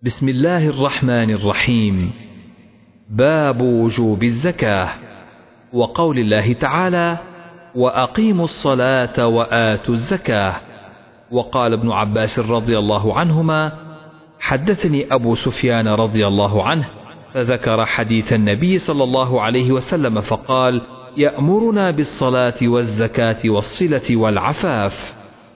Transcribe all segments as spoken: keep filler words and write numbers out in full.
بسم الله الرحمن الرحيم. باب وجوب الزكاة. وقول الله تعالى: وأقيموا الصلاة وآتوا الزكاة. وقال ابن عباس رضي الله عنهما: حدثني أبو سفيان رضي الله عنه فذكر حديث النبي صلى الله عليه وسلم فقال: يأمرنا بالصلاة والزكاة والصلة والعفاف.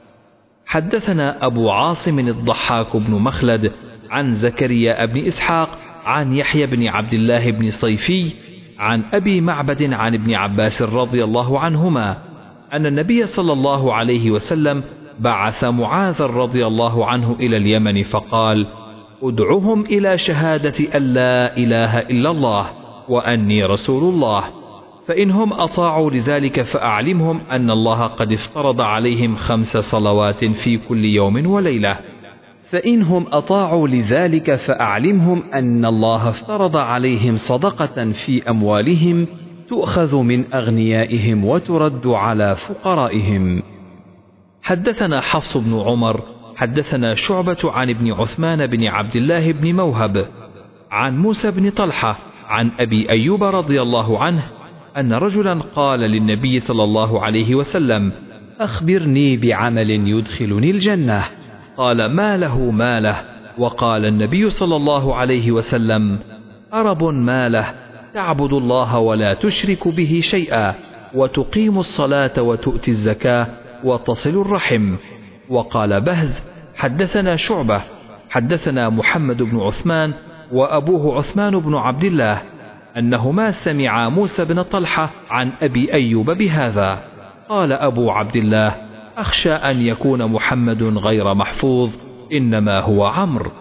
حدثنا أبو عاصم الضحاك بن مخلد عن زكريا بن إسحاق عن يحيى بن عبد الله بن صيفي عن أبي معبد عن ابن عباس رضي الله عنهما أن النبي صلى الله عليه وسلم بعث معاذ رضي الله عنه إلى اليمن فقال: ادعهم إلى شهادة أن لا إله إلا الله وأني رسول الله، فإنهم أطاعوا لذلك فأعلمهم أن الله قد افترض عليهم خمس صلوات في كل يوم وليلة. فإنهم أطاعوا لذلك فأعلمهم أن الله افترض عليهم صدقة في أموالهم تؤخذ من أغنيائهم وترد على فقرائهم. حدثنا حفص بن عمر حدثنا شعبة عن ابن عثمان بن عبد الله بن موهب عن موسى بن طلحة عن أبي أيوب رضي الله عنه أن رجلا قال للنبي صلى الله عليه وسلم: أخبرني بعمل يدخلني الجنة. قال: ما له ما له؟ وقال النبي صلى الله عليه وسلم: أرب ما له، تعبد الله ولا تشرك به شيئا، وتقيم الصلاة وتؤتي الزكاة وتصل الرحم. وقال بهز: حدثنا شعبة حدثنا محمد بن عثمان وأبوه عثمان بن عبد الله أنهما سمعا موسى بن طلحة عن أبي أيوب بهذا. قال أبو عبد الله: أخشى أن يكون محمد غير محفوظ، إنما هو عمرو.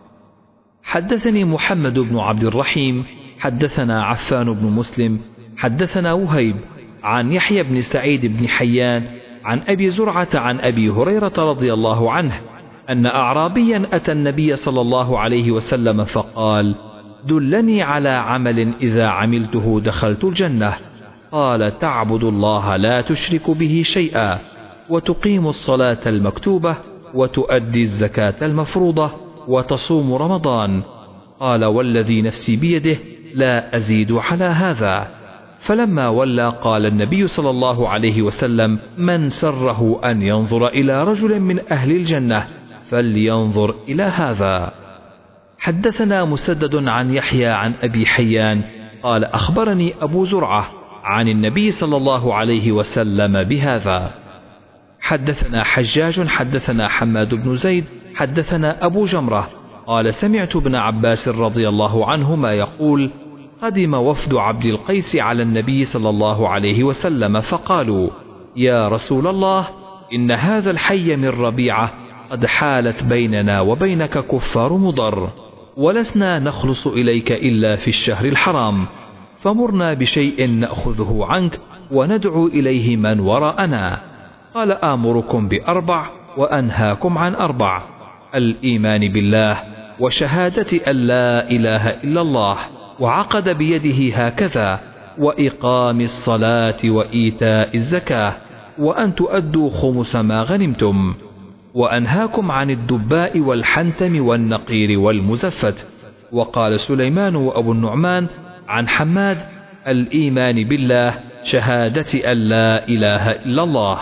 حدثني محمد بن عبد الرحيم حدثنا عفان بن مسلم حدثنا وهيب عن يحيى بن سعيد بن حيان عن أبي زرعة عن أبي هريرة رضي الله عنه أن أعرابيا أتى النبي صلى الله عليه وسلم فقال: دلني على عمل إذا عملته دخلت الجنة. قال: تعبد الله لا تشرك به شيئا، وتقيم الصلاة المكتوبة، وتؤدي الزكاة المفروضة، وتصوم رمضان. قال: والذي نفسي بيده لا أزيد على هذا. فلما ولى قال النبي صلى الله عليه وسلم: من سره أن ينظر إلى رجل من أهل الجنة فلينظر إلى هذا. حدثنا مسدد عن يحيى عن أبي حيان قال: أخبرني أبو زرعة عن النبي صلى الله عليه وسلم بهذا. حدثنا حجاج حدثنا حماد بن زيد حدثنا أبو جمرة قال: سمعت ابن عباس رضي الله عنهما يقول: قدم وفد عبد القيس على النبي صلى الله عليه وسلم فقالوا: يا رسول الله، إن هذا الحي من ربيعة قد حالت بيننا وبينك كفار مضر، ولسنا نخلص إليك إلا في الشهر الحرام، فمرنا بشيء نأخذه عنك وندعو إليه من وراءنا. قال: آمركم بأربع وأنهاكم عن أربع: الإيمان بالله، وشهادة أن لا إله إلا الله، وعقد بيده هكذا، وإقام الصلاة وإيتاء الزكاة، وأن تؤدوا خمس ما غنمتم. وأنهاكم عن الدباء والحنتم والنقير والمزفت. وقال سليمان وأبو النعمان عن حماد: الإيمان بالله، شهادة أن لا إله إلا الله.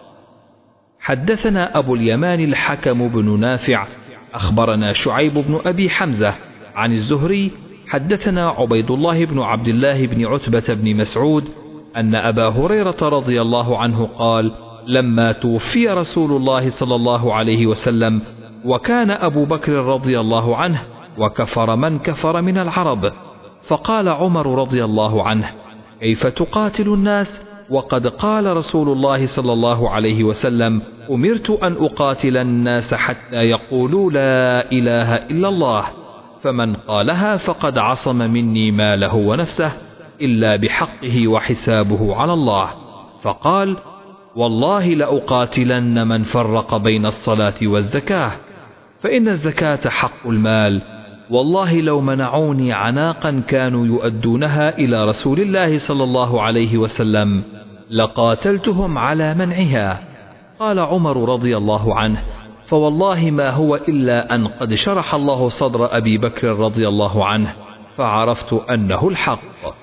حدثنا أبو اليمان الحكم بن نافع أخبرنا شعيب بن أبي حمزة عن الزهري حدثنا عبيد الله بن عبد الله بن عتبة بن مسعود أن أبا هريرة رضي الله عنه قال: لما توفي رسول الله صلى الله عليه وسلم وكان أبو بكر رضي الله عنه وكفر من كفر من العرب، فقال عمر رضي الله عنه: كيف تقاتل الناس وقد قال رسول الله صلى الله عليه وسلم: أمرت أن أقاتل الناس حتى يقولوا لا إله إلا الله، فمن قالها فقد عصم مني ماله ونفسه إلا بحقه وحسابه على الله. فقال: والله لأقاتلن من فرق بين الصلاة والزكاة، فإن الزكاة حق المال، والله لو منعوني عناقا كانوا يؤدونها إلى رسول الله صلى الله عليه وسلم لقاتلتهم على منعها. قال عمر رضي الله عنه: فوالله ما هو إلا أن قد شرح الله صدر أبي بكر رضي الله عنه فعرفت أنه الحق.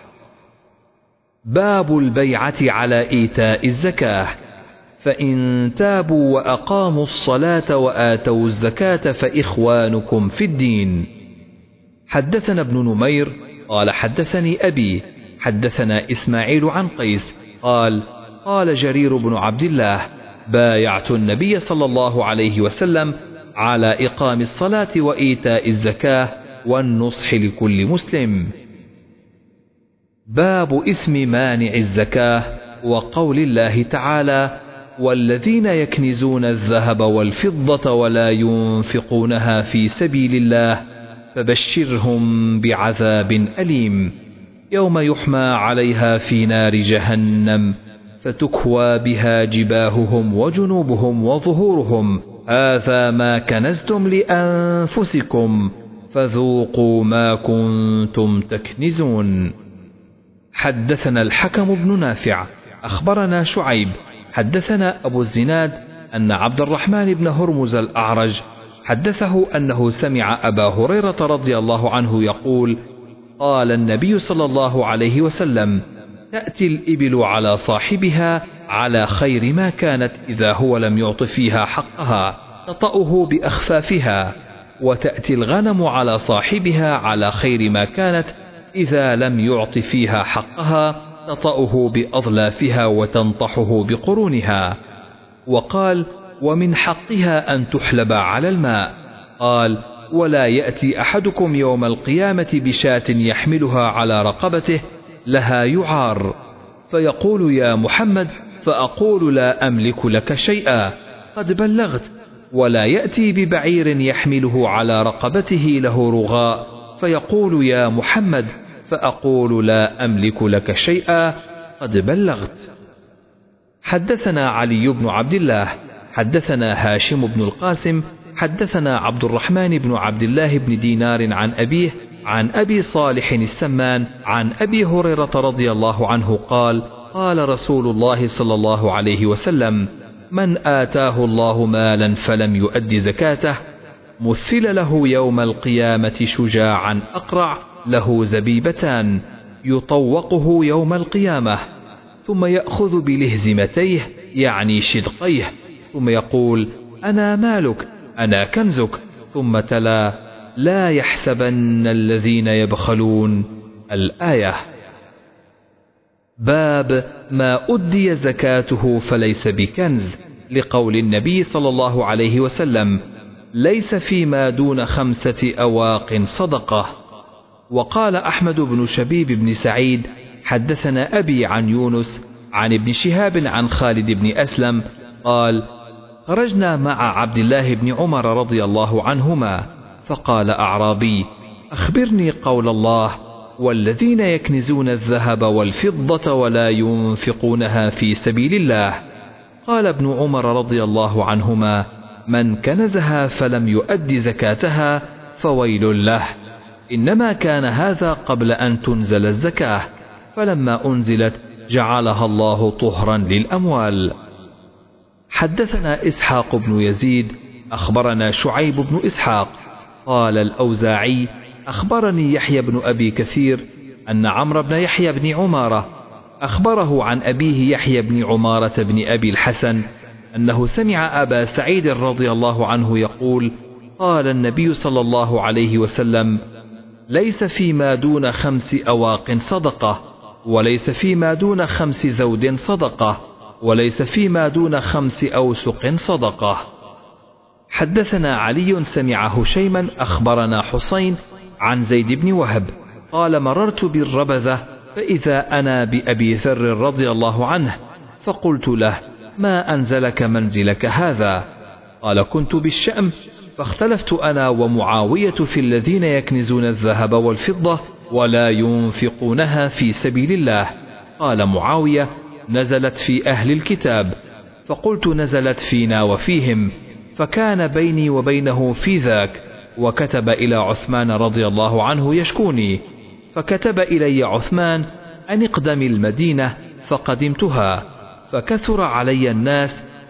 باب البيعة على إيتاء الزكاة. فإن تابوا وأقاموا الصلاة وآتوا الزكاة فإخوانكم في الدين. حدثنا ابن نمير قال حدثني أبي حدثنا إسماعيل عن قيس قال قال جرير بن عبد الله بايعت النبي صلى الله عليه وسلم على إقام الصلاة وإيتاء الزكاة والنصح لكل مسلم. باب إثم مانع الزكاة وقول الله تعالى والذين يكنزون الذهب والفضة ولا ينفقونها في سبيل الله فبشرهم بعذاب أليم يوم يحمى عليها في نار جهنم فتكوى بها جباههم وجنوبهم وظهورهم هذا ما كنزتم لأنفسكم فذوقوا ما كنتم تكنزون. حدثنا الحكم بن نافع أخبرنا شعيب حدثنا أبو الزناد أن عبد الرحمن بن هرمز الأعرج حدثه أنه سمع أبا هريرة رضي الله عنه يقول قال النبي صلى الله عليه وسلم تأتي الإبل على صاحبها على خير ما كانت إذا هو لم يعط فيها حقها تطأه بأخفافها وتأتي الغنم على صاحبها على خير ما كانت إذا لم يعط فيها حقها تطأه بأظلافها وتنطحه بقرونها. وقال ومن حقها أن تحلب على الماء. قال ولا يأتي أحدكم يوم القيامة بشاة يحملها على رقبته لها يعار فيقول يا محمد فأقول لا أملك لك شيئا قد بلغت ولا يأتي ببعير يحمله على رقبته له رغاء فيقول يا محمد فأقول لا أملك لك شيئا قد بلغت. حدثنا علي بن عبد الله حدثنا هاشم بن القاسم حدثنا عبد الرحمن بن عبد الله بن دينار عن أبيه عن أبي صالح السمان عن أبي هريرة رضي الله عنه قال قال رسول الله صلى الله عليه وسلم من آتاه الله مالا فلم يؤد زكاته مثل له يوم القيامة شجاعا أقرع له زبيبتان يطوقه يوم القيامة ثم يأخذ بلهزمتيه يعني شدقيه ثم يقول أنا مالك أنا كنزك ثم تلا لا يحسبن الذين يبخلون الآية. باب ما أدي زكاته فليس بكنز لقول النبي صلى الله عليه وسلم ليس فيما دون خمسة أواق صدقة. وقال أحمد بن شبيب بن سعيد حدثنا أبي عن يونس عن ابن شهاب عن خالد بن أسلم قال خرجنا مع عبد الله بن عمر رضي الله عنهما فقال أعرابي أخبرني قول الله والذين يكنزون الذهب والفضة ولا ينفقونها في سبيل الله. قال ابن عمر رضي الله عنهما من كنزها فلم يؤد زكاتها فويل له إنما كان هذا قبل أن تنزل الزكاة فلما أنزلت جعلها الله طهرا للأموال. حدثنا إسحاق بن يزيد أخبرنا شعيب بن إسحاق قال الأوزاعي أخبرني يحيى بن أبي كثير أن عمرو بن يحيى بن عمارة أخبره عن أبيه يحيى بن عمارة بن أبي الحسن أنه سمع أبا سعيد رضي الله عنه يقول قال النبي صلى الله عليه وسلم ليس فيما دون خمس أواق صدقة وليس فيما دون خمس ذود صدقة وليس فيما دون خمس أوسق صدقة. حدثنا علي سمع هشيما أخبرنا حسين عن زيد بن وهب قال مررت بالربذة فإذا أنا بأبي ذر رضي الله عنه فقلت له ما أنزلك منزلك هذا؟ قال كنت بالشأم فاختلفت أنا ومعاوية في الذين يكنزون الذهب والفضة ولا ينفقونها في سبيل الله. قال معاوية نزلت في أهل الكتاب فقلت نزلت فينا وفيهم فكان بيني وبينه في ذاك وكتب إلى عثمان رضي الله عنه يشكوني فكتب إلي عثمان أن اقدم المدينة فقدمتها فكثر علي الناس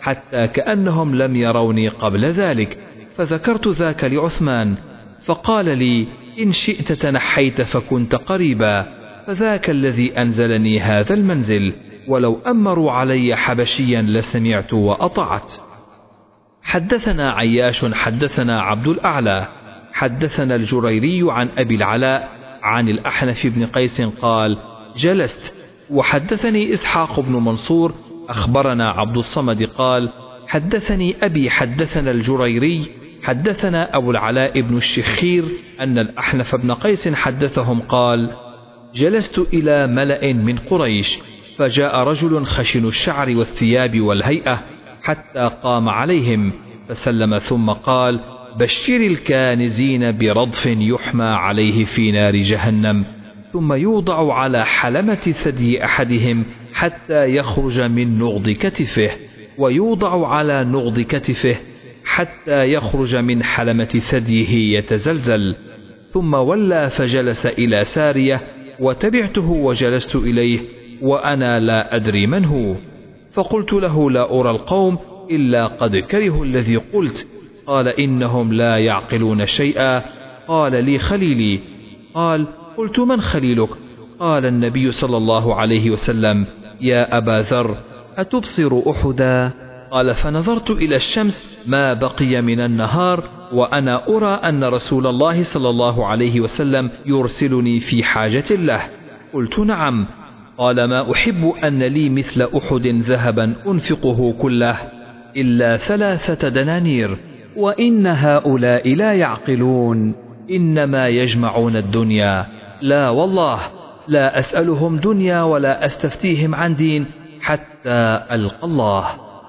حتى كأنهم لم يروني قبل ذلك، فذكرت ذاك لعثمان فقال لي: إن شئت تنحيت فكنت قريبا، فذاك الذي أنزلني هذا المنزل، ولو أمروا علي حبشيا لسمعت وأطعت. حدثنا عياش حدثنا عبد الأعلى حدثنا الجريري عن أبي العلاء عن الأحنف بن قيس قال: جلست. وحدثني إسحاق بن منصور أخبرنا عبد الصمد قال: حدثني أبي حدثنا الجريري حدثنا أبو العلاء بن الشخير أن الأحنف بن قيس حدثهم قال: جلست إلى ملأ من قريش، فجاء رجل خشن الشعر والثياب والهيئة حتى قام عليهم فسلم ثم قال: بشر الكانزين برضف يحمى عليه في نار جهنم، ثم يوضع على حلمة ثدي أحدهم حتى يخرج من نغض كتفه، ويوضع على نغض كتفه حتى يخرج من حلمة ثديه يتزلزل. ثم ولى فجلس إلى سارية، وتبعته وجلست إليه وأنا لا أدري من هو، فقلت له: لا أرى القوم إلا قد كرهوا الذي قلت. قال: إنهم لا يعقلون شيئا. قال لي: خليلي. قال: قلت: من خليلك؟ قال: النبي صلى الله عليه وسلم. يا أبا ذر، أتبصر أحدا؟ قال: فنظرت إلى الشمس ما بقي من النهار وأنا أرى أن رسول الله صلى الله عليه وسلم يرسلني في حاجة له. قلت: نعم. قال: ما أحب أن لي مثل أحد ذهبا أنفقه كله إلا ثلاثة دنانير، وإن هؤلاء لا يعقلون، إنما يجمعون الدنيا. لا والله، لا أسألهم دنيا ولا أستفتيهم عن دين حتى ألقى الله.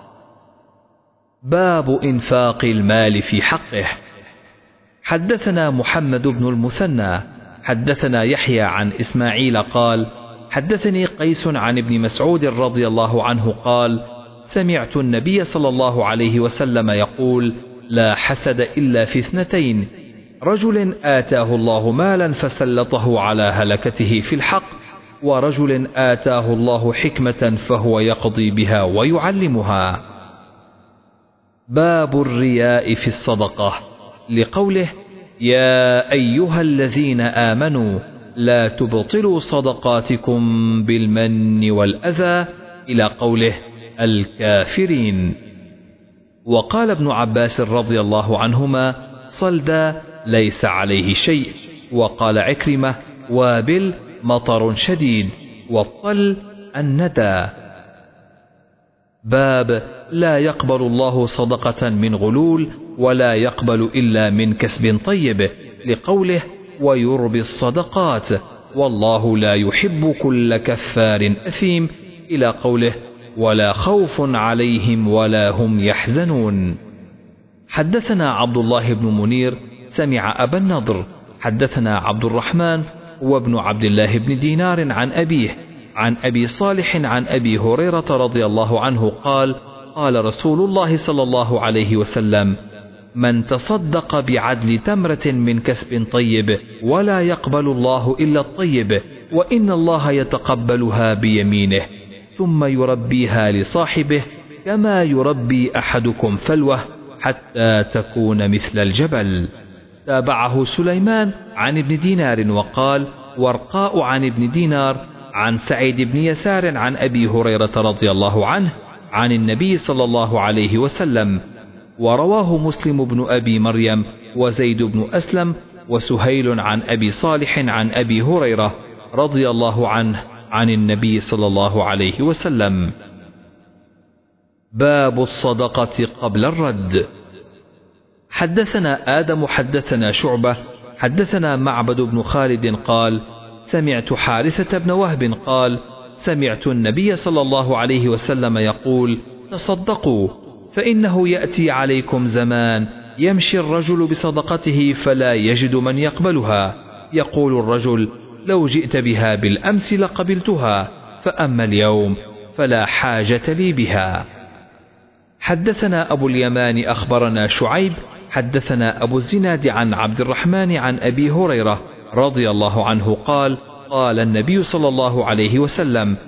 باب إنفاق المال في حقه. حدثنا محمد بن المثنى حدثنا يحيى عن إسماعيل قال: حدثني قيس عن ابن مسعود رضي الله عنه قال: سمعت النبي صلى الله عليه وسلم يقول: لا حسد إلا في اثنتين: رجل آتاه الله مالا فسلطه على هلكته في الحق، ورجل آتاه الله حكمة فهو يقضي بها ويعلمها. باب الرياء في الصدقة، لقوله: يا أيها الذين آمنوا لا تبطلوا صدقاتكم بالمن والأذى، إلى قوله: الكافرين. وقال ابن عباس رضي الله عنهما: صلدا ليس عليه شيء. وقال عكرمة: وابل مطر شديد، والطل الندى. باب لا يقبل الله صدقة من غلول ولا يقبل إلا من كسب طيب، لقوله: ويربي الصدقات والله لا يحب كل كفار أثيم، إلى قوله: ولا خوف عليهم ولا هم يحزنون. حدثنا عبد الله بن منير سمع أبا النضر حدثنا عبد الرحمن وابن عبد الله بن دينار عن أبيه عن أبي صالح عن أبي هريرة رضي الله عنه قال: قال رسول الله صلى الله عليه وسلم: من تصدق بعدل تمرة من كسب طيب ولا يقبل الله إلا الطيب، وإن الله يتقبلها بيمينه، ثم يربيها لصاحبه كما يربي أحدكم فلوه حتى تكون مثل الجبل. تابعه سليمان عن ابن دينار وقال: ورقاء عن ابن دينار عن سعيد بن يسار عن أبي هريرة رضي الله عنه عن النبي صلى الله عليه وسلم. ورواه مسلم بن أبي مريم وزيد بن أسلم وسهيل عن أبي صالح عن أبي هريرة رضي الله عنه عن النبي صلى الله عليه وسلم. باب الصدقة قبل الرد. حدثنا آدم حدثنا شعبة حدثنا معبد بن خالد قال: سمعت حارثة بن وهب قال: سمعت النبي صلى الله عليه وسلم يقول: تصدقوا، فإنه يأتي عليكم زمان يمشي الرجل بصدقته فلا يجد من يقبلها، يقول الرجل: لو جئت بها بالأمس لقبلتها، فأما اليوم فلا حاجة لي بها. حدثنا أبو اليمان أخبرنا شعيب حدثنا أبو الزناد عن عبد الرحمن عن أبي هريرة رضي الله عنه قال: قال النبي صلى الله عليه وسلم: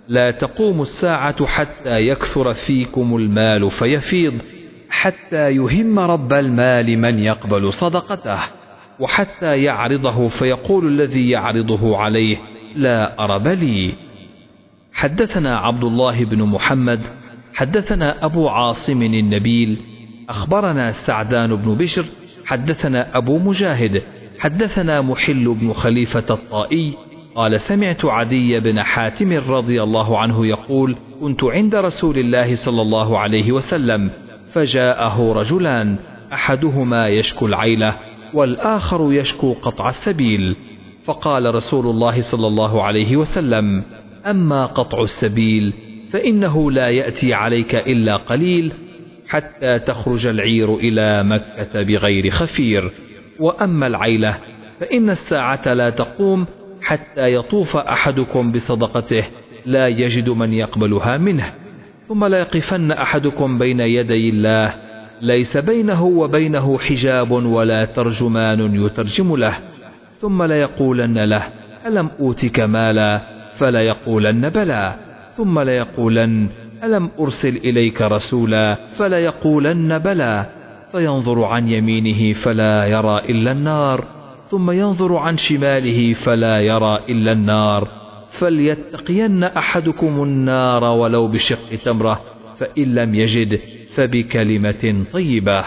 لا تقوم الساعة حتى يكثر فيكم المال فيفيض، حتى يهم رب المال من يقبل صدقته، وحتى يعرضه فيقول الذي يعرضه عليه لا أرب لي. حدثنا عبد الله بن محمد حدثنا أبو عاصم النبيل أخبرنا سعدان بن بشر حدثنا أبو مجاهد حدثنا محل بن خليفة الطائي قال سمعت عدي بن حاتم رضي الله عنه يقول كنت عند رسول الله صلى الله عليه وسلم فجاءه رجلان أحدهما يشكو العيلة والآخر يشكو قطع السبيل، فقال رسول الله صلى الله عليه وسلم أما قطع السبيل فإنه لا يأتي عليك إلا قليل حتى تخرج العير إلى مكة بغير خفير، وأما العيلة فإن الساعة لا تقوم حتى يطوف أحدكم بصدقته لا يجد من يقبلها منه، ثم لا يقفن أحدكم بين يدي الله ليس بينه وبينه حجاب ولا ترجمان يترجم له، ثم لا يقولن له ألم أوتك مالا فلا يقولن بلى، ثم لا يقولن ألم أرسل إليك رسولا فلا يقولن بلى، فينظر عن يمينه فلا يرى إلا النار، ثم ينظر عن شماله فلا يرى إلا النار، فليتقين أحدكم النار ولو بشق تمرة، فإن لم يجد فبكلمة طيبة.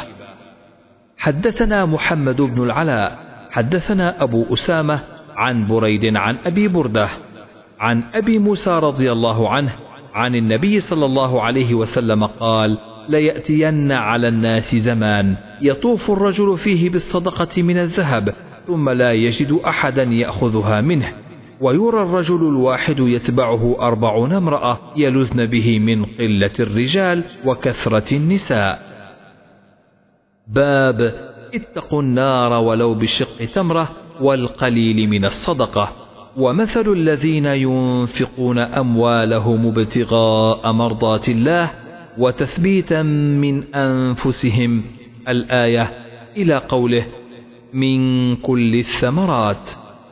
حدثنا محمد بن العلاء حدثنا أبو أسامة عن بريد عن أبي بردة عن أبي موسى رضي الله عنه عن النبي صلى الله عليه وسلم قال ليأتين على الناس زمان يطوف الرجل فيه بالصدقة من الذهب ثم لا يجد أحدا يأخذها منه، ويرى الرجل الواحد يتبعه أربعون امرأة يلذن به من قلة الرجال وكثرة النساء. باب اتقوا النار ولو بشق تمرة والقليل من الصدقة. ومثل الذين ينفقون أموالهم ابتغاء مرضات الله وتثبيتا من أنفسهم الآية إلى قوله من كل الثمرات.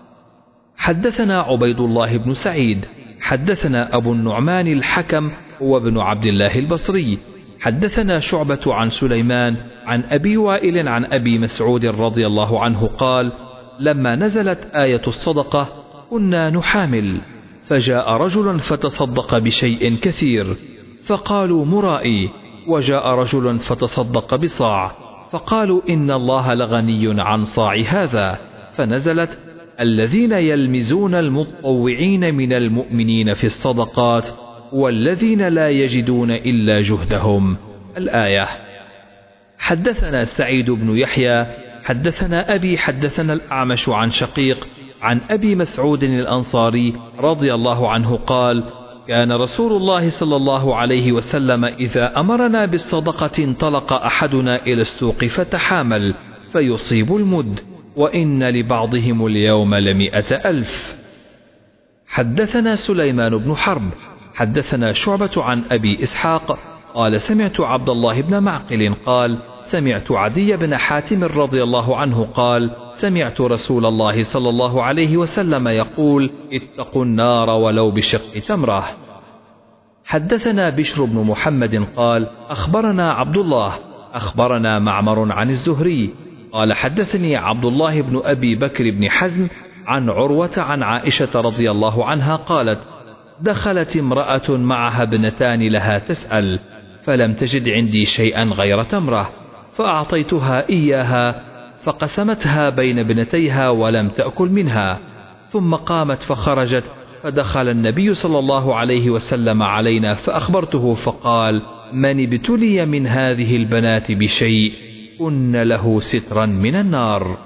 حدثنا عبيد الله بن سعيد حدثنا أبو النعمان الحكم وابن عبد الله البصري حدثنا شعبة عن سليمان عن أبي وائل عن أبي مسعود رضي الله عنه قال لما نزلت آية الصدقة كنا نحامل، فجاء رجل فتصدق بشيء كثير فقالوا مرائي، وجاء رجل فتصدق بصاع فقالوا إن الله لغني عن صاع هذا، فنزلت الذين يلمزون المتطوعين من المؤمنين في الصدقات والذين لا يجدون إلا جهدهم الآية. حدثنا سعيد بن يحيى حدثنا أبي حدثنا الأعمش عن شقيق عن أبي مسعود الأنصاري رضي الله عنه قال كان رسول الله صلى الله عليه وسلم إذا أمرنا بالصدقة انطلق أحدنا إلى السوق فتحامل فيصيب المد، وإن لبعضهم اليوم لمئة ألف. حدثنا سليمان بن حرب حدثنا شعبة عن أبي إسحاق قال سمعت عبد الله بن معقل قال سمعت عدي بن حاتم رضي الله عنه قال سمعت رسول الله صلى الله عليه وسلم يقول اتقوا النار ولو بشق تمرة. حدثنا بشر بن محمد قال أخبرنا عبد الله أخبرنا معمر عن الزهري قال حدثني عبد الله بن أبي بكر بن حزم عن عروة عن عائشة رضي الله عنها قالت دخلت امرأة معها ابنتان لها تسأل فلم تجد عندي شيئا غير تمرة فأعطيتها إياها فقسمتها بين ابنتيها ولم تأكل منها، ثم قامت فخرجت فدخل النبي صلى الله عليه وسلم علينا فأخبرته فقال من ابتلي من هذه البنات بشيء كن له سترا من النار.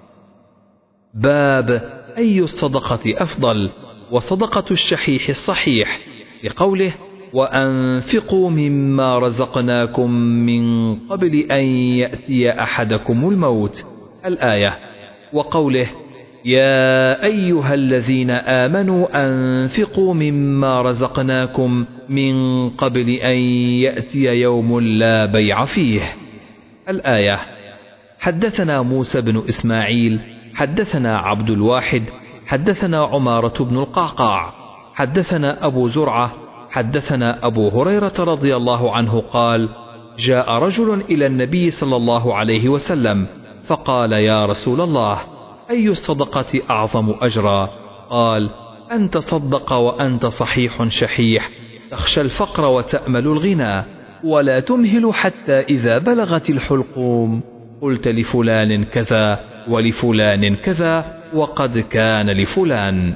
باب أي الصدقة أفضل وصدقة الشحيح الصحيح لقوله وأنفقوا مما رزقناكم من قبل أن يأتي أحدكم الموت الآية، وقوله يا أيها الذين آمنوا أنفقوا مما رزقناكم من قبل أن يأتي يوم لا بيع فيه الآية. حدثنا موسى بن إسماعيل حدثنا عبد الواحد حدثنا عمارة بن القعقاع حدثنا أبو زرعة حدثنا أبو هريرة رضي الله عنه قال: جاء رجل إلى النبي صلى الله عليه وسلم فقال: يا رسول الله، أي الصدقة أعظم أجرا؟ قال: أن تصدق وأنت صحيح شحيح، تخشى الفقر وتأمل الغنى، ولا تمهل حتى إذا بلغت الحلقوم قلت لفلان كذا ولفلان كذا وقد كان لفلان.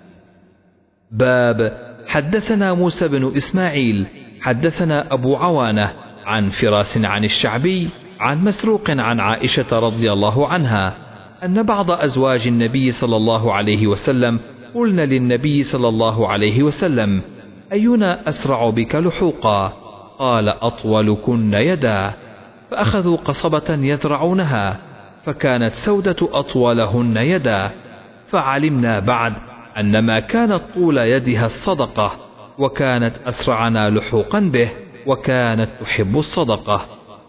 باب حدثنا موسى بن إسماعيل حدثنا أبو عوانة عن فراس عن الشعبي عن مسروق عن عائشة رضي الله عنها أن بعض أزواج النبي صلى الله عليه وسلم قلن للنبي صلى الله عليه وسلم: أينا أسرع بك لحوقا؟ قال: أطولكن يدا. فأخذوا قصبة يذرعونها، فكانت سودة أطولهن يدا، فعلمنا بعد أن ما كانت طول يدها الصدقة، وكانت أسرعنا لحوقا به، وكانت تحب الصدقة.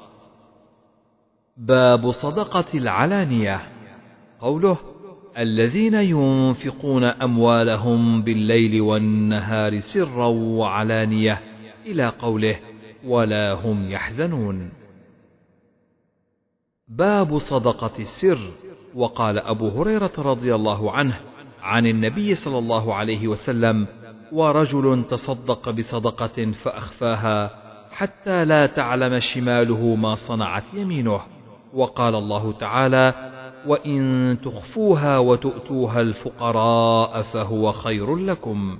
باب صدقة العلانية. قوله: الذين ينفقون أموالهم بالليل والنهار سرا وعلانية، إلى قوله: ولا هم يحزنون. باب صدقة السر. وقال أبو هريرة رضي الله عنه عن النبي صلى الله عليه وسلم: ورجل تصدق بصدقة فأخفاها حتى لا تعلم شماله ما صنعت يمينه. وقال الله تعالى: وإن تخفوها وتؤتوها الفقراء فهو خير لكم.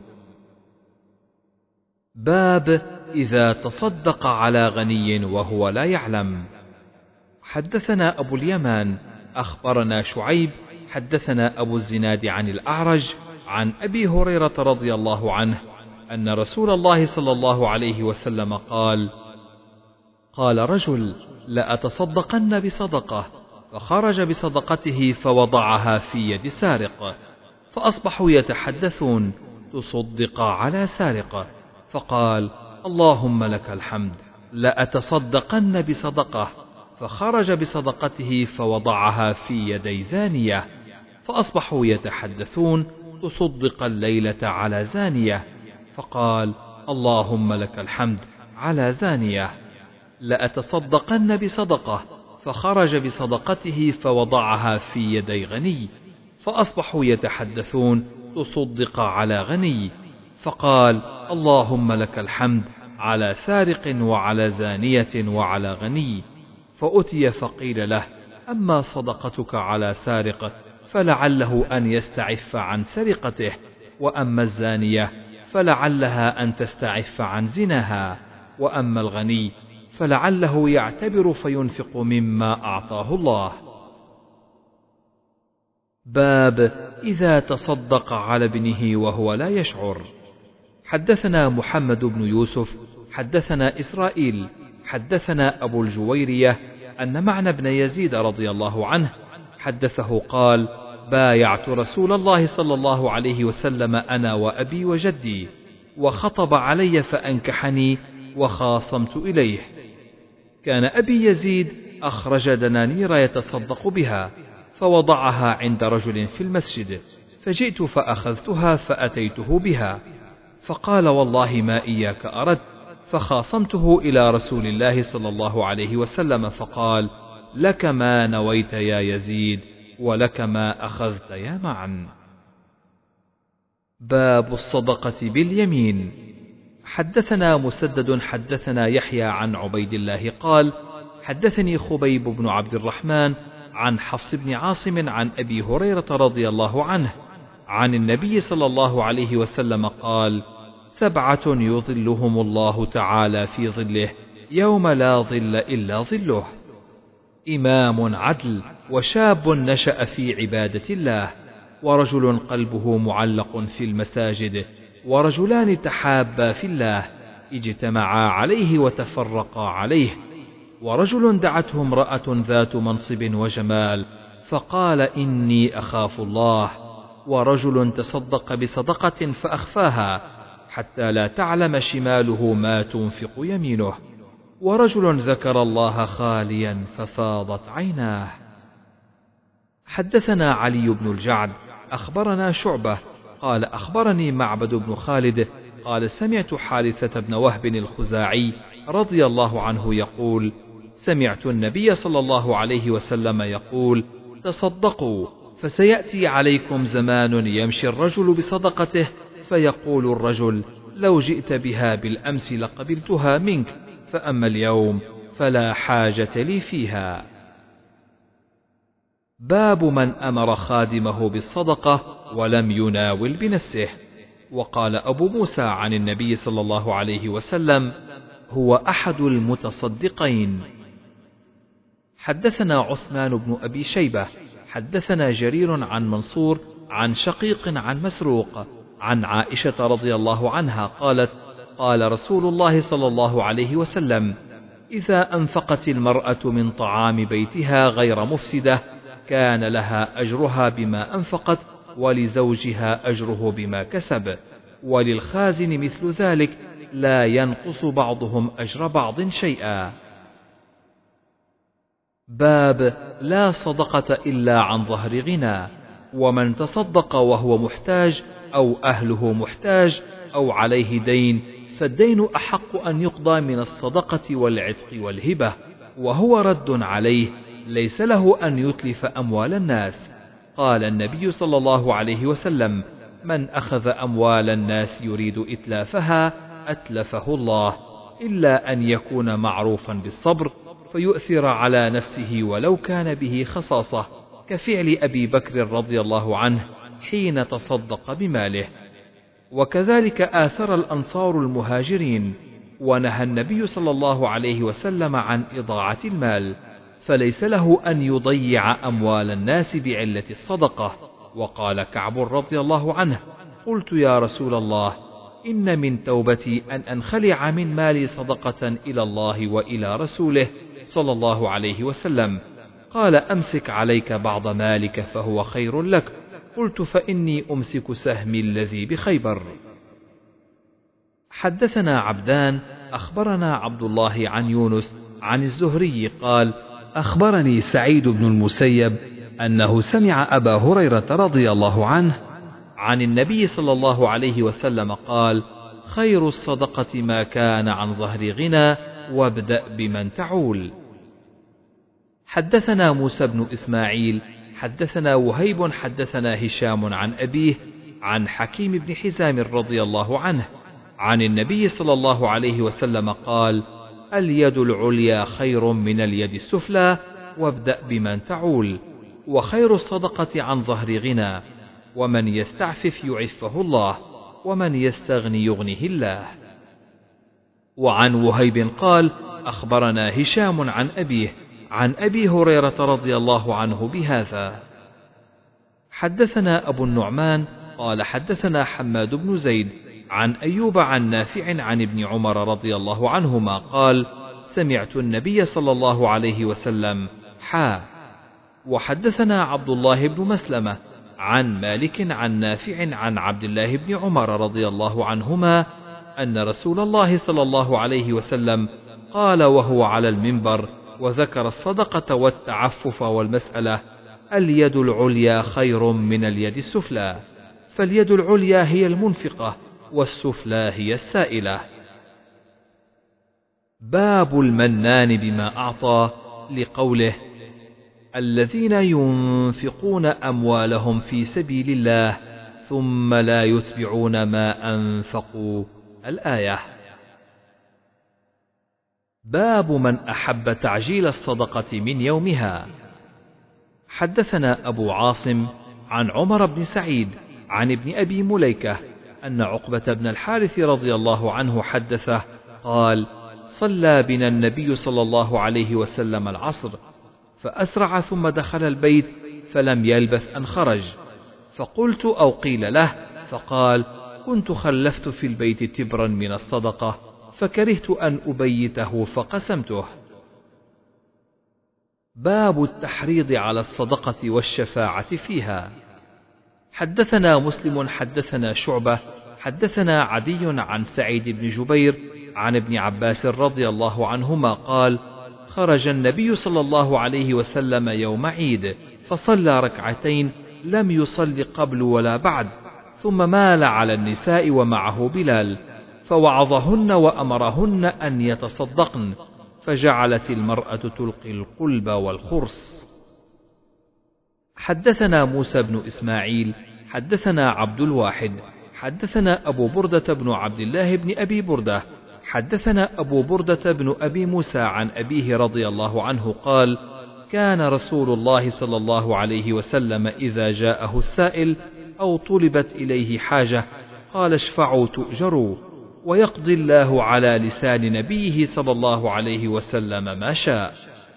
باب إذا تصدق على غني وهو لا يعلم. حدثنا أبو اليمان أخبرنا شعيب حدثنا أبو الزناد عن الأعرج عن أبي هريرة رضي الله عنه أن رسول الله صلى الله عليه وسلم قال: قال رجل: لأتصدقن بصدقة، فخرج بصدقته فوضعها في يد سارق، فأصبحوا يتحدثون: تصدق على سارق. فقال: اللهم لك الحمد، لأتصدقن بصدقة، فخرج بصدقته فوضعها في يدي زانية، فأصبحوا يتحدثون: تصدق الليلة على زانية. فقال: اللهم لك الحمد، على زانية. لأتصدقن بصدقة، فخرج بصدقته فوضعها في يدي غني، فأصبحوا يتحدثون: تصدق على غني. فقال: اللهم لك الحمد، على سارق وعلى زانية وعلى غني. فأتي فقيل له: أما صدقتك على سارق فلعله أن يستعف عن سرقته، وأما الزانية فلعلها أن تستعف عن زناها، وأما الغني فلعله يعتبر فينفق مما أعطاه الله. باب إذا تصدق على ابنه وهو لا يشعر. حدثنا محمد بن يوسف حدثنا إسرائيل حدثنا أبو الجويرية أن معنى بن يزيد رضي الله عنه حدثه قال: بايعت رسول الله صلى الله عليه وسلم أنا وأبي وجدي، وخطب علي فأنكحني وخاصمت إليه. كان أبي يزيد أخرج دنانير يتصدق بها، فوضعها عند رجل في المسجد، فجئت فأخذتها فأتيته بها، فقال: والله ما إياك أردت. فخاصمته إلى رسول الله صلى الله عليه وسلم، فقال: لك ما نويت يا يزيد، ولك ما أخذت يا معن. باب الصدقة باليمين. حدثنا مسدد حدثنا يحيى عن عبيد الله قال: حدثني خبيب بن عبد الرحمن عن حفص بن عاصم عن أبي هريرة رضي الله عنه عن النبي صلى الله عليه وسلم قال: سبعة يظلهم الله تعالى في ظله يوم لا ظل إلا ظله: إمام عدل، وشاب نشأ في عبادة الله، ورجل قلبه معلق في المساجد، ورجلان تحابا في الله اجتمعا عليه وتفرقا عليه، ورجل دعته امرأة ذات منصب وجمال فقال: إني أخاف الله، ورجل تصدق بصدقة فأخفاها حتى لا تعلم شماله ما تنفق يمينه، ورجل ذكر الله خاليا ففاضت عيناه. حدثنا علي بن الجعد أخبرنا شعبة قال أخبرني معبد بن خالد قال سمعت حارثة بن وهب الخزاعي رضي الله عنه يقول سمعت النبي صلى الله عليه وسلم يقول تصدقوا فسيأتي عليكم زمان يمشي الرجل بصدقته فيقول الرجل لو جئت بها بالأمس لقبلتها منك فأما اليوم فلا حاجة لي فيها. باب من أمر خادمه بالصدقة ولم يناول بنفسه. وقال أبو موسى عن النبي صلى الله عليه وسلم هو أحد المتصدقين. حدثنا عثمان بن أبي شيبة حدثنا جرير عن منصور عن شقيق عن مسروق عن عائشة رضي الله عنها قالت قال رسول الله صلى الله عليه وسلم إذا أنفقت المرأة من طعام بيتها غير مفسدة كان لها أجرها بما أنفقت ولزوجها أجره بما كسب وللخازن مثل ذلك لا ينقص بعضهم أجر بعض شيئا. باب لا صدقة إلا عن ظهر غنى. ومن تصدق وهو محتاج أو أهله محتاج أو عليه دين فالدين أحق أن يقضى من الصدقة والعتق والهبة وهو رد عليه ليس له أن يتلف أموال الناس. قال النبي صلى الله عليه وسلم من أخذ أموال الناس يريد إتلافها أتلفه الله إلا أن يكون معروفا بالصبر فيؤثر على نفسه ولو كان به خصاصة كفعل أبي بكر رضي الله عنه حين تصدق بماله. وكذلك آثر الأنصار المهاجرين ونهى النبي صلى الله عليه وسلم عن إضاعة المال فليس له أن يضيع أموال الناس بعلة الصدقة. وقال كعب رضي الله عنه قلت يا رسول الله إن من توبتي أن أنخلع من مالي صدقة إلى الله وإلى رسوله صلى الله عليه وسلم. قال أمسك عليك بعض مالك فهو خير لك. قلت فإني أمسك سهمي الذي بخيبر. حدثنا عبدان أخبرنا عبد الله عن يونس عن الزهري قال أخبرني سعيد بن المسيب أنه سمع أبا هريرة رضي الله عنه عن النبي صلى الله عليه وسلم قال خير الصدقة ما كان عن ظهر غنى وابدأ بمن تعول. حدثنا موسى بن إسماعيل حدثنا وهيب حدثنا هشام عن أبيه عن حكيم بن حزام رضي الله عنه عن النبي صلى الله عليه وسلم قال اليد العليا خير من اليد السفلى وابدأ بمن تعول وخير الصدقة عن ظهر غنى ومن يستعفف يعفه الله ومن يستغني يغنه الله. وعن وهيب قال أخبرنا هشام عن أبيه عن أبي هريرة رضي الله عنه بهذا. حدثنا أبو النعمان قال حدثنا حماد بن زيد عن أيوب عن نافع عن ابن عمر رضي الله عنهما قال سمعت النبي صلى الله عليه وسلم حا. وحدثنا عبد الله بن مسلمة عن مالك عن نافع عن عبد الله بن عمر رضي الله عنهما أن رسول الله صلى الله عليه وسلم قال وهو على المنبر وذكر الصدقة والتعفف والمسألة اليد العليا خير من اليد السفلى فاليد العليا هي المنفقة والسفلى هي السائلة. باب المنان بما أعطى لقوله الذين ينفقون أموالهم في سبيل الله ثم لا يتبعون ما أنفقوا الآية. باب من أحب تعجيل الصدقة من يومها. حدثنا أبو عاصم عن عمر بن سعيد عن ابن أبي مليكة أن عقبة بن الحارث رضي الله عنه حدثه قال صلى بنا النبي صلى الله عليه وسلم العصر فأسرع ثم دخل البيت فلم يلبث أن خرج فقلت أو قيل له فقال كنت خلفت في البيت تبرا من الصدقة فكرهت أن أبيته فقسمته. باب التحريض على الصدقة والشفاعة فيها. حدثنا مسلم حدثنا شعبة حدثنا عدي عن سعيد بن جبير عن ابن عباس رضي الله عنهما قال خرج النبي صلى الله عليه وسلم يوم عيد فصلى ركعتين لم يصل قبل ولا بعد ثم مال على النساء ومعه بلال فوعظهن وأمرهن أن يتصدقن، فجعلت المرأة تلقي القلب والخرص. حدثنا موسى بن إسماعيل حدثنا عبد الواحد حدثنا أبو بردة بن عبد الله بن أبي بردة حدثنا أبو بردة بن أبي موسى عن أبيه رضي الله عنه قال: كان رسول الله صلى الله عليه وسلم إذا جاءه السائل أو طلبت إليه حاجة قال: اشفعوا تؤجروا، ويقضي الله على لسان نبيه صلى الله عليه وسلم ما شاء.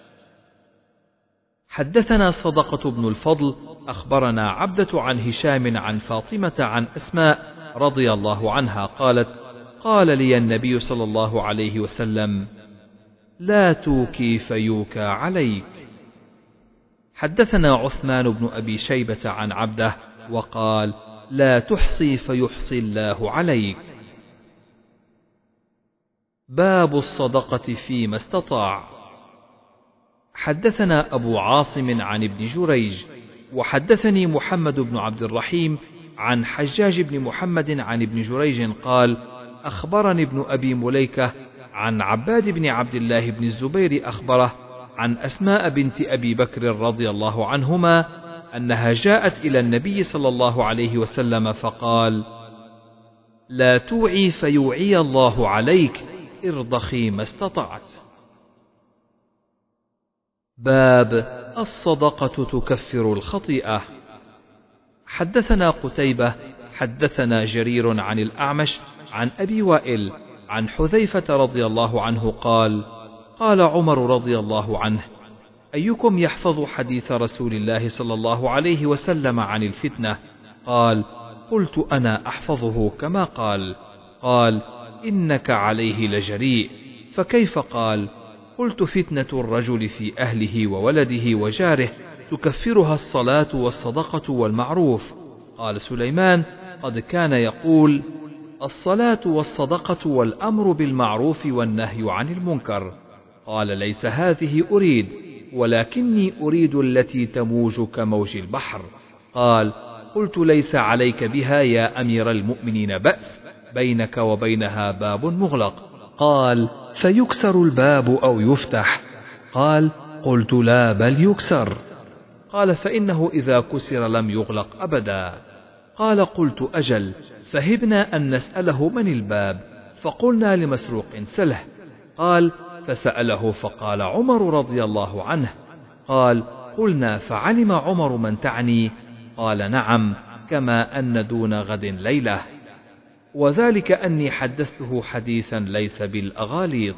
حدثنا صدقة بن الفضل أخبرنا عبدة عن هشام عن فاطمة عن أسماء رضي الله عنها قالت: قال لي النبي صلى الله عليه وسلم: لا توكي فيوكى عليك. حدثنا عثمان بن أبي شيبة عن عبده وقال: لا تحصي فيحصي الله عليك. باب الصدقة فيما استطاع. حدثنا أبو عاصم عن ابن جريج وحدثني محمد بن عبد الرحيم عن حجاج بن محمد عن ابن جريج قال: أخبرني ابن أبي مليكة عن عباد بن عبد الله بن الزبير أخبره عن أسماء بنت أبي بكر رضي الله عنهما أنها جاءت إلى النبي صلى الله عليه وسلم فقال: لا توعي فيوعي الله عليك، ارضخي ما استطعت. باب الصدقة تكفر الخطيئة. حدثنا قتيبة حدثنا جرير عن الأعمش عن أبي وائل عن حذيفة رضي الله عنه قال: قال عمر رضي الله عنه: أيكم يحفظ حديث رسول الله صلى الله عليه وسلم عن الفتنة؟ قال: قلت أنا أحفظه كما قال. قال: إنك عليه لجريء. فكيف؟ قال: قلت: فتنة الرجل في أهله وولده وجاره تكفرها الصلاة والصدقة والمعروف. قال سليمان: قد كان يقول: الصلاة والصدقة والأمر بالمعروف والنهي عن المنكر. قال: ليس هذه أريد، ولكني أريد التي تموج كموج البحر. قال: قلت: ليس عليك بها يا أمير المؤمنين بأس، بينك وبينها باب مغلق. قال: فيكسر الباب أو يفتح؟ قال: قلت: لا، بل يكسر. قال: فإنه إذا كسر لم يغلق أبدا. قال: قلت: أجل، فهبنا أن نسأله من الباب، فقلنا لمسروق سله. قال: فسأله فقال عمر رضي الله عنه. قال: قلنا: فعلم عمر من تعني؟ قال: نعم، كما أن دون غد ليلة، وذلك أني حدثته حديثا ليس بالأغاليط.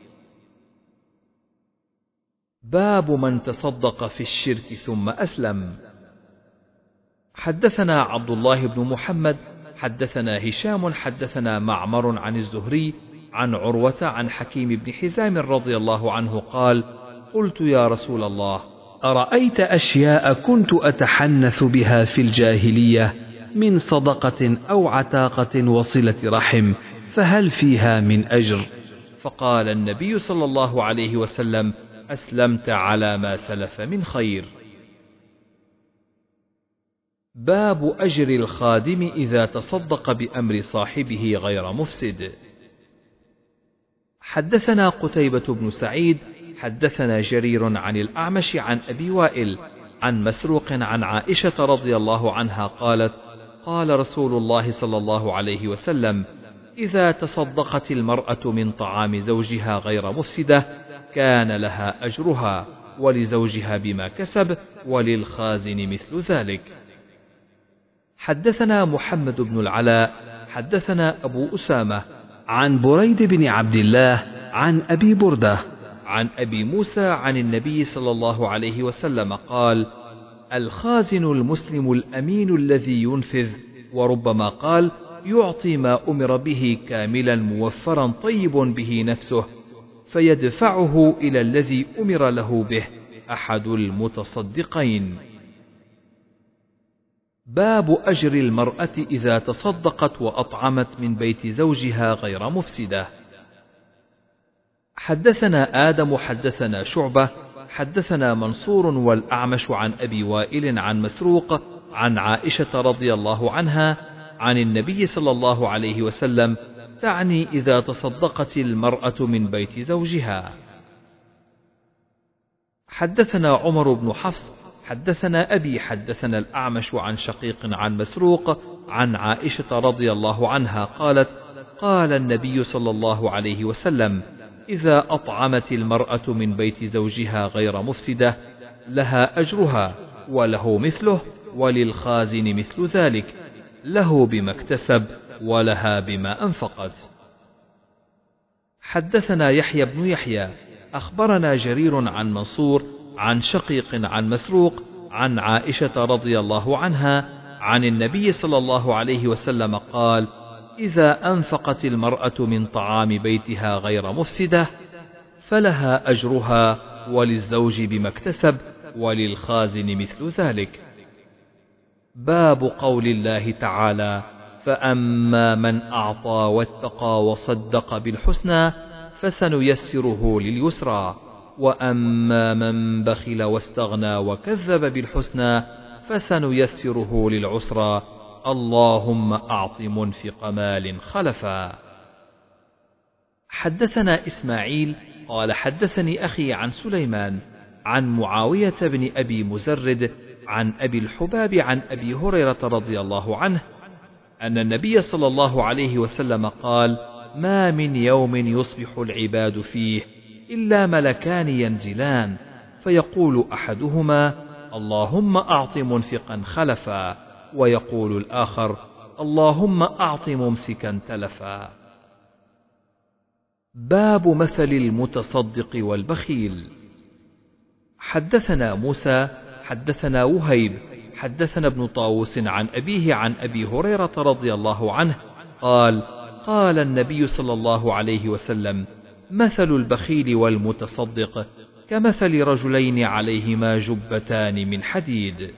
باب من تصدق في الشرك ثم أسلم. حدثنا عبد الله بن محمد حدثنا هشام حدثنا معمر عن الزهري عن عروة عن حكيم بن حزام رضي الله عنه قال: قلت: يا رسول الله، أرأيت أشياء كنت أتحنث بها في الجاهلية من صدقة أو عتاقة وصلة رحم، فهل فيها من أجر؟ فقال النبي صلى الله عليه وسلم: أسلمت على ما سلف من خير. باب أجر الخادم إذا تصدق بأمر صاحبه غير مفسد. حدثنا قتيبة بن سعيد حدثنا جرير عن الأعمش عن أبي وائل عن مسروق عن عائشة رضي الله عنها قالت: قال رسول الله صلى الله عليه وسلم: إذا تصدقت المرأة من طعام زوجها غير مفسدة كان لها أجرها، ولزوجها بما كسب، وللخازن مثل ذلك. حدثنا محمد بن العلاء حدثنا أبو أسامة عن بريد بن عبد الله عن أبي بردة عن أبي موسى عن النبي صلى الله عليه وسلم قال: الخازن المسلم الأمين الذي ينفذ، وربما قال: يعطي ما أمر به كاملا موفرا طيب به نفسه، فيدفعه إلى الذي أمر له به أحد المتصدقين. باب أجر المرأة إذا تصدقت وأطعمت من بيت زوجها غير مفسدة. حدثنا آدم حدثنا شعبة حدثنا منصور والأعمش عن أبي وائل عن مسروق عن عائشة رضي الله عنها عن النبي صلى الله عليه وسلم، تعني إذا تصدقت المرأة من بيت زوجها. حدثنا عمر بن حفص حدثنا أبي حدثنا الأعمش عن شقيق عن مسروق عن عائشة رضي الله عنها قالت: قال النبي صلى الله عليه وسلم: إذا أطعمت المرأة من بيت زوجها غير مفسدة لها أجرها وله مثله وللخازن مثل ذلك، له بما اكتسب ولها بما أنفقت. حدثنا يحيى بن يحيى أخبرنا جرير عن منصور عن شقيق عن مسروق عن عائشة رضي الله عنها عن النبي صلى الله عليه وسلم قال: إذا أنفقت المرأة من طعام بيتها غير مفسدة فلها أجرها وللزوج بما اكتسب وللخازن مثل ذلك. باب قول الله تعالى: فأما من أعطى واتقى وصدق بالحسنى فسنيسره لليسرى، وأما من بخل واستغنى وكذب بالحسنى فسنيسره للعسرى، اللهم أعط منفق مال خلفا. حدثنا إسماعيل قال حدثني أخي عن سليمان عن معاوية بن أبي مزرد عن أبي الحباب عن أبي هريرة رضي الله عنه أن النبي صلى الله عليه وسلم قال: ما من يوم يصبح العباد فيه إلا ملكان ينزلان، فيقول أحدهما: اللهم أعط منفقا خلفا، ويقول الآخر: اللهم أعط ممسكا تلفا. باب مثل المتصدق والبخيل. حدثنا موسى حدثنا وهيب حدثنا ابن طاووس عن أبيه عن أبي هريرة رضي الله عنه قال: قال النبي صلى الله عليه وسلم: مثل البخيل والمتصدق كمثل رجلين عليهما جبتان من حديد.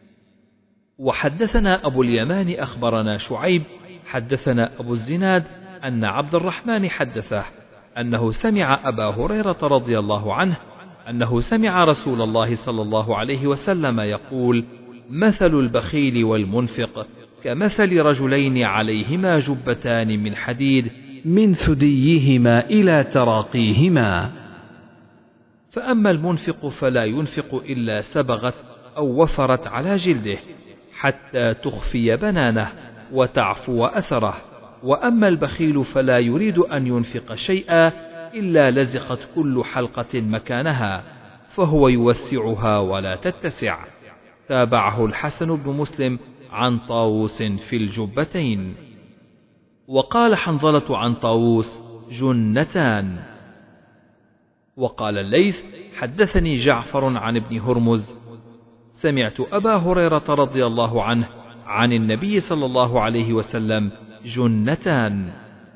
وحدثنا أبو اليمان أخبرنا شعيب حدثنا أبو الزناد أن عبد الرحمن حدثه أنه سمع أبا هريرة رضي الله عنه أنه سمع رسول الله صلى الله عليه وسلم يقول: مثل البخيل والمنفق كمثل رجلين عليهما جبتان من حديد من ثديهما إلى تراقيهما، فأما المنفق فلا ينفق إلا سبغت أو وفرت على جلده حتى تخفي بنانه وتعفو أثره، وأما البخيل فلا يريد أن ينفق شيئا إلا لزقت كل حلقة مكانها، فهو يوسعها ولا تتسع. تابعه الحسن بن مسلم عن طاووس في الجبتين. وقال حنظلة عن طاووس: جنتان. وقال الليث: حدثني جعفر عن ابن هرمز سمعت أبا هريرة رضي الله عنه عن النبي صلى الله عليه وسلم: جنتان.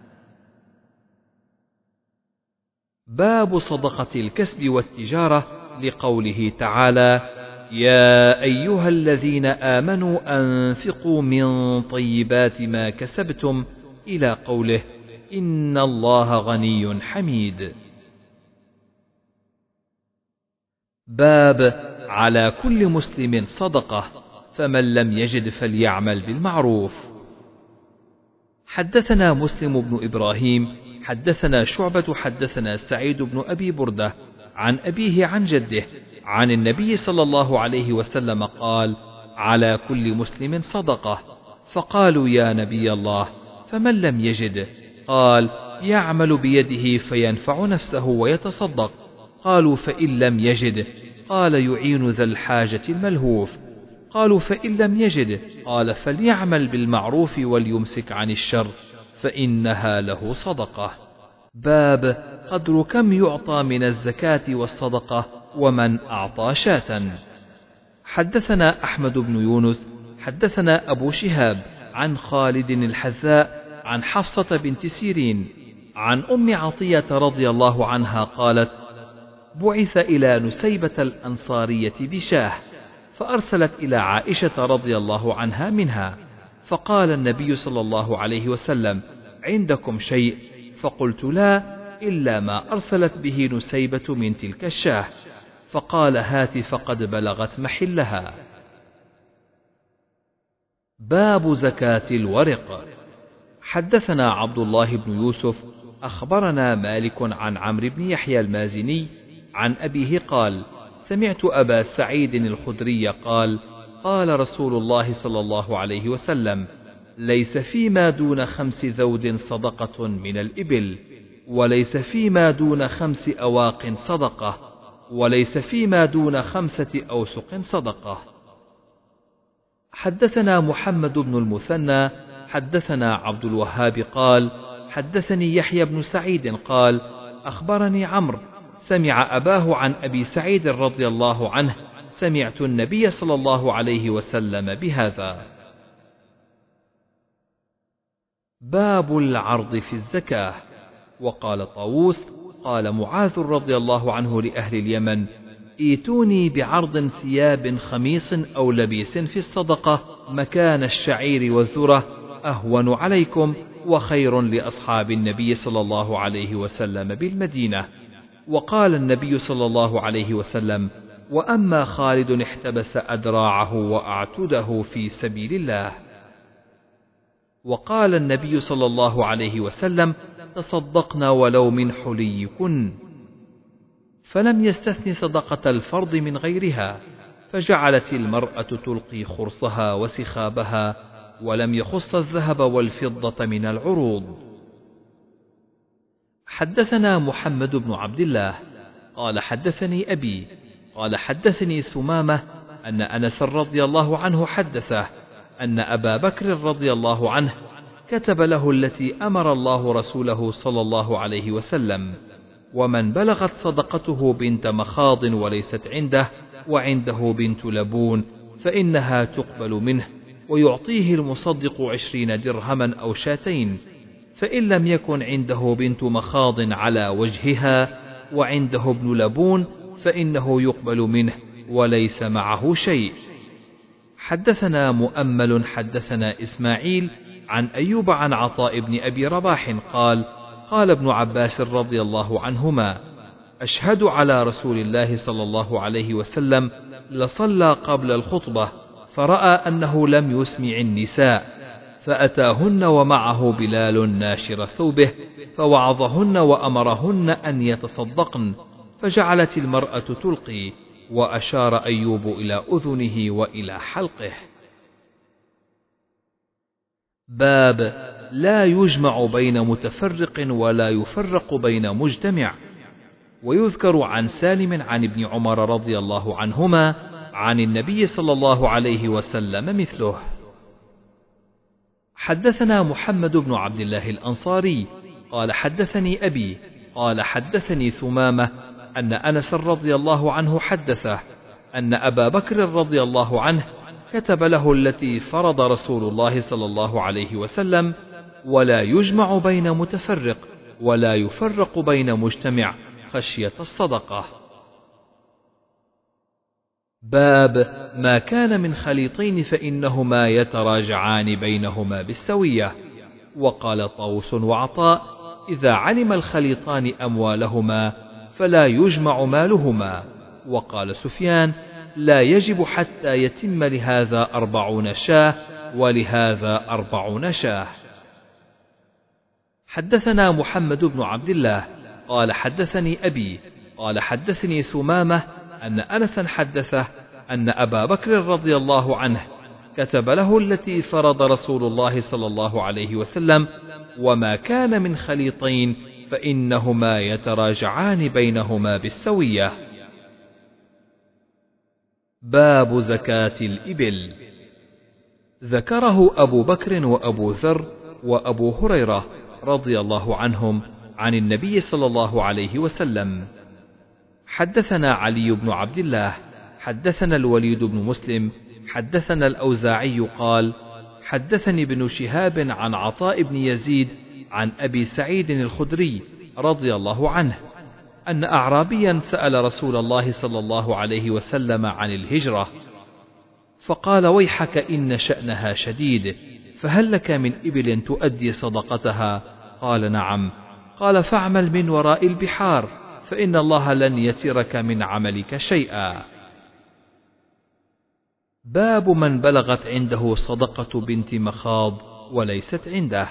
باب صدقة الكسب والتجارة، لقوله تعالى: يا أيها الذين آمنوا أنفقوا من طيبات ما كسبتم، إلى قوله: إن الله غني حميد. باب على كل مسلم صدقة، فمن لم يجد فليعمل بالمعروف. حدثنا مسلم بن إبراهيم حدثنا شعبة حدثنا سعيد بن أبي بردة عن أبيه عن جده عن النبي صلى الله عليه وسلم قال: على كل مسلم صدقة. فقالوا: يا نبي الله، فمن لم يجد؟ قال: يعمل بيده فينفع نفسه ويتصدق. قالوا: فإن لم يجد؟ قال: يعين ذا الحاجة الملهوف. قالوا: فإن لم يجد؟ قال: فليعمل بالمعروف وليمسك عن الشر، فإنها له صدقة. باب قدر كم يعطى من الزكاة والصدقة ومن أعطى شاة. حدثنا أحمد بن يونس حدثنا أبو شهاب عن خالد الحذاء عن حفصة بنت سيرين عن أم عطية رضي الله عنها قالت: بعث إلى نسيبة الأنصارية بشاه، فأرسلت إلى عائشة رضي الله عنها منها، فقال النبي صلى الله عليه وسلم: عندكم شيء؟ فقلت: لا، إلا ما أرسلت به نسيبة من تلك الشاه. فقال: هات فقد بلغت محلها. باب زكاة الورق. حدثنا عبد الله بن يوسف أخبرنا مالك عن عمرو بن يحيى المازني عن أبيه قال: سمعت أبا سعيد الخدري قال: قال رسول الله صلى الله عليه وسلم: ليس فيما دون خمس ذود صدقة من الإبل، وليس فيما دون خمس أواق صدقة، وليس فيما دون خمسة أوسق صدقة. حدثنا محمد بن المثنى حدثنا عبد الوهاب قال: حدثني يحيى بن سعيد قال: أخبرني عمرو سمع أباه عن أبي سعيد رضي الله عنه: سمعت النبي صلى الله عليه وسلم بهذا. باب العرض في الزكاة. وقال طاووس: قال معاذ رضي الله عنه لأهل اليمن: ائتوني بعرض ثياب خميص أو لبيس في الصدقة مكان الشعير والذرة، أهون عليكم وخير لأصحاب النبي صلى الله عليه وسلم بالمدينة. وقال النبي صلى الله عليه وسلم: وأما خالد احتبس أدراعه وأعتده في سبيل الله. وقال النبي صلى الله عليه وسلم: تصدقنا ولو من حليكن. فلم يستثن صدقة الفرض من غيرها، فجعلت المرأة تلقي خرصها وسخابها، ولم يخص الذهب والفضة من العروض. حدثنا محمد بن عبد الله قال: حدثني أبي قال: حدثني ثمامة أن أنس رضي الله عنه حدثه أن أبا بكر رضي الله عنه كتب له التي أمر الله رسوله صلى الله عليه وسلم: ومن بلغت صدقته بنت مخاض وليست عنده وعنده بنت لبون فإنها تقبل منه، ويعطيه المصدق عشرين درهما أو شاتين، فإن لم يكن عنده بنت مخاض على وجهها وعنده ابن لبون فإنه يقبل منه وليس معه شيء. حدثنا مؤمل حدثنا إسماعيل عن أيوب عن عطاء بن أبي رباح قال: قال ابن عباس رضي الله عنهما: أشهد على رسول الله صلى الله عليه وسلم لصلى قبل الخطبة فرأى أنه لم يسمع النساء، فأتاهن ومعه بلال ناشر ثوبه فوعظهن وأمرهن أن يتصدقن، فجعلت المرأة تلقي، وأشار أيوب إلى أذنه وإلى حلقه. باب لا يجمع بين متفرق ولا يفرق بين مجتمع. ويذكر عن سالم عن ابن عمر رضي الله عنهما عن النبي صلى الله عليه وسلم مثله. حدثنا محمد بن عبد الله الأنصاري قال: حدثني أبي قال: حدثني ثمامة أن أنس رضي الله عنه حدثه أن أبا بكر رضي الله عنه كتب له التي فرض رسول الله صلى الله عليه وسلم: ولا يجمع بين متفرق ولا يفرق بين مجتمع خشية الصدقة. باب ما كان من خليطين فإنهما يتراجعان بينهما بالسوية. وقال طاووس وعطاء: إذا علم الخليطان أموالهما فلا يجمع مالهما. وقال سفيان: لا يجب حتى يتم لهذا أربعون شاه ولهذا أربعون شاه. حدثنا محمد بن عبد الله قال: حدثني أبي قال: حدثني ثمامة أن أنسا حدثه أن أبا بكر رضي الله عنه كتب له التي فرض رسول الله صلى الله عليه وسلم: وما كان من خليطين فإنهما يتراجعان بينهما بالسوية. باب زكاة الإبل. ذكره أبو بكر وأبو ذر وأبو هريرة رضي الله عنهم عن النبي صلى الله عليه وسلم. حدثنا علي بن عبد الله حدثنا الوليد بن مسلم حدثنا الأوزاعي قال: حدثني ابن شهاب عن عطاء بن يزيد عن أبي سعيد الخدري رضي الله عنه أن أعرابيا سأل رسول الله صلى الله عليه وسلم عن الهجرة، فقال: ويحك إن شأنها شديد، فهل لك من إبل تؤدي صدقتها؟ قال: نعم. قال: فاعمل من وراء البحار، فإن الله لن يترك من عملك شيئا. باب من بلغت عنده صدقة بنت مخاض وليست عنده.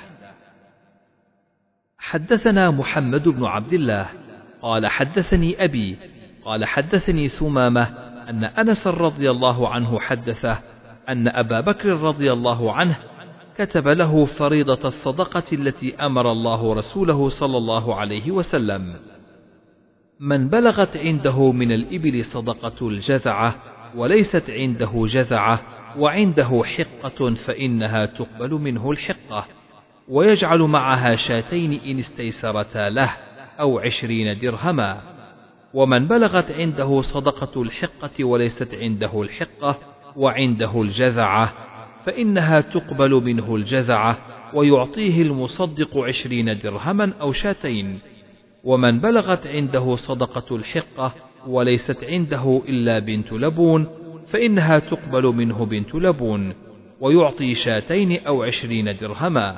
حدثنا محمد بن عبد الله قال حدثني أبي قال حدثني ثمامة أن أنس رضي الله عنه حدثه أن أبا بكر رضي الله عنه كتب له فريضة الصدقة التي أمر الله رسوله صلى الله عليه وسلم. من بلغت عنده من الإبل صدقة الجذعة وليست عنده جذعة وعنده حقة فإنها تقبل منه الحقة، ويجعل معها شاتين إن استيسرتا له أو عشرين درهما. ومن بلغت عنده صدقة الحقة وليست عنده الحقة وعنده الجذعة فإنها تقبل منه الجذعة ويعطيه المصدق عشرين درهما أو شاتين. ومن بلغت عنده صدقة الحقة وليست عنده إلا بنت لبون فإنها تقبل منه بنت لبون ويعطي شاتين أو عشرين درهما.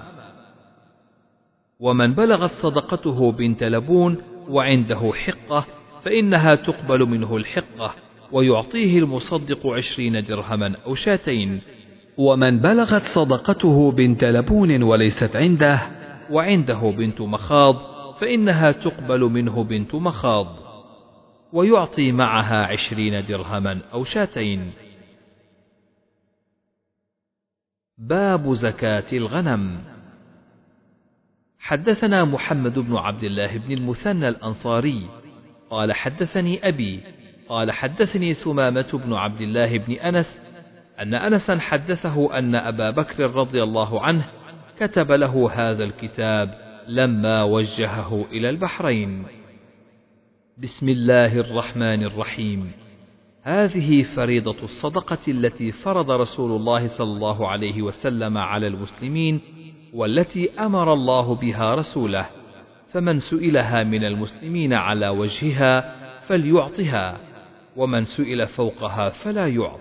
ومن بلغت صدقته بنت لبون وعنده حقة فإنها تقبل منه الحقة ويعطيه المصدق عشرين درهما أو شاتين. ومن بلغت صدقته بنت لبون وليست عنده وعنده بنت مخاض فإنها تقبل منه بنت مخاض ويعطي معها عشرين درهما أو شاتين. باب زكاة الغنم. حدثنا محمد بن عبد الله بن المثنى الأنصاري قال حدثني أبي قال حدثني ثمامة بن عبد الله بن أنس أن أنسا حدثه أن أبا بكر رضي الله عنه كتب له هذا الكتاب لما وجهه إلى البحرين. بسم الله الرحمن الرحيم. هذه فريضة الصدقة التي فرض رسول الله صلى الله عليه وسلم على المسلمين والتي أمر الله بها رسوله، فمن سئلها من المسلمين على وجهها فليعطها، ومن سئل فوقها فلا يعط.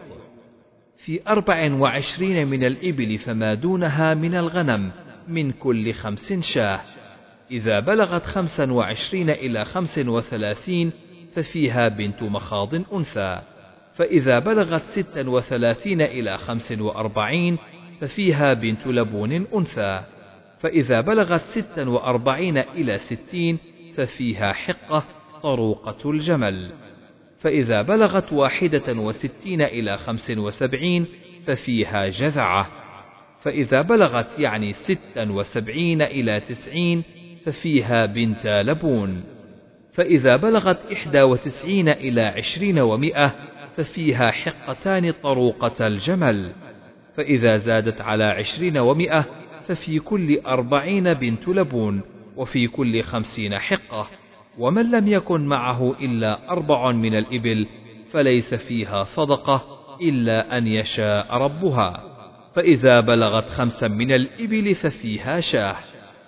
في أربع وعشرين من الإبل فما دونها من الغنم من كل خمس شاه، إذا بلغت خمسا وعشرين إلى خمس وثلاثين ففيها بنت مخاض أنثى، فإذا بلغت ستا وثلاثين إلى خمس وأربعين ففيها بنت لبون أنثى، فإذا بلغت ستا وأربعين إلى ستين ففيها حقة طروقة الجمل، فإذا بلغت واحدة وستين إلى خمس وسبعين ففيها جذعة، فإذا بلغت يعني ستا وسبعين إلى تسعين ففيها بنت لبون، فإذا بلغت إحدى وتسعين إلى عشرين ومئة ففيها حقتان طروقة الجمل، فإذا زادت على عشرين ومئة ففي كل أربعين بنت لبون وفي كل خمسين حقة. ومن لم يكن معه إلا أربع من الإبل فليس فيها صدقة إلا أن يشاء ربها، فإذا بلغت خمسا من الإبل ففيها شاه.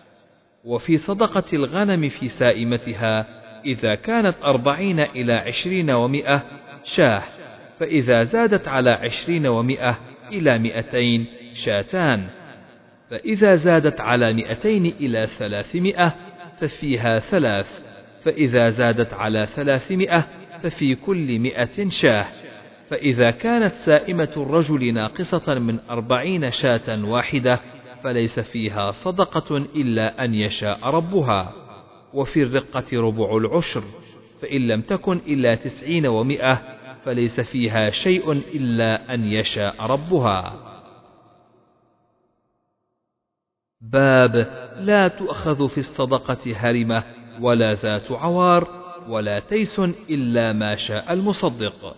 وفي صدقة الغنم في سائمتها إذا كانت أربعين إلى عشرين ومئة شاه، فإذا زادت على عشرين ومئة إلى مئتين شاتان، فإذا زادت على مئتين إلى ثلاثمائة ففيها ثلاث، فإذا زادت على ثلاثمائة ففي كل مئة شاه، فإذا كانت سائمة الرجل ناقصة من أربعين شاة واحدة فليس فيها صدقة إلا أن يشاء ربها. وفي الرقة ربع العشر، فإن لم تكن إلا تسعين ومئة فليس فيها شيء إلا أن يشاء ربها. باب لا تؤخذ في الصدقة هرمة ولا ذات عوار ولا تيس إلا ما شاء المصدق.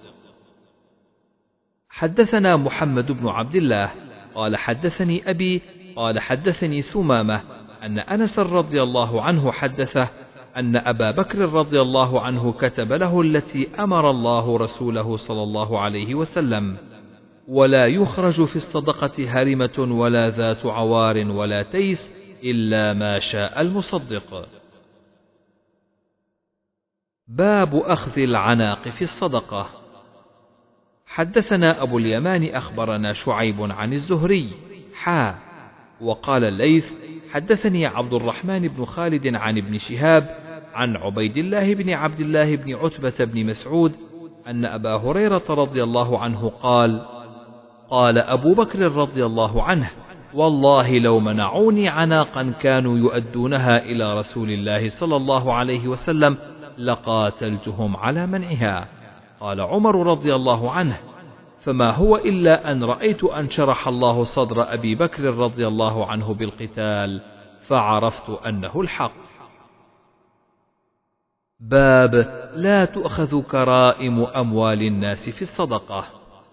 حدثنا محمد بن عبد الله قال حدثني أبي قال حدثني ثمامة أن أنس رضي الله عنه حدثه أن أبا بكر رضي الله عنه كتب له التي أمر الله رسوله صلى الله عليه وسلم: ولا يخرج في الصدقة هرمة ولا ذات عوار ولا تيس إلا ما شاء المصدق. باب أخذ العناق في الصدقة. حدثنا أبو اليمان أخبرنا شعيب عن الزهري حا وقال الليث حدثني عبد الرحمن بن خالد عن ابن شهاب عن عبيد الله بن عبد الله بن عتبة بن مسعود أن أبا هريرة رضي الله عنه قال: قال أبو بكر رضي الله عنه: والله لو منعوني عناقا كانوا يؤدونها إلى رسول الله صلى الله عليه وسلم لقاتلتهم على منعها. قال عمر رضي الله عنه: فما هو إلا أن رأيت أن شرح الله صدر أبي بكر رضي الله عنه بالقتال فعرفت أنه الحق. باب لا تؤخذ كرائم أموال الناس في الصدقة.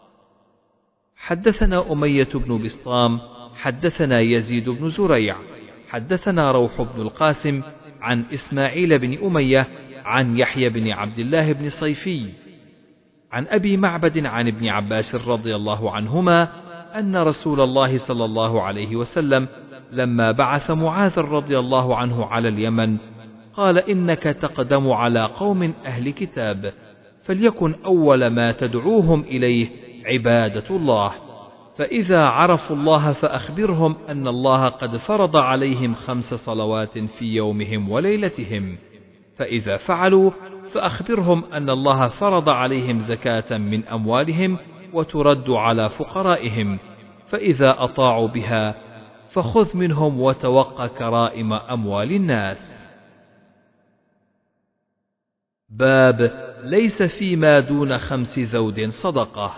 حدثنا أمية بن بسطام حدثنا يزيد بن زريع حدثنا روح بن القاسم عن إسماعيل بن أمية عن يحيى بن عبد الله بن صيفي عن أبي معبد عن ابن عباس رضي الله عنهما أن رسول الله صلى الله عليه وسلم لما بعث معاذ رضي الله عنه على اليمن قال: إنك تقدم على قوم أهل كتاب، فليكن أول ما تدعوهم إليه عبادة الله، فإذا عرفوا الله فأخبرهم أن الله قد فرض عليهم خمس صلوات في يومهم وليلتهم، فإذا فعلوا فأخبرهم أن الله فرض عليهم زكاة من أموالهم وترد على فقرائهم، فإذا أطاعوا بها فخذ منهم وتوق كرائم أموال الناس. باب ليس فيما دون خمس ذود صدقة.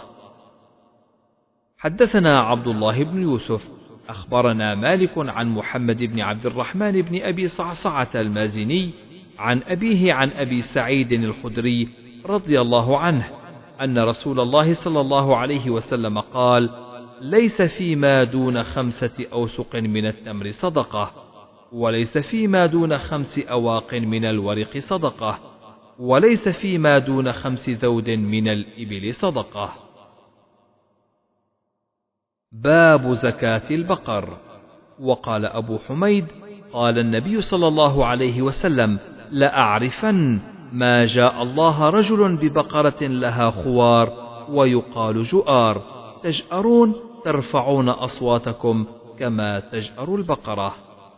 حدثنا عبد الله بن يوسف أخبرنا مالك عن محمد بن عبد الرحمن بن أبي صعصعة المازني عن أبيه عن أبي سعيد الخدري رضي الله عنه أن رسول الله صلى الله عليه وسلم قال: ليس فيما دون خمسة أوسق من التمر صدقة، وليس فيما دون خمس أواق من الورق صدقة، وليس فيما دون خمس ذود من الإبل صدقة. باب زكاة البقر. وقال أبو حميد: قال النبي صلى الله عليه وسلم: لأعرفن ما جاء الله رجل ببقرة لها خوار ويقال جؤار تجأرون ترفعون أصواتكم كما تجأر البقرة.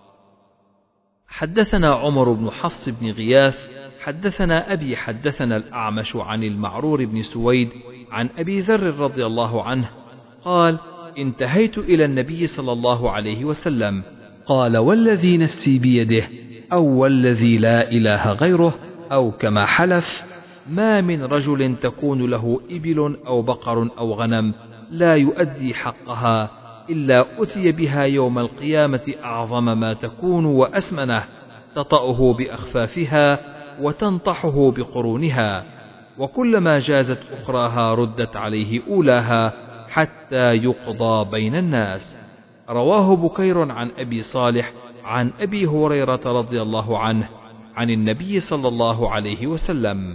حدثنا عمر بن حفص بن غياث حدثنا أبي حدثنا الأعمش عن المعرور بن سويد عن أبي ذر رضي الله عنه قال: انتهيت إلى النبي صلى الله عليه وسلم قال: والذي نفسي بيده أو والذي لا إله غيره أو كما حلف: ما من رجل تكون له إبل أو بقر أو غنم لا يؤدي حقها إلا أتي بها يوم القيامة أعظم ما تكون وأسمنه، تطأه بأخفافها وتنطحه بقرونها، وكلما جازت أخراها ردت عليه أولاها حتى يقضى بين الناس. رواه بكير عن أبي صالح عن أبي هريرة رضي الله عنه عن النبي صلى الله عليه وسلم.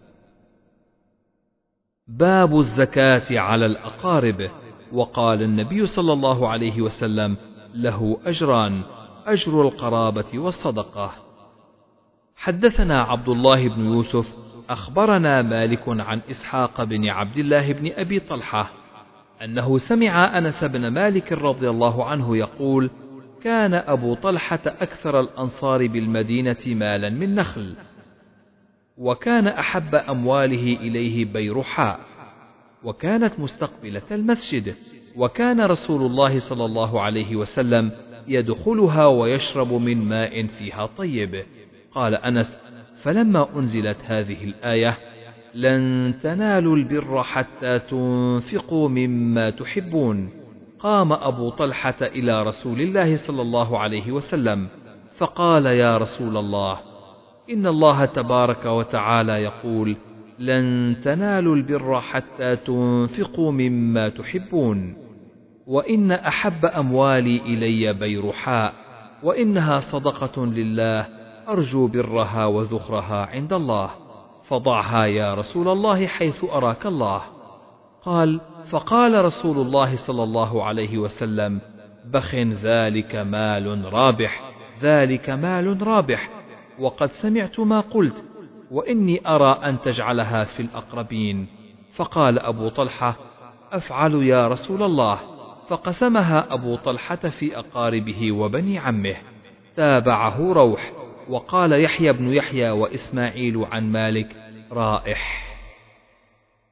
باب الزكاة على الأقارب. وقال النبي صلى الله عليه وسلم: له أجران: أجر القرابة والصدقة. حدثنا عبد الله بن يوسف أخبرنا مالك عن إسحاق بن عبد الله بن أبي طلحة أنه سمع أنس بن مالك رضي الله عنه يقول: كان أبو طلحة أكثر الأنصار بالمدينة مالا من نخل، وكان أحب أمواله إليه بيرحاء، وكانت مستقبلة المسجد، وكان رسول الله صلى الله عليه وسلم يدخلها ويشرب من ماء فيها طيب. قال أنس: فلما أنزلت هذه الآية: لن تنالوا البر حتى تنفقوا مما تحبون، قام أبو طلحة إلى رسول الله صلى الله عليه وسلم فقال: يا رسول الله، إن الله تبارك وتعالى يقول: لن تنالوا البر حتى تنفقوا مما تحبون، وإن أحب أموالي إلي بيرحاء، وإنها صدقة لله أرجو برها وذخرها عند الله، فضعها يا رسول الله حيث أراك الله. قال: فقال رسول الله صلى الله عليه وسلم: بخ، ذلك مال رابح، ذلك مال رابح، وقد سمعت ما قلت، وإني أرى أن تجعلها في الأقربين. فقال أبو طلحة: أفعل يا رسول الله. فقسمها أبو طلحة في أقاربه وبني عمه. تابعه روح. وقال يحيى بن يحيى وإسماعيل عن مالك: رائح.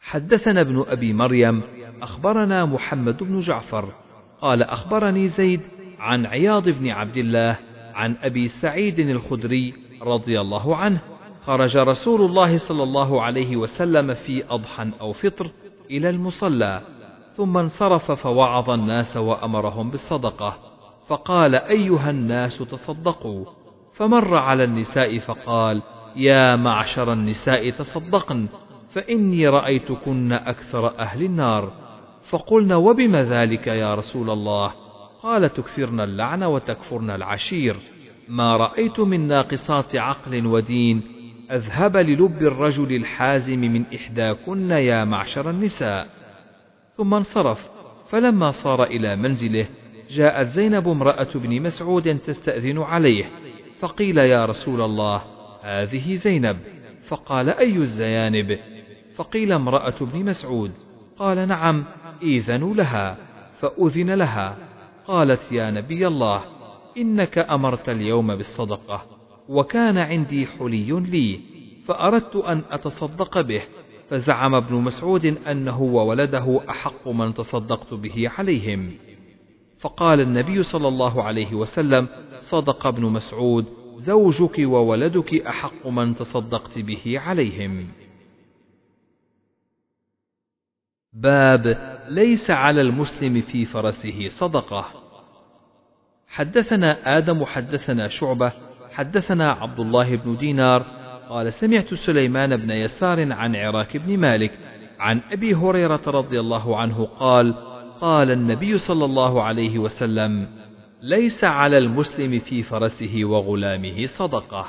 حدثنا ابن أبي مريم أخبرنا محمد بن جعفر قال أخبرني زيد عن عياض بن عبد الله عن أبي سعيد الخدري رضي الله عنه خرج رسول الله صلى الله عليه وسلم في أضحى أو فطر إلى المصلى ثم انصرف فوعظ الناس وأمرهم بالصدقة فقال أيها الناس تصدقوا فمر على النساء فقال يا معشر النساء تصدقن فإني رأيتكن أكثر أهل النار فقلنا وبم ذلك يا رسول الله قال تكثرن اللعن وتكفرن العشير ما رأيت من ناقصات عقل ودين أذهب للب الرجل الحازم من إحداكن يا معشر النساء. ثم انصرف فلما صار إلى منزله جاءت زينب امرأة بن مسعود تستأذن عليه فقيل يا رسول الله هذه زينب فقال أي الزيانب فقيل امرأة بن مسعود قال نعم إذنوا لها فأذن لها قالت يا نبي الله إنك أمرت اليوم بالصدقة وكان عندي حلي لي فأردت أن أتصدق به فزعم ابن مسعود أنه وولده أحق من تصدقت به عليهم فقال النبي صلى الله عليه وسلم صدق ابن مسعود زوجك وولدك أحق من تصدقت به عليهم. باب ليس على المسلم في فرسه صدقة. حدثنا آدم حدثنا شعبة حدثنا عبد الله بن دينار قال سمعت سليمان بن يسار عن عراك بن مالك عن أبي هريرة رضي الله عنه قال قال النبي صلى الله عليه وسلم ليس على المسلم في فرسه وغلامه صدقة.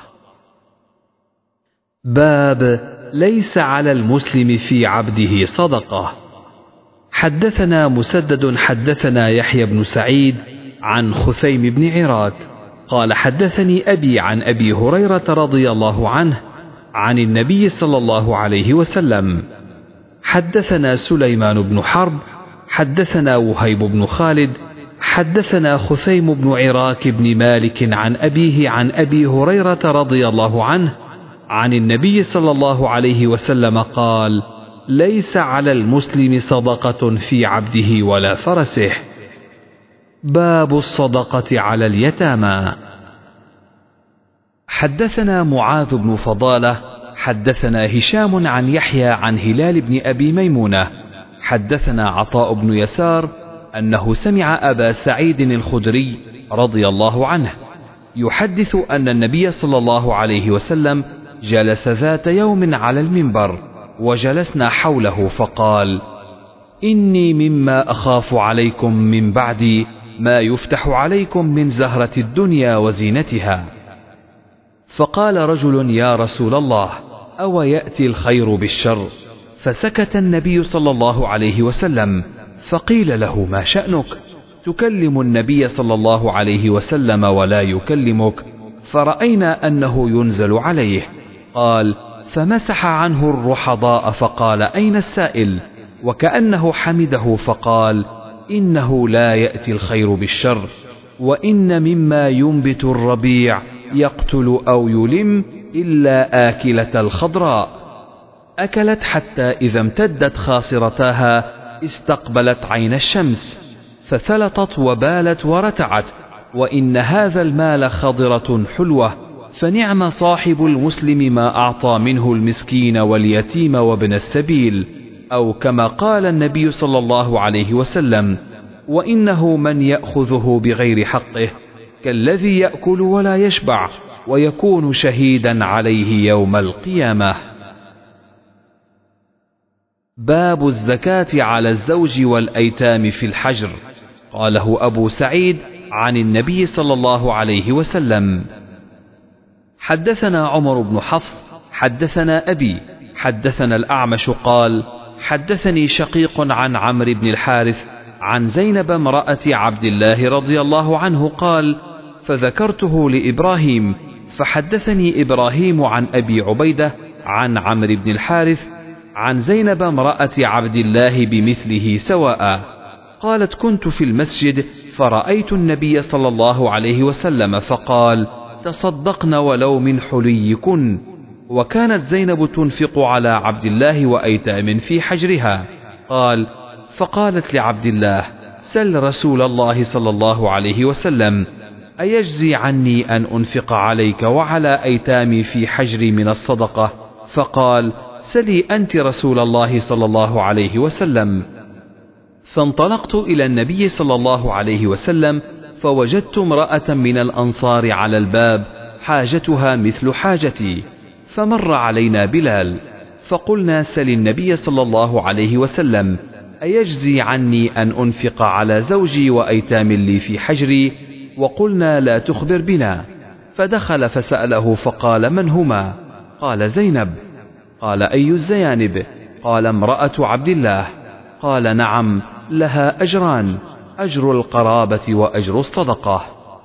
باب ليس على المسلم في عبده صدقة. حدثنا مسدد حدثنا يحيى بن سعيد عن خثيم بن عراك قال حدثني أبي عن أبي هريرة رضي الله عنه عن النبي صلى الله عليه وسلم. حدثنا سليمان بن حرب حدثنا وهيب بن خالد حدثنا خثيم بن عراك بن مالك عن أبيه عن أبي هريرة رضي الله عنه عن النبي صلى الله عليه وسلم قال ليس على المسلم صدقة في عبده ولا فرسه. باب الصدقة على اليتامى. حدثنا معاذ بن فضالة حدثنا هشام عن يحيى عن هلال بن أبي ميمونة حدثنا عطاء بن يسار أنه سمع أبا سعيد الخدري رضي الله عنه يحدث أن النبي صلى الله عليه وسلم جلس ذات يوم على المنبر وجلسنا حوله فقال إني مما أخاف عليكم من بعدي ما يفتح عليكم من زهرة الدنيا وزينتها. فقال رجل يا رسول الله أو يأتي الخير بالشر؟ فسكت النبي صلى الله عليه وسلم فقيل له ما شأنك تكلم النبي صلى الله عليه وسلم ولا يكلمك؟ فرأينا أنه ينزل عليه. قال فمسح عنه الرحضاء فقال أين السائل؟ وكأنه حمده فقال إنه لا يأتي الخير بالشر وإن مما ينبت الربيع يقتل أو يلم إلا آكلة الخضراء أكلت حتى إذا امتدت خاصرتاها استقبلت عين الشمس فثلطت وبالت ورتعت وإن هذا المال خضرة حلوة فنعم صاحب المسلم ما أعطى منه المسكين واليتيم وابن السبيل أو كما قال النبي صلى الله عليه وسلم وإنه من يأخذه بغير حقه كالذي يأكل ولا يشبع ويكون شهيدا عليه يوم القيامة. باب الزكاة على الزوج والأيتام في الحجر. قاله أبو سعيد عن النبي صلى الله عليه وسلم. حدثنا عمر بن حفص حدثنا أبي حدثنا الأعمش قال حدثني شقيق عن عمرو بن الحارث عن زينب امرأة عبد الله رضي الله عنه قال فذكرته لإبراهيم فحدثني إبراهيم عن أبي عبيدة عن عمرو بن الحارث عن زينب امرأة عبد الله بمثله سواء قالت كنت في المسجد فرأيت النبي صلى الله عليه وسلم فقال تصدقن ولو من حليكن وكانت زينب تنفق على عبد الله وأيتام في حجرها. قال: فقالت لعبد الله: سل رسول الله صلى الله عليه وسلم أيجزي عني أن أنفق عليك وعلى أيتامي في حجري من الصدقة؟ فقال: سلي أنت رسول الله صلى الله عليه وسلم. فانطلقت إلى النبي صلى الله عليه وسلم فوجدت امرأة من الأنصار على الباب حاجتها مثل حاجتي، فمر علينا بلال فقلنا: سل النبي صلى الله عليه وسلم أيجزي عني أن أنفق على زوجي وأيتام لي في حجري؟ وقلنا: لا تخبر بنا. فدخل فسأله فقال: من هما؟ قال: زينب. قال: أي الزيانب؟ قال: امرأة عبد الله. قال: نعم، لها أجران، أجر القرابة وأجر الصدقة.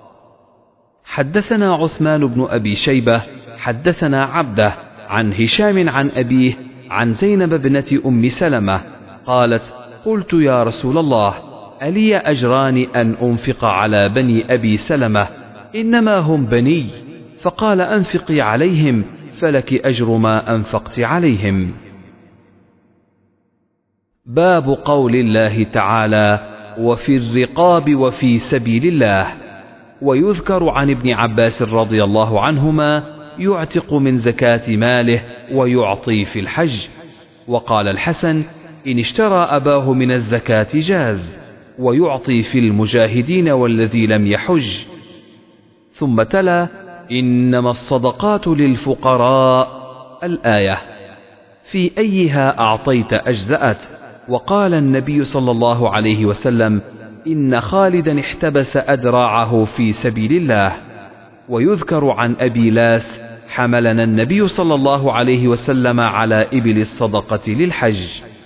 حدثنا عثمان بن أبي شيبة حدثنا عبده عن هشام عن أبيه عن زينب بنت أم سلمة قالت: قلت: يا رسول الله، ألي أجران أن أنفق على بني أبي سلمة؟ إنما هم بني. فقال: أنفقي عليهم فلك أجر ما أنفقت عليهم. باب قول الله تعالى: وفي الرقاب وفي سبيل الله. ويذكر عن ابن عباس رضي الله عنهما: يعتق من زكاة ماله ويعطي في الحج. وقال الحسن: إن اشترى أباه من الزكاة جاز، ويعطي في المجاهدين والذي لم يحج. ثم تلا: إنما الصدقات للفقراء الآية، في أيها أعطيت أجزأت. وقال النبي صلى الله عليه وسلم: إن خالدا احتبس أدراعه في سبيل الله. ويذكر عن أبي لاث: حملنا النبي صلى الله عليه وسلم على إبل الصدقة للحج.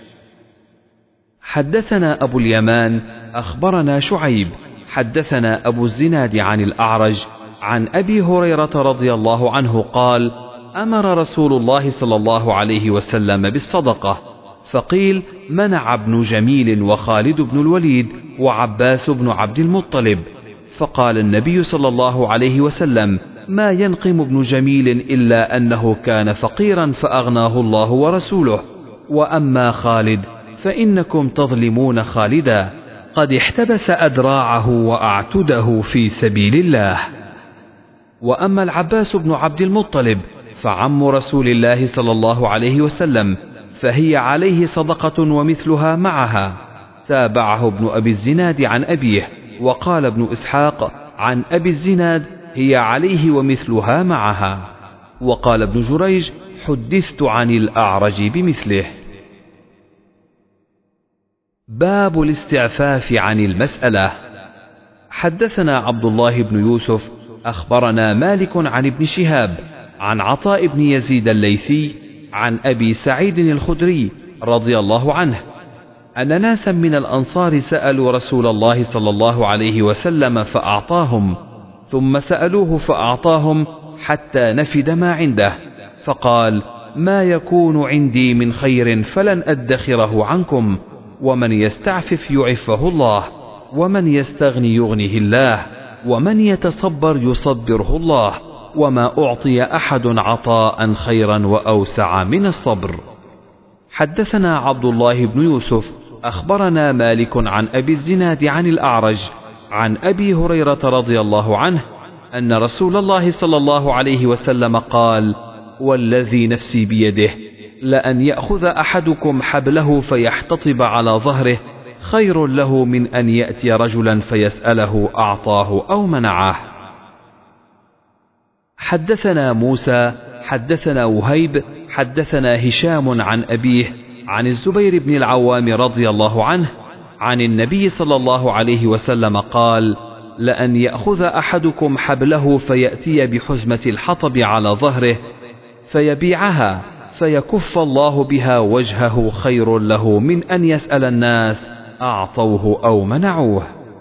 حدثنا أبو اليمان أخبرنا شعيب حدثنا أبو الزناد عن الأعرج عن أبي هريرة رضي الله عنه قال: أمر رسول الله صلى الله عليه وسلم بالصدقة، فقيل: منع ابن جميل وخالد بن الوليد وعباس بن عبد المطلب. فقال النبي صلى الله عليه وسلم: ما ينقم ابن جميل إلا أنه كان فقيرا فأغناه الله ورسوله، وأما خالد فإنكم تظلمون خالدا، قد احتبس أدراعه وأعتده في سبيل الله. وأما العباس بن عبد المطلب فعم رسول الله صلى الله عليه وسلم، فهي عليه صدقة ومثلها معها. تابعه ابن أبي الزناد عن أبيه. وقال ابن إسحاق عن أبي الزناد: هي عليه ومثلها معها. وقال ابن جريج: حدثت عن الأعرج بمثله. باب الاستعفاف عن المسألة. حدثنا عبد الله بن يوسف أخبرنا مالك عن ابن شهاب عن عطاء بن يزيد الليثي عن أبي سعيد الخدري رضي الله عنه أن ناسا من الأنصار سألوا رسول الله صلى الله عليه وسلم فأعطاهم، ثم سألوه فأعطاهم حتى نفد ما عنده، فقال: ما يكون عندي من خير فلن أدخره عنكم، ومن يستعفف يعفه الله، ومن يستغني يغنه الله، ومن يتصبر يصبره الله، وما أعطي أحد عطاء خيرا وأوسع من الصبر. حدثنا عبد الله بن يوسف أخبرنا مالك عن أبي الزناد عن الأعرج عن أبي هريرة رضي الله عنه أن رسول الله صلى الله عليه وسلم قال: والذي نفسي بيده لأن يأخذ أحدكم حبله فيحتطب على ظهره خير له من أن يأتي رجلا فيسأله أعطاه أو منعه. حدثنا موسى حدثنا وهيب حدثنا هشام عن أبيه عن الزبير بن العوام رضي الله عنه عن النبي صلى الله عليه وسلم قال: لأن يأخذ أحدكم حبله فيأتي بحزمة الحطب على ظهره فيبيعها فيكف الله بها وجهه خير له من أن يسأل الناس أعطوه أو منعوه.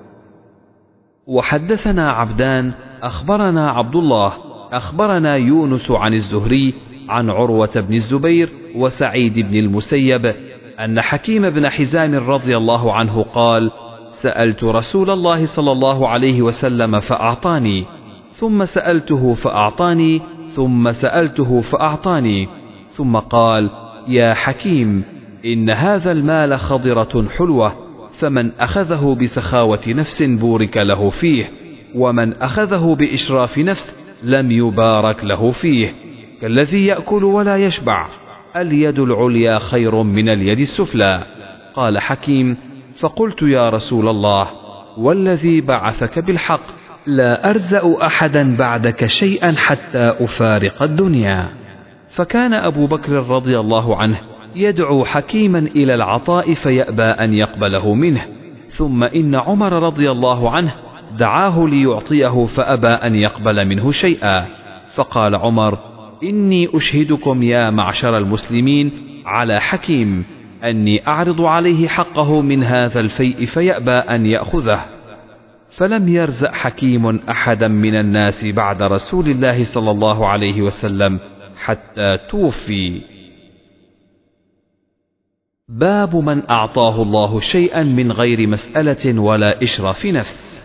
وحدثنا عبدان أخبرنا عبد الله أخبرنا يونس عن الزهري عن عروة بن الزبير وسعيد بن المسيب أن حكيم بن حزام رضي الله عنه قال: سألت رسول الله صلى الله عليه وسلم فأعطاني، ثم سألته فأعطاني، ثم سألته فأعطاني، ثم قال: يا حكيم، إن هذا المال خضرة حلوة، فمن أخذه بسخاوة نفس بورك له فيه، ومن أخذه بإشراف نفس لم يبارك له فيه، كالذي يأكل ولا يشبع، اليد العليا خير من اليد السفلى. قال حكيم: فقلت يا رسول الله، والذي بعثك بالحق لا أرزأ أحدا بعدك شيئا حتى أفارق الدنيا. فكان أبو بكر رضي الله عنه يدعو حكيما إلى العطاء فيأبى أن يقبله منه، ثم إن عمر رضي الله عنه دعاه ليعطيه فأبى أن يقبل منه شيئا، فقال عمر: إني أشهدكم يا معشر المسلمين على حكيم أني أعرض عليه حقه من هذا الفيء فيأبى أن يأخذه. فلم يرزق حكيم أحدا من الناس بعد رسول الله صلى الله عليه وسلم حتى توفي. باب من أعطاه الله شيئا من غير مسألة ولا إشراف نفس.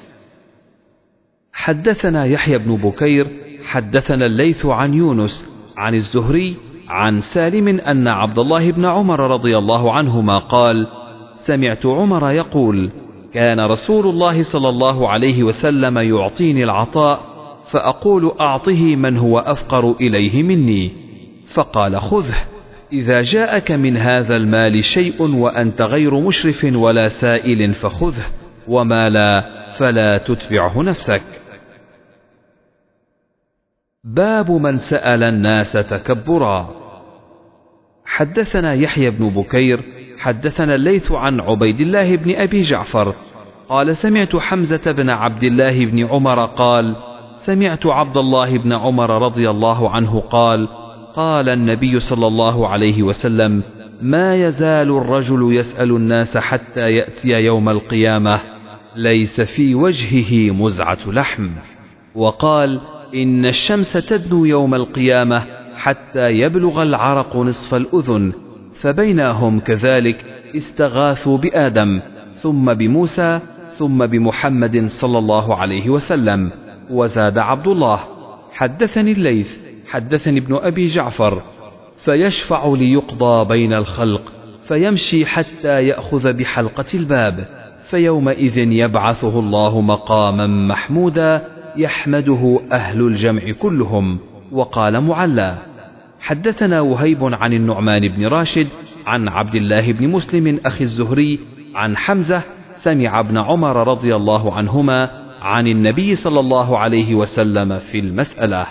حدثنا يحيى بن بكير حدثنا الليث عن يونس عن الزهري عن سالم أن عبد الله بن عمر رضي الله عنهما قال: سمعت عمر يقول: كان رسول الله صلى الله عليه وسلم يعطيني العطاء فأقول: أعطه من هو أفقر إليه مني، فقال: خذه، إذا جاءك من هذا المال شيء وأنت غير مشرف ولا سائل فخذه، وما لا فلا تتبعه نفسك. باب من سأل الناس تكبرا. حدثنا يحيى بن بكير حدثنا الليث عن عبيد الله بن أبي جعفر قال: سمعت حمزة بن عبد الله بن عمر قال: سمعت عبد الله بن عمر رضي الله عنه قال: قال النبي صلى الله عليه وسلم: ما يزال الرجل يسأل الناس حتى يأتي يوم القيامة ليس في وجهه مزعة لحم. وقال: إن الشمس تدنو يوم القيامة حتى يبلغ العرق نصف الأذن، فبينهم كذلك استغاثوا بآدم ثم بموسى ثم بمحمد صلى الله عليه وسلم. وزاد عبد الله: حدثني الليث حدثني ابن أبي جعفر، فيشفع ليقضى بين الخلق فيمشي حتى يأخذ بحلقة الباب، فيومئذ يبعثه الله مقاما محمودا يحمده أهل الجمع كلهم. وقال معلى: حدثنا وهيب عن النعمان بن راشد عن عبد الله بن مسلم أخي الزهري عن حمزة سمع ابن عمر رضي الله عنهما عن النبي صلى الله عليه وسلم في المسألة.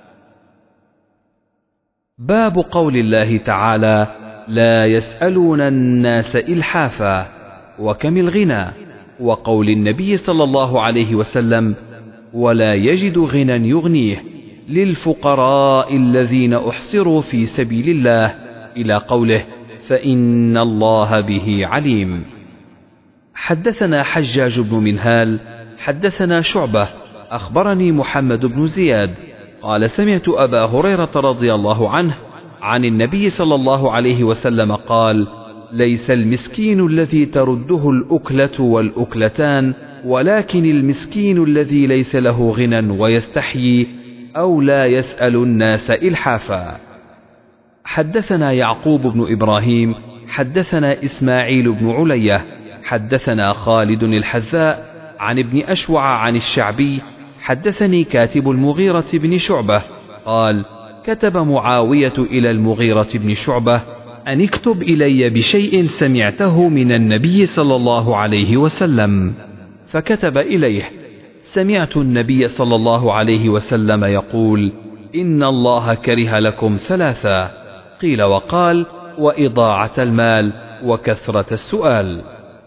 باب قول الله تعالى: لا يسألون الناس إلحافا، وكم الغنى، وقول النبي صلى الله عليه وسلم: ولا يجد غنى يغنيه، للفقراء الذين أحصروا في سبيل الله، إلى قوله: فإن الله به عليم. حدثنا حجاج بن منهال حدثنا شعبة أخبرني محمد بن زياد قال: سمعت أبا هريرة رضي الله عنه عن النبي صلى الله عليه وسلم قال: ليس المسكين الذي ترده الأكلة والأكلتان، ولكن المسكين الذي ليس له غنى ويستحيي أو لا يسأل الناس إلحافا. حدثنا يعقوب بن إبراهيم حدثنا إسماعيل بن علية حدثنا خالد الحذاء عن ابن أشوع عن الشعبي حدثني كاتب المغيرة بن شعبة قال: كتب معاوية إلى المغيرة بن شعبة أن اكتب إلي بشيء سمعته من النبي صلى الله عليه وسلم، فكتب إليه: سمعت النبي صلى الله عليه وسلم يقول: إن الله كره لكم ثلاثا، قيل وقال: وإضاعة المال وكثرة السؤال.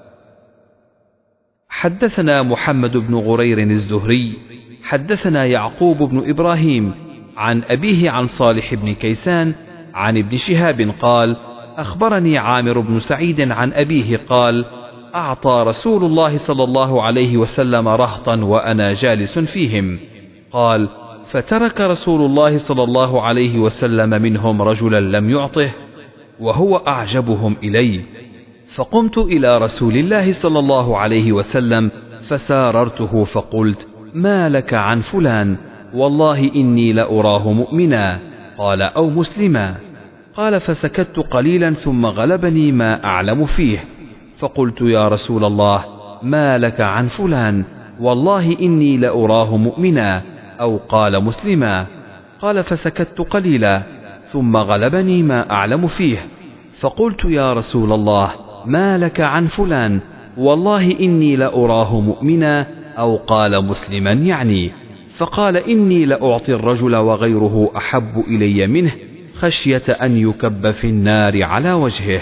حدثنا محمد بن غرير الزهري حدثنا يعقوب بن إبراهيم عن أبيه عن صالح بن كيسان عن ابن شهاب قال: أخبرني عامر بن سعيد عن أبيه قال: أعطى رسول الله صلى الله عليه وسلم رهطا وأنا جالس فيهم. قال: فترك رسول الله صلى الله عليه وسلم منهم رجلا لم يعطه وهو أعجبهم إلي، فقمت إلى رسول الله صلى الله عليه وسلم فساررته فقلت: ما لك عن فلان؟ والله إني لأراه مؤمنا، قال أو مسلما. قال فسكت قليلا ثم غلبني ما أعلم فيه، فقلت يا رسول الله ما لك عن فلان؟ والله إني لأراه مؤمنا، أو قال مسلما. قال فسكت قليلا ثم غلبني ما أعلم فيه، فقلت يا رسول الله ما لك عن فلان؟ والله إني لأراه مؤمنا، أو قال مسلما يعني. فقال إني لأعطي الرجل وغيره أحب إلي منه، خشية أن يكب في النار على وجهه.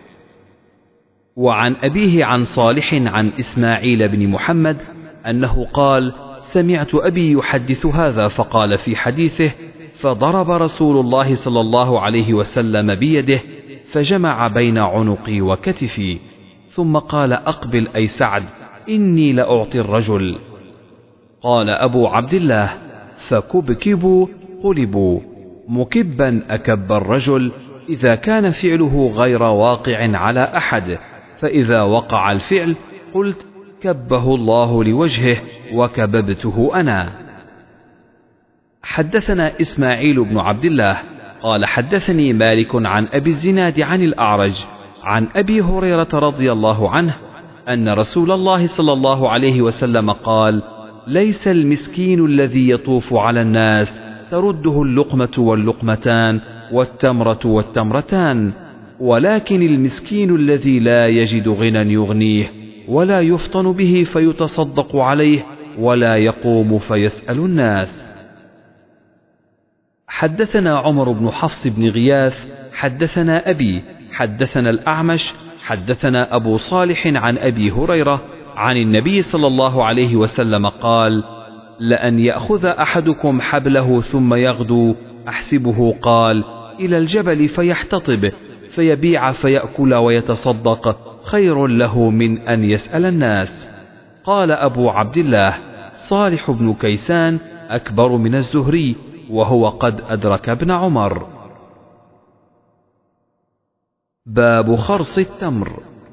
وعن أبيه عن صالح عن إسماعيل بن محمد أنه قال سمعت أبي يحدث هذا، فقال في حديثه فضرب رسول الله صلى الله عليه وسلم بيده فجمع بين عنقي وكتفي، ثم قال أقبل أي سعد إني لأعطي الرجل. قال أبو عبد الله فكبكبوا قلبوا، مكبا أكب الرجل إذا كان فعله غير واقع على أحد، فإذا وقع الفعل قلت كبه الله لوجهه وكببته أنا. حدثنا إسماعيل بن عبد الله قال حدثني مالك عن أبي الزناد عن الأعرج عن أبي هريرة رضي الله عنه أن رسول الله صلى الله عليه وسلم قال ليس المسكين الذي يطوف على الناس ترده اللقمة واللقمتان والتمرة والتمرتان، ولكن المسكين الذي لا يجد غنى يغنيه ولا يفطن به فيتصدق عليه ولا يقوم فيسأل الناس. حدثنا عمر بن حفص بن غياث حدثنا أبي حدثنا الأعمش حدثنا أبو صالح عن أبي هريرة عن النبي صلى الله عليه وسلم قال لأن يأخذ أحدكم حبله ثم يغدو أحسبه قال إلى الجبل فيحتطب فيبيع فيأكل ويتصدق خير له من أن يسأل الناس. قال أبو عبد الله صالح بن كيسان أكبر من الزهري، وهو قد أدرك ابن عمر. باب خرص التمر.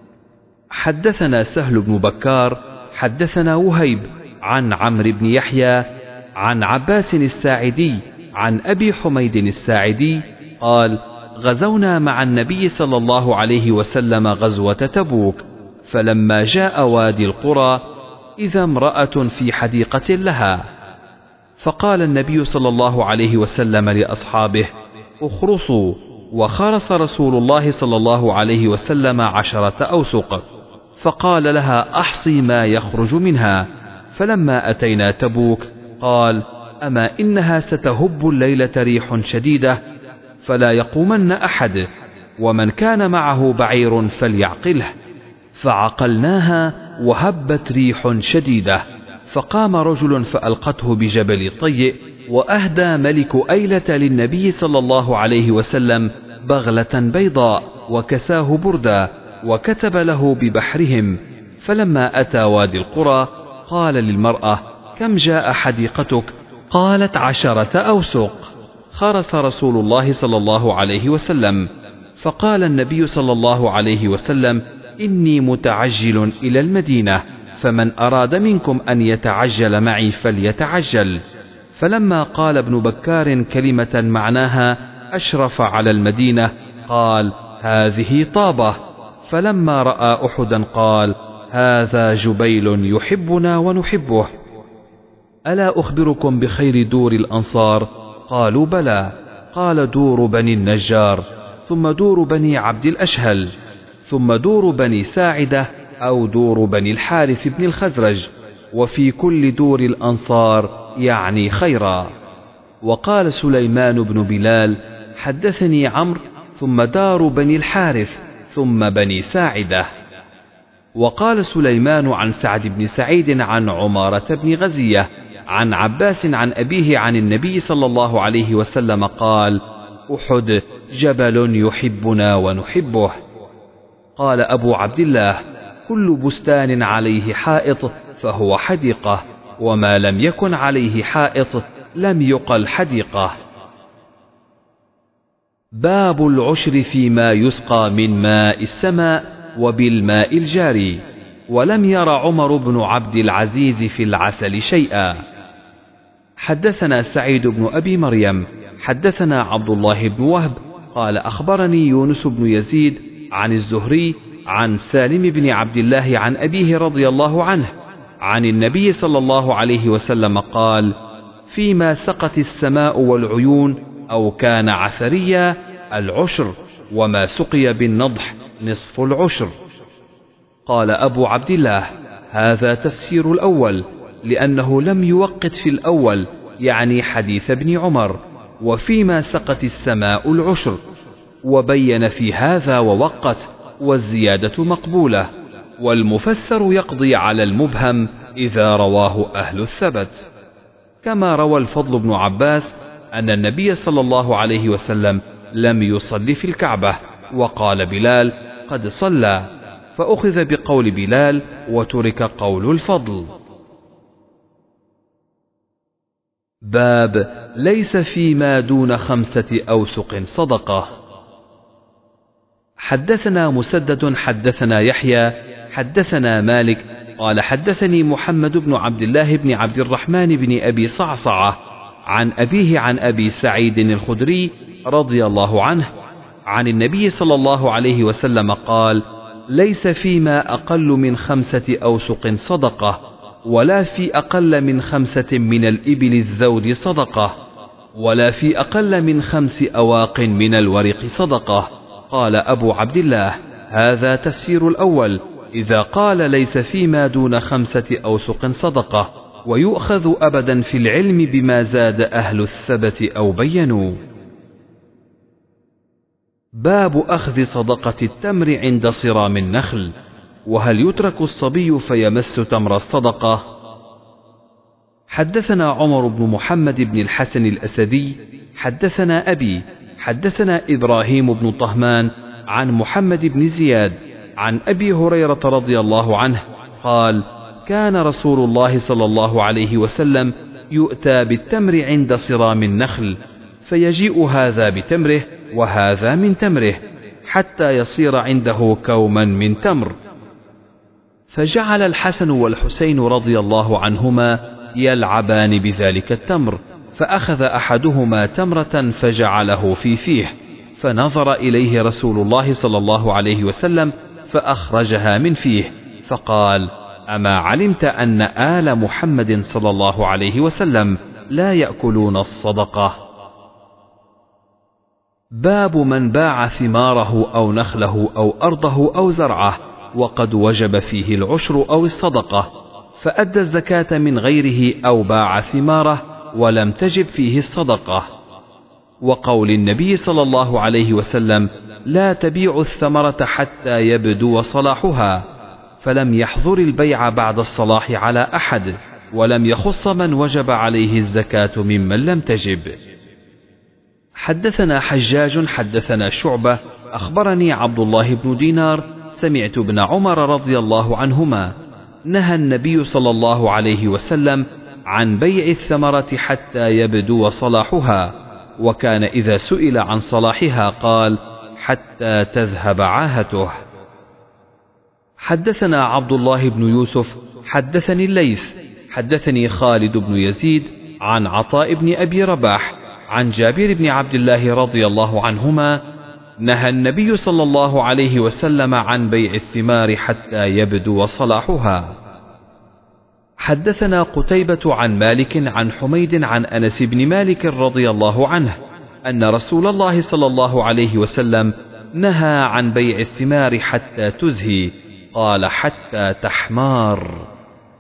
حدثنا سهل بن بكار حدثنا وهيب عن عمرو بن يحيى عن عباس الساعدي عن أبي حميد الساعدي قال غزونا مع النبي صلى الله عليه وسلم غزوة تبوك، فلما جاء وادي القرى إذا امرأة في حديقة لها، فقال النبي صلى الله عليه وسلم لأصحابه اخرصوا، وخرص رسول الله صلى الله عليه وسلم عشرة أوسق، فقال لها أحصي ما يخرج منها. فلما أتينا تبوك قال أما إنها ستهب الليلة ريح شديدة فلا يقومن أحد، ومن كان معه بعير فليعقله. فعقلناها وهبت ريح شديدة، فقام رجل فألقته بجبل طيء، وأهدى ملك أيلة للنبي صلى الله عليه وسلم بغلة بيضاء وكساه بردا وكتب له ببحرهم. فلما أتى وادي القرى قال للمرأة كم جاء حديقتك؟ قالت عشرة أوسق. خرس رسول الله صلى الله عليه وسلم، فقال النبي صلى الله عليه وسلم إني متعجل إلى المدينة، فمن أراد منكم أن يتعجل معي فليتعجل. فلما قال ابن بكار كلمة معناها أشرف على المدينة قال هذه طابة. فلما رأى أحدا قال هذا جبيل يحبنا ونحبه. ألا أخبركم بخير دور الأنصار؟ قالوا بلى. قال دور بني النجار، ثم دور بني عبد الأشهل، ثم دور بني ساعدة أو دور بني الحارث بن الخزرج، وفي كل دور الأنصار يعني خيرا. وقال سليمان بن بلال حدثني عمرو ثم دار بني الحارث ثم بني ساعدة. وقال سليمان عن سعد بن سعيد عن عمارة بن غزية عن عباس عن أبيه عن النبي صلى الله عليه وسلم قال أحد جبل يحبنا ونحبه. قال أبو عبد الله كل بستان عليه حائط فهو حديقة، وما لم يكن عليه حائط لم يقل حديقة. باب العشر فيما يسقى من ماء السماء وبالماء الجاري. ولم ير عمر بن عبد العزيز في العسل شيئا. حدثنا سعيد بن أبي مريم حدثنا عبد الله بن وهب قال أخبرني يونس بن يزيد عن الزهري عن سالم بن عبد الله عن أبيه رضي الله عنه عن النبي صلى الله عليه وسلم قال: فيما سقت السماء والعيون أو كان عثريا العشر، وما سقي بالنضح نصف العشر. قال أبو عبد الله: هذا تفسير الأول، لأنه لم يوقت في الأول يعني حديث ابن عمر، وفيما سقت السماء العشر، وبين في هذا ووقت، والزيادة مقبولة، والمفسر يقضي على المبهم إذا رواه أهل الثبت. كما روى الفضل بن عباس أن النبي صلى الله عليه وسلم لم يصلي في الكعبة، وقال بلال: قد صلى، فأخذ بقول بلال وترك قول الفضل. باب ليس فيما دون خمسة أوسق صدقة. حدثنا مسدد حدثنا يحيى حدثنا مالك قال حدثني محمد بن عبد الله بن عبد الرحمن بن أبي صعصعة عن أبيه عن أبي سعيد الخدري رضي الله عنه عن النبي صلى الله عليه وسلم قال: ليس فيما أقل من خمسة أوسق صدقة، ولا في أقل من خمسة من الإبل الذود صدقة، ولا في أقل من خمس أواق من الورق صدقة. قال أبو عبد الله: هذا تفسير الأول، إذا قال ليس فيما دون خمسة أوسق صدقة، ويؤخذ أبدا في العلم بما زاد أهل الثبت أو بينوا. باب أخذ صدقة التمر عند صرام النخل، وهل يترك الصبي فيمس تمر الصدقة؟ حدثنا عمر بن محمد بن الحسن الأسدي حدثنا أبي حدثنا إبراهيم بن طهمان عن محمد بن زياد عن أبي هريرة رضي الله عنه قال: كان رسول الله صلى الله عليه وسلم يؤتى بالتمر عند صرام النخل، فيجيء هذا بتمره وهذا من تمره، حتى يصير عنده كوما من تمر. فجعل الحسن والحسين رضي الله عنهما يلعبان بذلك التمر، فأخذ أحدهما تمرة فجعله في فيه، فنظر إليه رسول الله صلى الله عليه وسلم فأخرجها من فيه، فقال: أما علمت أن آل محمد صلى الله عليه وسلم لا يأكلون الصدقة؟ باب من باع ثماره أو نخله أو أرضه أو زرعه وقد وجب فيه العشر أو الصدقة، فأدى الزكاة من غيره أو باع ثماره ولم تجب فيه الصدقة، وقول النبي صلى الله عليه وسلم: لا تبيع الثمرة حتى يبدو صلاحها، فلم يحظر البيع بعد الصلاح على أحد، ولم يخص من وجب عليه الزكاة ممن لم تجب. حدثنا حجاج حدثنا شعبة أخبرني عبد الله بن دينار سمعت ابن عمر رضي الله عنهما نهى النبي صلى الله عليه وسلم عن بيع الثمرة حتى يبدو صلاحها، وكان إذا سئل عن صلاحها قال: حتى تذهب عاهته. حدثنا عبد الله بن يوسف حدثني الليث حدثني خالد بن يزيد عن عطاء بن أبي رباح عن جابر بن عبد الله رضي الله عنهما نهى النبي صلى الله عليه وسلم عن بيع الثمار حتى يبدو صلاحها. حدثنا قتيبة عن مالك عن حميد عن أنس بن مالك رضي الله عنه أن رسول الله صلى الله عليه وسلم نهى عن بيع الثمار حتى تزهي، قال: حتى تحمار.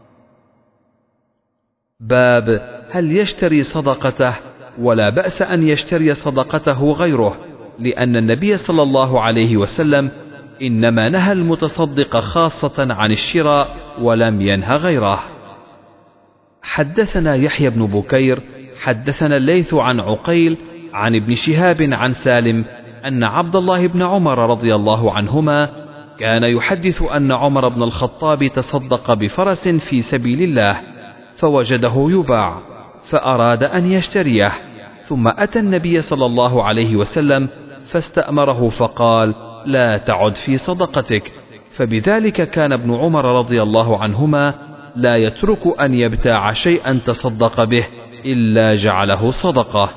باب هل يشتري صدقته؟ ولا بأس أن يشتري صدقته غيره، لأن النبي صلى الله عليه وسلم إنما نهى المتصدق خاصة عن الشراء ولم ينه غيره. حدثنا يحيى بن بكير حدثنا الليث عن عقيل عن ابن شهاب عن سالم أن عبد الله بن عمر رضي الله عنهما كان يحدث أن عمر بن الخطاب تصدق بفرس في سبيل الله، فوجده يباع فأراد أن يشتريه، ثم أتى النبي صلى الله عليه وسلم فاستأمره فقال: لا تعد في صدقتك. فبذلك كان ابن عمر رضي الله عنهما لا يترك أن يبتاع شيئا تصدق به إلا جعله صدقة.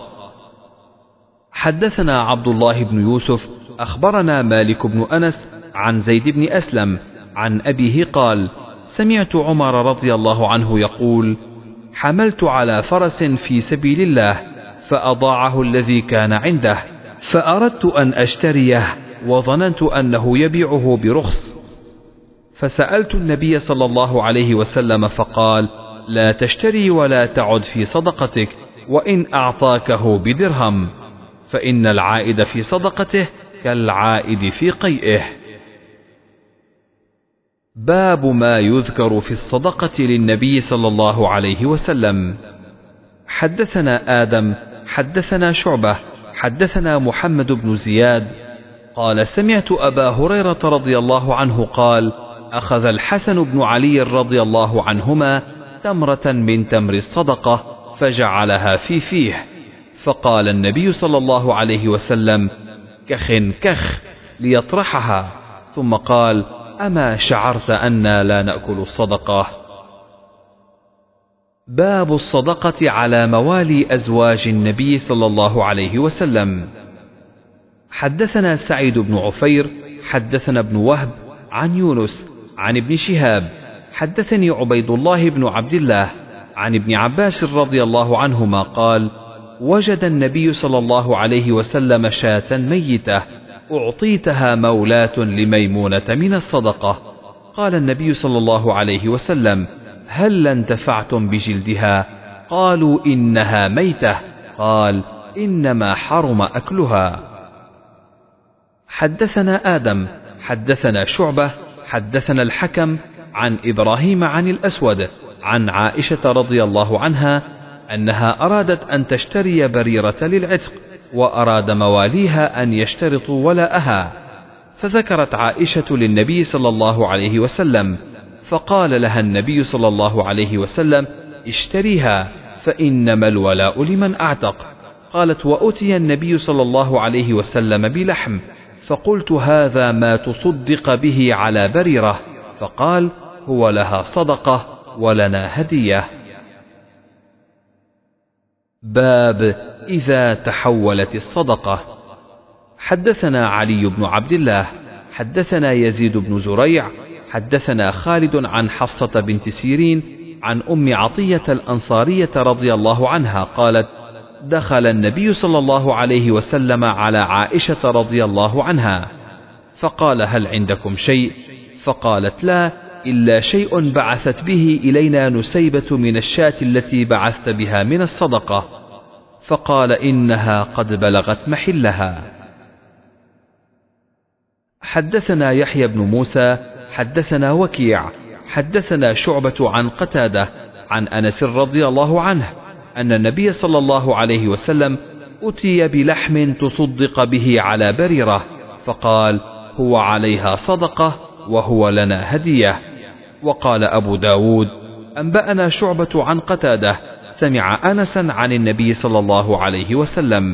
حدثنا عبد الله بن يوسف أخبرنا مالك بن أنس عن زيد بن أسلم عن أبيه قال: سمعت عمر رضي الله عنه يقول: حملت على فرس في سبيل الله فأضاعه الذي كان عنده، فأردت أن أشتريه وظننت أنه يبيعه برخص، فسألت النبي صلى الله عليه وسلم فقال: لا تشتري ولا تعد في صدقتك، وإن أعطاكه بدرهم، فإن العائد في صدقته كالعائد في قيئه. باب ما يذكر في الصدقة للنبي صلى الله عليه وسلم. حدثنا آدم حدثنا شعبة حدثنا محمد بن زياد قال: سمعت أبا هريرة رضي الله عنه قال: أخذ الحسن بن علي رضي الله عنهما تمرة من تمر الصدقة فجعلها في فيه، فقال النبي صلى الله عليه وسلم: كخ كخ، ليطرحها، ثم قال: أما شعرت أنا لا نأكل الصدقة؟ باب الصدقة على موالي أزواج النبي صلى الله عليه وسلم. حدثنا سعيد بن عفير حدثنا ابن وهب عن يونس عن ابن شهاب حدثني عبيد الله بن عبد الله عن ابن عباس رضي الله عنهما قال: وجد النبي صلى الله عليه وسلم شاة ميتة أعطيتها مولاة لميمونة من الصدقة. قال النبي صلى الله عليه وسلم: هل انتفعتم بجلدها؟ قالوا: إنها ميتة. قال: إنما حرم أكلها. حدثنا آدم حدثنا شعبة حدثنا الحكم عن إبراهيم عن الأسود عن عائشة رضي الله عنها أنها أرادت أن تشتري بريرة للعتق، وأراد مواليها أن يشترطوا ولاءها، فذكرت عائشة للنبي صلى الله عليه وسلم، فقال لها النبي صلى الله عليه وسلم: اشتريها فإنما الولاء لمن أعتق. قالت: وأتي النبي صلى الله عليه وسلم بلحم، فقلت: هذا ما تصدق به على بريرة، فقال: هو لها صدقة ولنا هدية. باب إذا تحولت الصدقة. حدثنا علي بن عبد الله حدثنا يزيد بن زريع حدثنا خالد عن حفصة بنت سيرين عن أم عطية الأنصارية رضي الله عنها قالت: دخل النبي صلى الله عليه وسلم على عائشة رضي الله عنها فقال: هل عندكم شيء؟ فقالت: لا، إلا شيء بعثت به إلينا نسيبة من الشاة التي بعثت بها من الصدقة. فقال: إنها قد بلغت محلها. حدثنا يحيى بن موسى حدثنا وكيع حدثنا شعبة عن قتادة عن أنس رضي الله عنه أن النبي صلى الله عليه وسلم أتي بلحم تصدق به على بريرة، فقال: هو عليها صدقة وهو لنا هدية. وقال أبو داود: أنبأنا شعبة عن قتادة سمع أنسا عن النبي صلى الله عليه وسلم.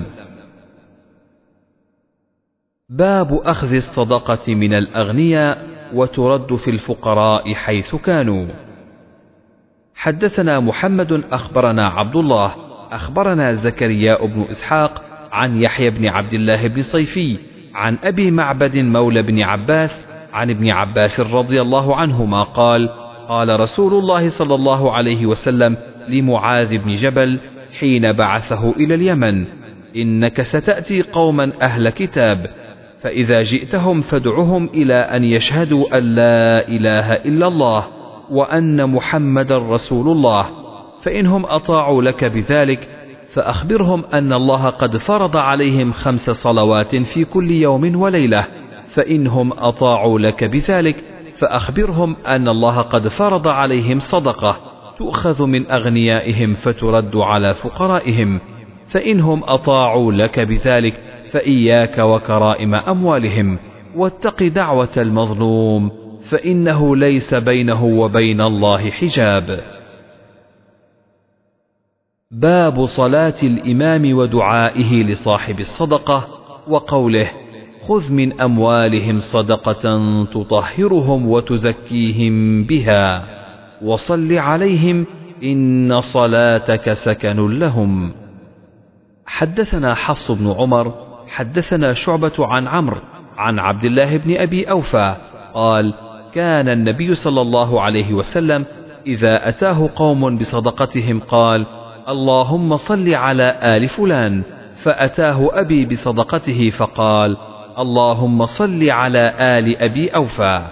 باب أخذ الصدقة من الأغنياء وترد في الفقراء حيث كانوا. حدثنا محمد أخبرنا عبد الله أخبرنا زكريا بن إسحاق عن يحيى بن عبد الله بن صيفي عن أبي معبد مولى بن عباس عن ابن عباس رضي الله عنهما قال: قال رسول الله صلى الله عليه وسلم لمعاذ بن جبل حين بعثه إلى اليمن: إنك ستأتي قوما أهل كتاب، فإذا جئتهم فادعهم إلى أن يشهدوا أن لا إله إلا الله وأن محمد رسول الله، فإنهم أطاعوا لك بذلك فأخبرهم أن الله قد فرض عليهم خمس صلوات في كل يوم وليلة، فإنهم أطاعوا لك بذلك فأخبرهم أن الله قد فرض عليهم صدقة تؤخذ من أغنيائهم فترد على فقرائهم، فإنهم أطاعوا لك بذلك فإياك وكرائم أموالهم، واتق دعوة المظلوم فإنه ليس بينه وبين الله حجاب. باب صلاة الإمام ودعائه لصاحب الصدقة وقوله: خذ من أموالهم صدقة تطهرهم وتزكيهم بها وصل عليهم إن صلاتك سكن لهم. حدثنا حفص بن عمر حدثنا شعبة عن عمرو عن عبد الله بن أبي أوفى قال: كان النبي صلى الله عليه وسلم إذا أتاه قوم بصدقتهم قال: اللهم صل على آل فلان، فأتاه أبي بصدقته فقال: اللهم صل على آل أبي أوفى.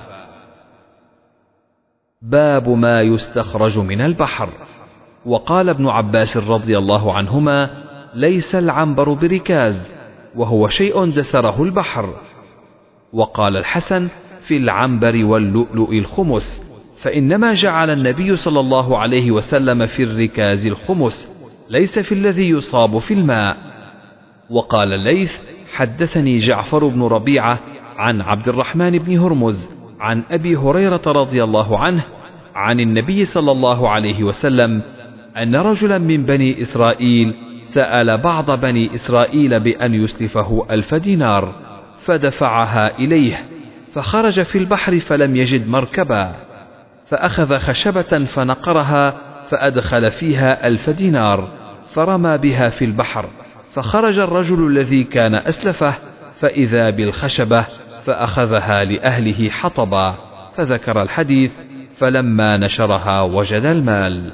باب ما يستخرج من البحر. وقال ابن عباس رضي الله عنهما: ليس العنبر بركاز، وهو شيء دسره البحر. وقال الحسن: في العنبر واللؤلؤ الخمس، فإنما جعل النبي صلى الله عليه وسلم في الركاز الخمس، ليس في الذي يصاب في الماء. وقال الليث: حدثني جعفر بن ربيعة عن عبد الرحمن بن هرمز عن أبي هريرة رضي الله عنه عن النبي صلى الله عليه وسلم أن رجلا من بني إسرائيل سأل بعض بني إسرائيل بأن يسلفه ألف دينار، فدفعها إليه، فخرج في البحر فلم يجد مركبا، فأخذ خشبة فنقرها فأدخل فيها ألف دينار، فرمى بها في البحر، فخرج الرجل الذي كان أسلفه فإذا بالخشبة، فأخذها لأهله حطبا، فذكر الحديث، فلما نشرها وجد المال.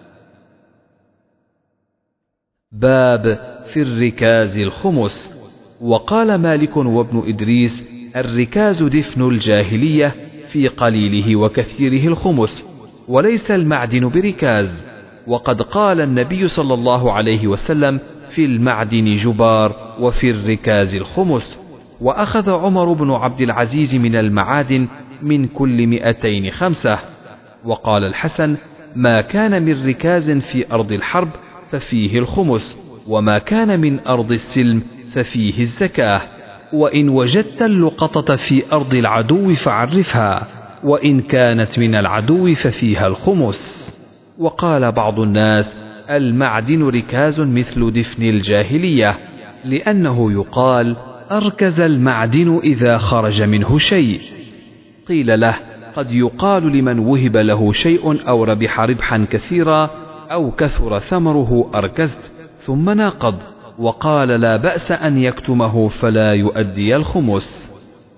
باب في الركاز الخمس. وقال مالك وابن إدريس: الركاز دفن الجاهلية، في قليله وكثيره الخمس، وليس المعدن بركاز. وقد قال النبي صلى الله عليه وسلم: في المعدن جبار، وفي الركاز الخمس. وأخذ عمر بن عبد العزيز من المعادن من كل مئتين خمسة. وقال الحسن: ما كان من ركاز في أرض الحرب ففيه الخمس، وما كان من أرض السلم ففيه الزكاة. وإن وجدت اللقطة في أرض العدو فعرفها، وإن كانت من العدو ففيها الخمس. وقال بعض الناس: المعدن ركاز مثل دفن الجاهلية، لأنه يقال: أركز المعدن إذا خرج منه شيء. قيل له: قد يقال لمن وهب له شيء أو ربح ربحا كثيرا أو كثر ثمره أركزت، ثم ناقض، وقال: لا بأس أن يكتمه فلا يؤدي الخمس.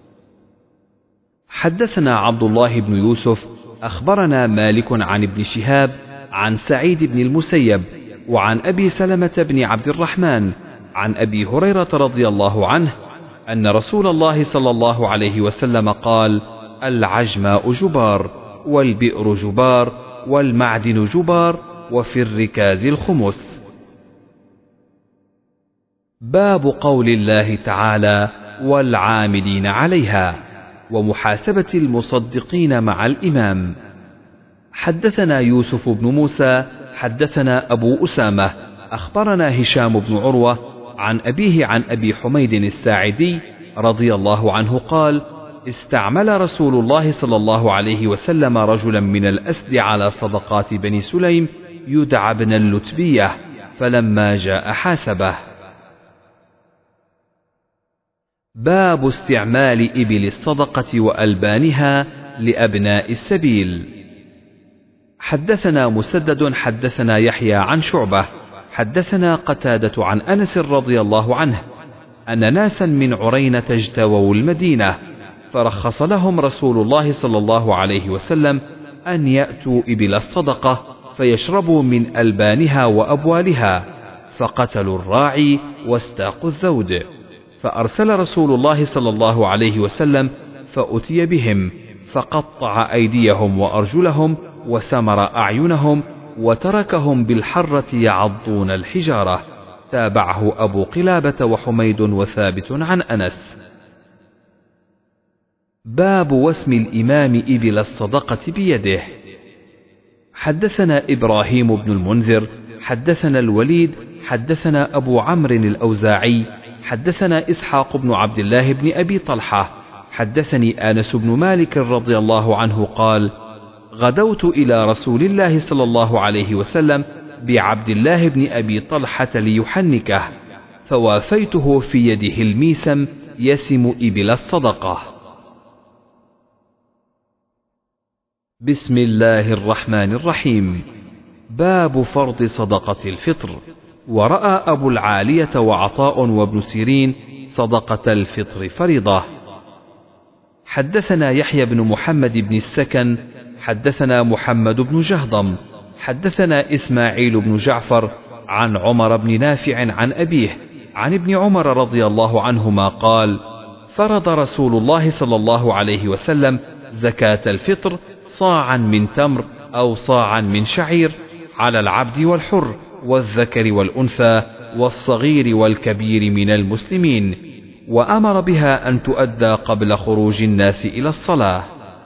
حدثنا عبد الله بن يوسف أخبرنا مالك عن ابن شهاب عن سعيد بن المسيب وعن أبي سلمة بن عبد الرحمن عن أبي هريرة رضي الله عنه أن رسول الله صلى الله عليه وسلم قال: العجماء جبار، والبئر جبار، والمعدن جبار، وفي الركاز الخمس. باب قول الله تعالى: والعاملين عليها، ومحاسبة المصدقين مع الإمام. حدثنا يوسف بن موسى حدثنا أبو أسامة أخبرنا هشام بن عروة عن أبيه عن أبي حميد الساعدي رضي الله عنه قال: استعمل رسول الله صلى الله عليه وسلم رجلا من الأسد على صدقات بني سليم يدعى ابن اللتبية، فلما جاء حاسبه. باب استعمال إبل الصدقة وألبانها لأبناء السبيل. حدثنا مسدد حدثنا يحيى عن شعبة حدثنا قتادة عن أنس رضي الله عنه أن ناسا من عرينة اجتووا المدينة، فرخص لهم رسول الله صلى الله عليه وسلم أن يأتوا إبل الصدقة فيشربوا من ألبانها وأبوالها، فقتلوا الراعي واستاقوا الذود، فأرسل رسول الله صلى الله عليه وسلم فأتي بهم، فقطع أيديهم وأرجلهم وسمر أعينهم وتركهم بالحرة يعضون الحجارة. تابعه أبو قلابة وحميد وثابت عن أنس. باب وسم الإمام إبل الصدقة بيده. حدثنا إبراهيم بن المنذر حدثنا الوليد حدثنا أبو عمرو الأوزاعي حدثنا إسحاق بن عبد الله بن أبي طلحة حدثني أنس بن مالك رضي الله عنه قال: غدوت إلى رسول الله صلى الله عليه وسلم بعبد الله بن أبي طلحة ليحنكه، فوافيته في يده الميسم يسم إبل الصدقة. بسم الله الرحمن الرحيم. باب فرض صدقة الفطر. ورأى أبو العالية وعطاء وابن سيرين صدقة الفطر فريضة. حدثنا يحيى بن محمد بن السكن حدثنا محمد بن جهضم حدثنا إسماعيل بن جعفر عن عمر بن نافع عن أبيه عن ابن عمر رضي الله عنهما قال: فرض رسول الله صلى الله عليه وسلم زكاة الفطر صاعا من تمر أو صاعا من شعير على العبد والحر والذكر والأنثى والصغير والكبير من المسلمين، وأمر بها أن تؤدى قبل خروج الناس إلى الصلاة.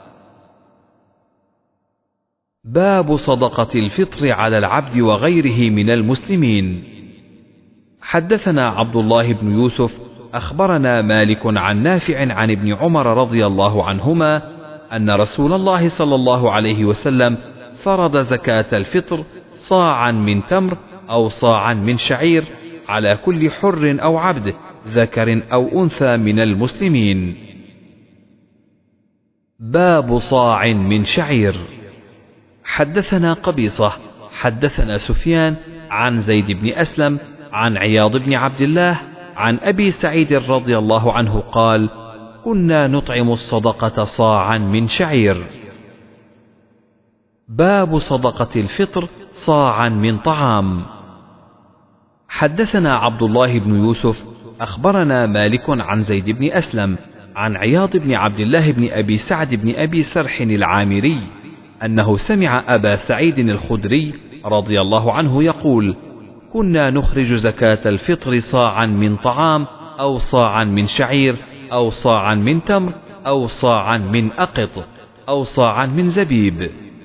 باب صدقة الفطر على العبد وغيره من المسلمين. حدثنا عبد الله بن يوسف أخبرنا مالك عن نافع عن ابن عمر رضي الله عنهما أن رسول الله صلى الله عليه وسلم فرض زكاة الفطر صاعا من تمر أو صاعا من شعير على كل حر أو عبد ذكر أو أنثى من المسلمين. باب صاع من شعير. حدثنا قبيصة حدثنا سفيان عن زيد بن أسلم عن عياض بن عبد الله عن أبي سعيد رضي الله عنه قال: كنا نطعم الصدقة صاعا من شعير. باب صدقة الفطر صاعا من طعام. حدثنا عبد الله بن يوسف أخبرنا مالك عن زيد بن أسلم عن عياض بن عبد الله بن أبي سعد بن أبي سرح العامري أنه سمع أبا سعيد الخدري رضي الله عنه يقول: كنا نخرج زكاة الفطر صاعا من طعام أو صاعا من شعير أو صاعا من تمر أو صاعا من أقط أو صاعا من زبيب.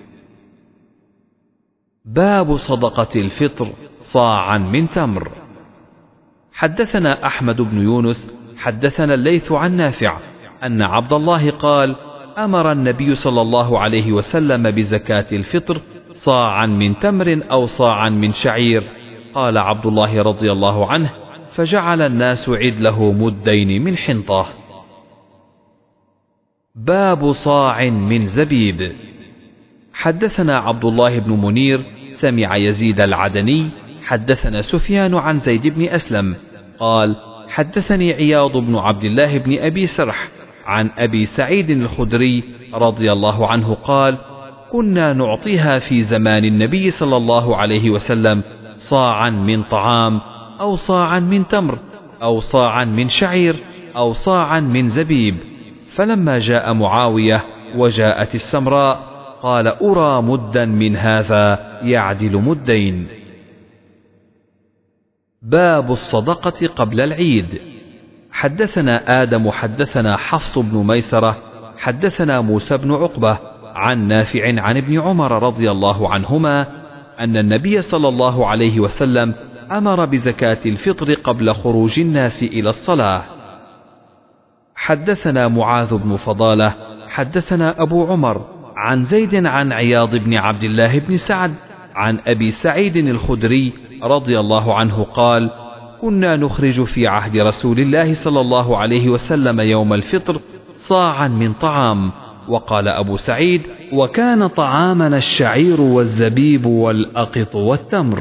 باب صدقة الفطر صاعا من تمر. حدثنا أحمد بن يونس حدثنا الليث عن نافع أن عبد الله قال: أمر النبي صلى الله عليه وسلم بزكاة الفطر صاعا من تمر أو صاعا من شعير. قال عبد الله رضي الله عنه: فجعل الناس عدله مدين من حنطة. باب صاع من زبيب. حدثنا عبد الله بن منير سمع يزيد العدني حدثنا سفيان عن زيد بن أسلم قال: حدثني عياض بن عبد الله بن أبي سرح عن أبي سعيد الخدري رضي الله عنه قال: كنا نعطيها في زمان النبي صلى الله عليه وسلم صاعا من طعام أو صاعا من تمر أو صاعا من شعير أو صاعا من زبيب، فلما جاء معاوية وجاءت السمراء قال: أرى مدا من هذا يعدل مدين. باب الصدقة قبل العيد. حدثنا آدم حدثنا حفص بن ميسرة حدثنا موسى بن عقبة عن نافع عن ابن عمر رضي الله عنهما أن النبي صلى الله عليه وسلم أمر بزكاة الفطر قبل خروج الناس إلى الصلاة. حدثنا معاذ بن فضالة حدثنا أبو عمر عن زيد عن عياض بن عبد الله بن سعد عن أبي سعيد الخدري رضي الله عنه قال: كنا نخرج في عهد رسول الله صلى الله عليه وسلم يوم الفطر صاعا من طعام. وقال أبو سعيد: وكان طعامنا الشعير والزبيب والأقط والتمر.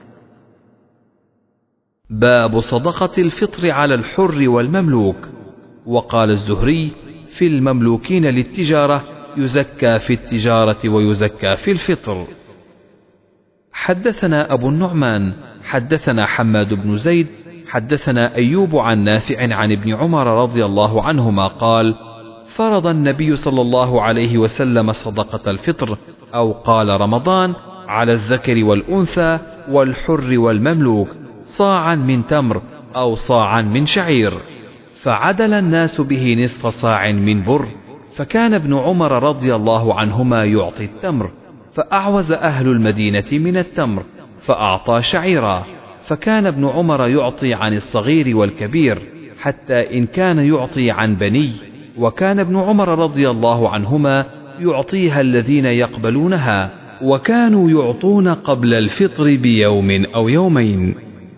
باب صدقة الفطر على الحر والمملوك. وقال الزهري: في المملوكين للتجارة يزكى في التجارة ويزكى في الفطر. حدثنا أبو النعمان حدثنا حماد بن زيد حدثنا أيوب عن نافع عن ابن عمر رضي الله عنهما قال: فرض النبي صلى الله عليه وسلم صدقة الفطر أو قال رمضان على الذكر والأنثى والحر والمملوك صاعا من تمر أو صاعا من شعير، فعدل الناس به نصف صاع من بر، فكان ابن عمر رضي الله عنهما يعطي التمر، فأعوز أهل المدينة من التمر فأعطى شعيرا، فكان ابن عمر يعطي عن الصغير والكبير حتى إن كان يعطي عن بني، وكان ابن عمر رضي الله عنهما يعطيها الذين يقبلونها، وكانوا يعطون قبل الفطر بيوم أو يومين.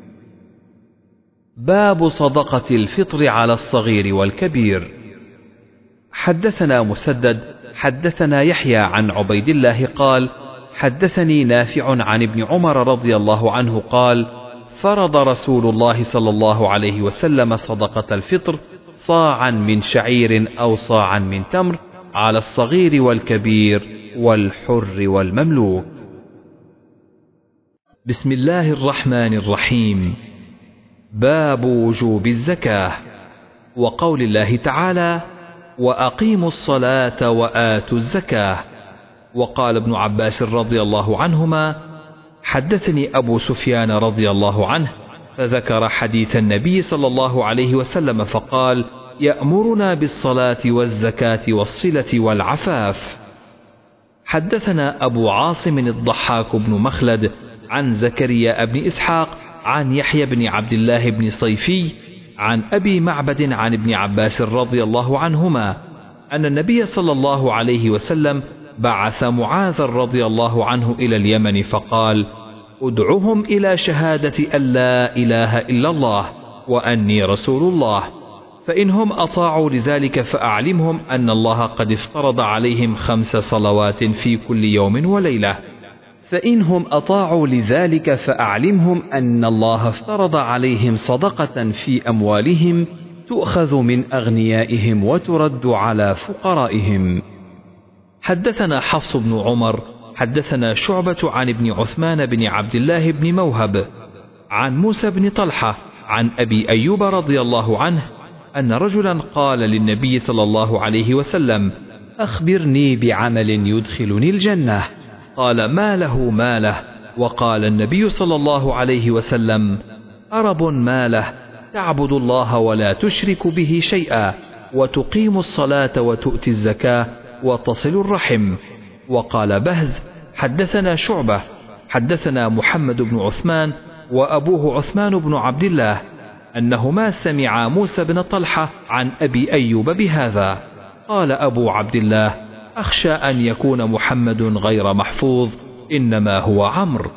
باب صدقة الفطر على الصغير والكبير. حدثنا مسدد حدثنا يحيى عن عبيد الله قال: حدثني نافع عن ابن عمر رضي الله عنه قال: فرض رسول الله صلى الله عليه وسلم صدقة الفطر صاعا من شعير أو صاعا من تمر على الصغير والكبير والحر والمملوك. بسم الله الرحمن الرحيم. باب وجوب الزكاة وقول الله تعالى: وأقيموا الصلاة وآتوا الزكاة. وقال ابن عباس رضي الله عنهما: حدثني أبو سفيان رضي الله عنه فذكر حديث النبي صلى الله عليه وسلم فقال: يأمرنا بالصلاة والزكاة والصلة والعفاف. حدثنا أبو عاصم الضحاك بن مخلد عن زكريا بن إسحاق عن يحيى بن عبد الله بن صيفي عن أبي معبد عن ابن عباس رضي الله عنهما أن النبي صلى الله عليه وسلم بعث معاذ رضي الله عنه إلى اليمن فقال: ادعهم إلى شهادة أن لا إله إلا الله وأني رسول الله، فإنهم أطاعوا لذلك فأعلمهم أن الله قد افترض عليهم خمس صلوات في كل يوم وليلة. فإنهم أطاعوا لذلك فأعلمهم أن الله افترض عليهم صدقة في أموالهم تؤخذ من أغنيائهم وترد على فقرائهم. حدثنا حفص بن عمر حدثنا شعبة عن ابن عثمان بن عبد الله بن موهب عن موسى بن طلحة عن أبي أيوب رضي الله عنه أن رجلا قال للنبي صلى الله عليه وسلم: أخبرني بعمل يدخلني الجنة. قال: ما له ما له؟ وقال النبي صلى الله عليه وسلم: أرب ما له، تعبد الله ولا تشرك به شيئا، وتقيم الصلاة وتؤتي الزكاة وتصل الرحم. وقال بهز: حدثنا شعبة حدثنا محمد بن عثمان وأبوه عثمان بن عبد الله أنهما سمعا موسى بن طلحة عن أبي أيوب بهذا. قال أبو عبد الله: أخشى أن يكون محمد غير محفوظ، إنما هو عمرو.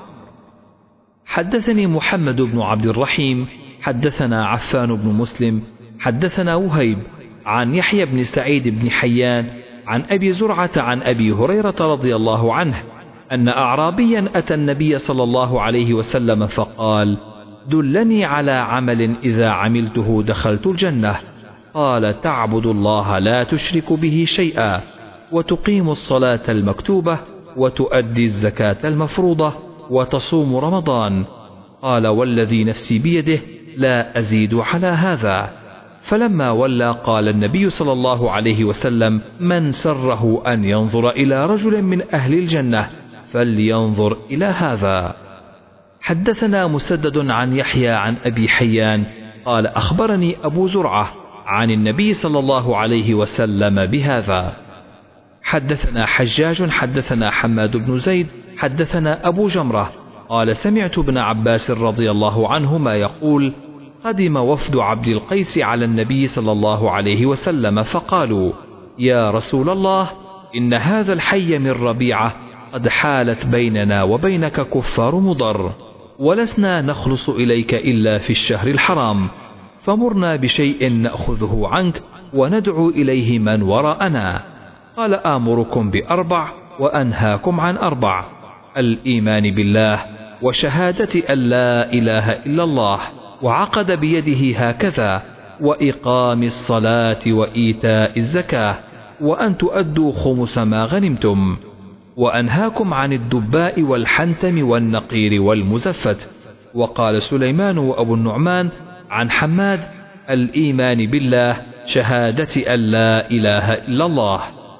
حدثني محمد بن عبد الرحيم حدثنا عفان بن مسلم حدثنا وهيب عن يحيى بن سعيد بن حيان عن أبي زرعة عن أبي هريرة رضي الله عنه أن أعرابيا أتى النبي صلى الله عليه وسلم فقال: دلني على عمل إذا عملته دخلت الجنة. قال: تعبد الله لا تشرك به شيئا، وتقيم الصلاة المكتوبة، وتؤدي الزكاة المفروضة، وتصوم رمضان. قال: والذي نفسي بيده لا أزيد على هذا. فلما ولى قال النبي صلى الله عليه وسلم: من سره أن ينظر إلى رجل من أهل الجنة فلينظر إلى هذا. حدثنا مسدد عن يحيى عن أبي حيان قال: أخبرني أبو زرعة عن النبي صلى الله عليه وسلم بهذا. حدثنا حجاج حدثنا حماد بن زيد حدثنا أبو جمرة قال: سمعت ابن عباس رضي الله عنهما يقول: قدم وفد عبد القيس على النبي صلى الله عليه وسلم فقالوا: يا رسول الله، إن هذا الحي من ربيعة قد حالت بيننا وبينك كفار مضر، ولسنا نخلص إليك إلا في الشهر الحرام، فمرنا بشيء نأخذه عنك وندعو إليه من وراءنا. قال: آمركم بأربع وأنهاكم عن أربع: الإيمان بالله، وشهادة أن لا إله إلا الله، وعقد بيده هكذا، وإقام الصلاة وإيتاء الزكاة، وأن تؤدوا خمس ما غنمتم. وأنهاكم عن الدباء والحنتم والنقير والمزفت. وقال سليمان وأبو النعمان عن حماد: الإيمان بالله، شهادة أن لا إله إلا الله.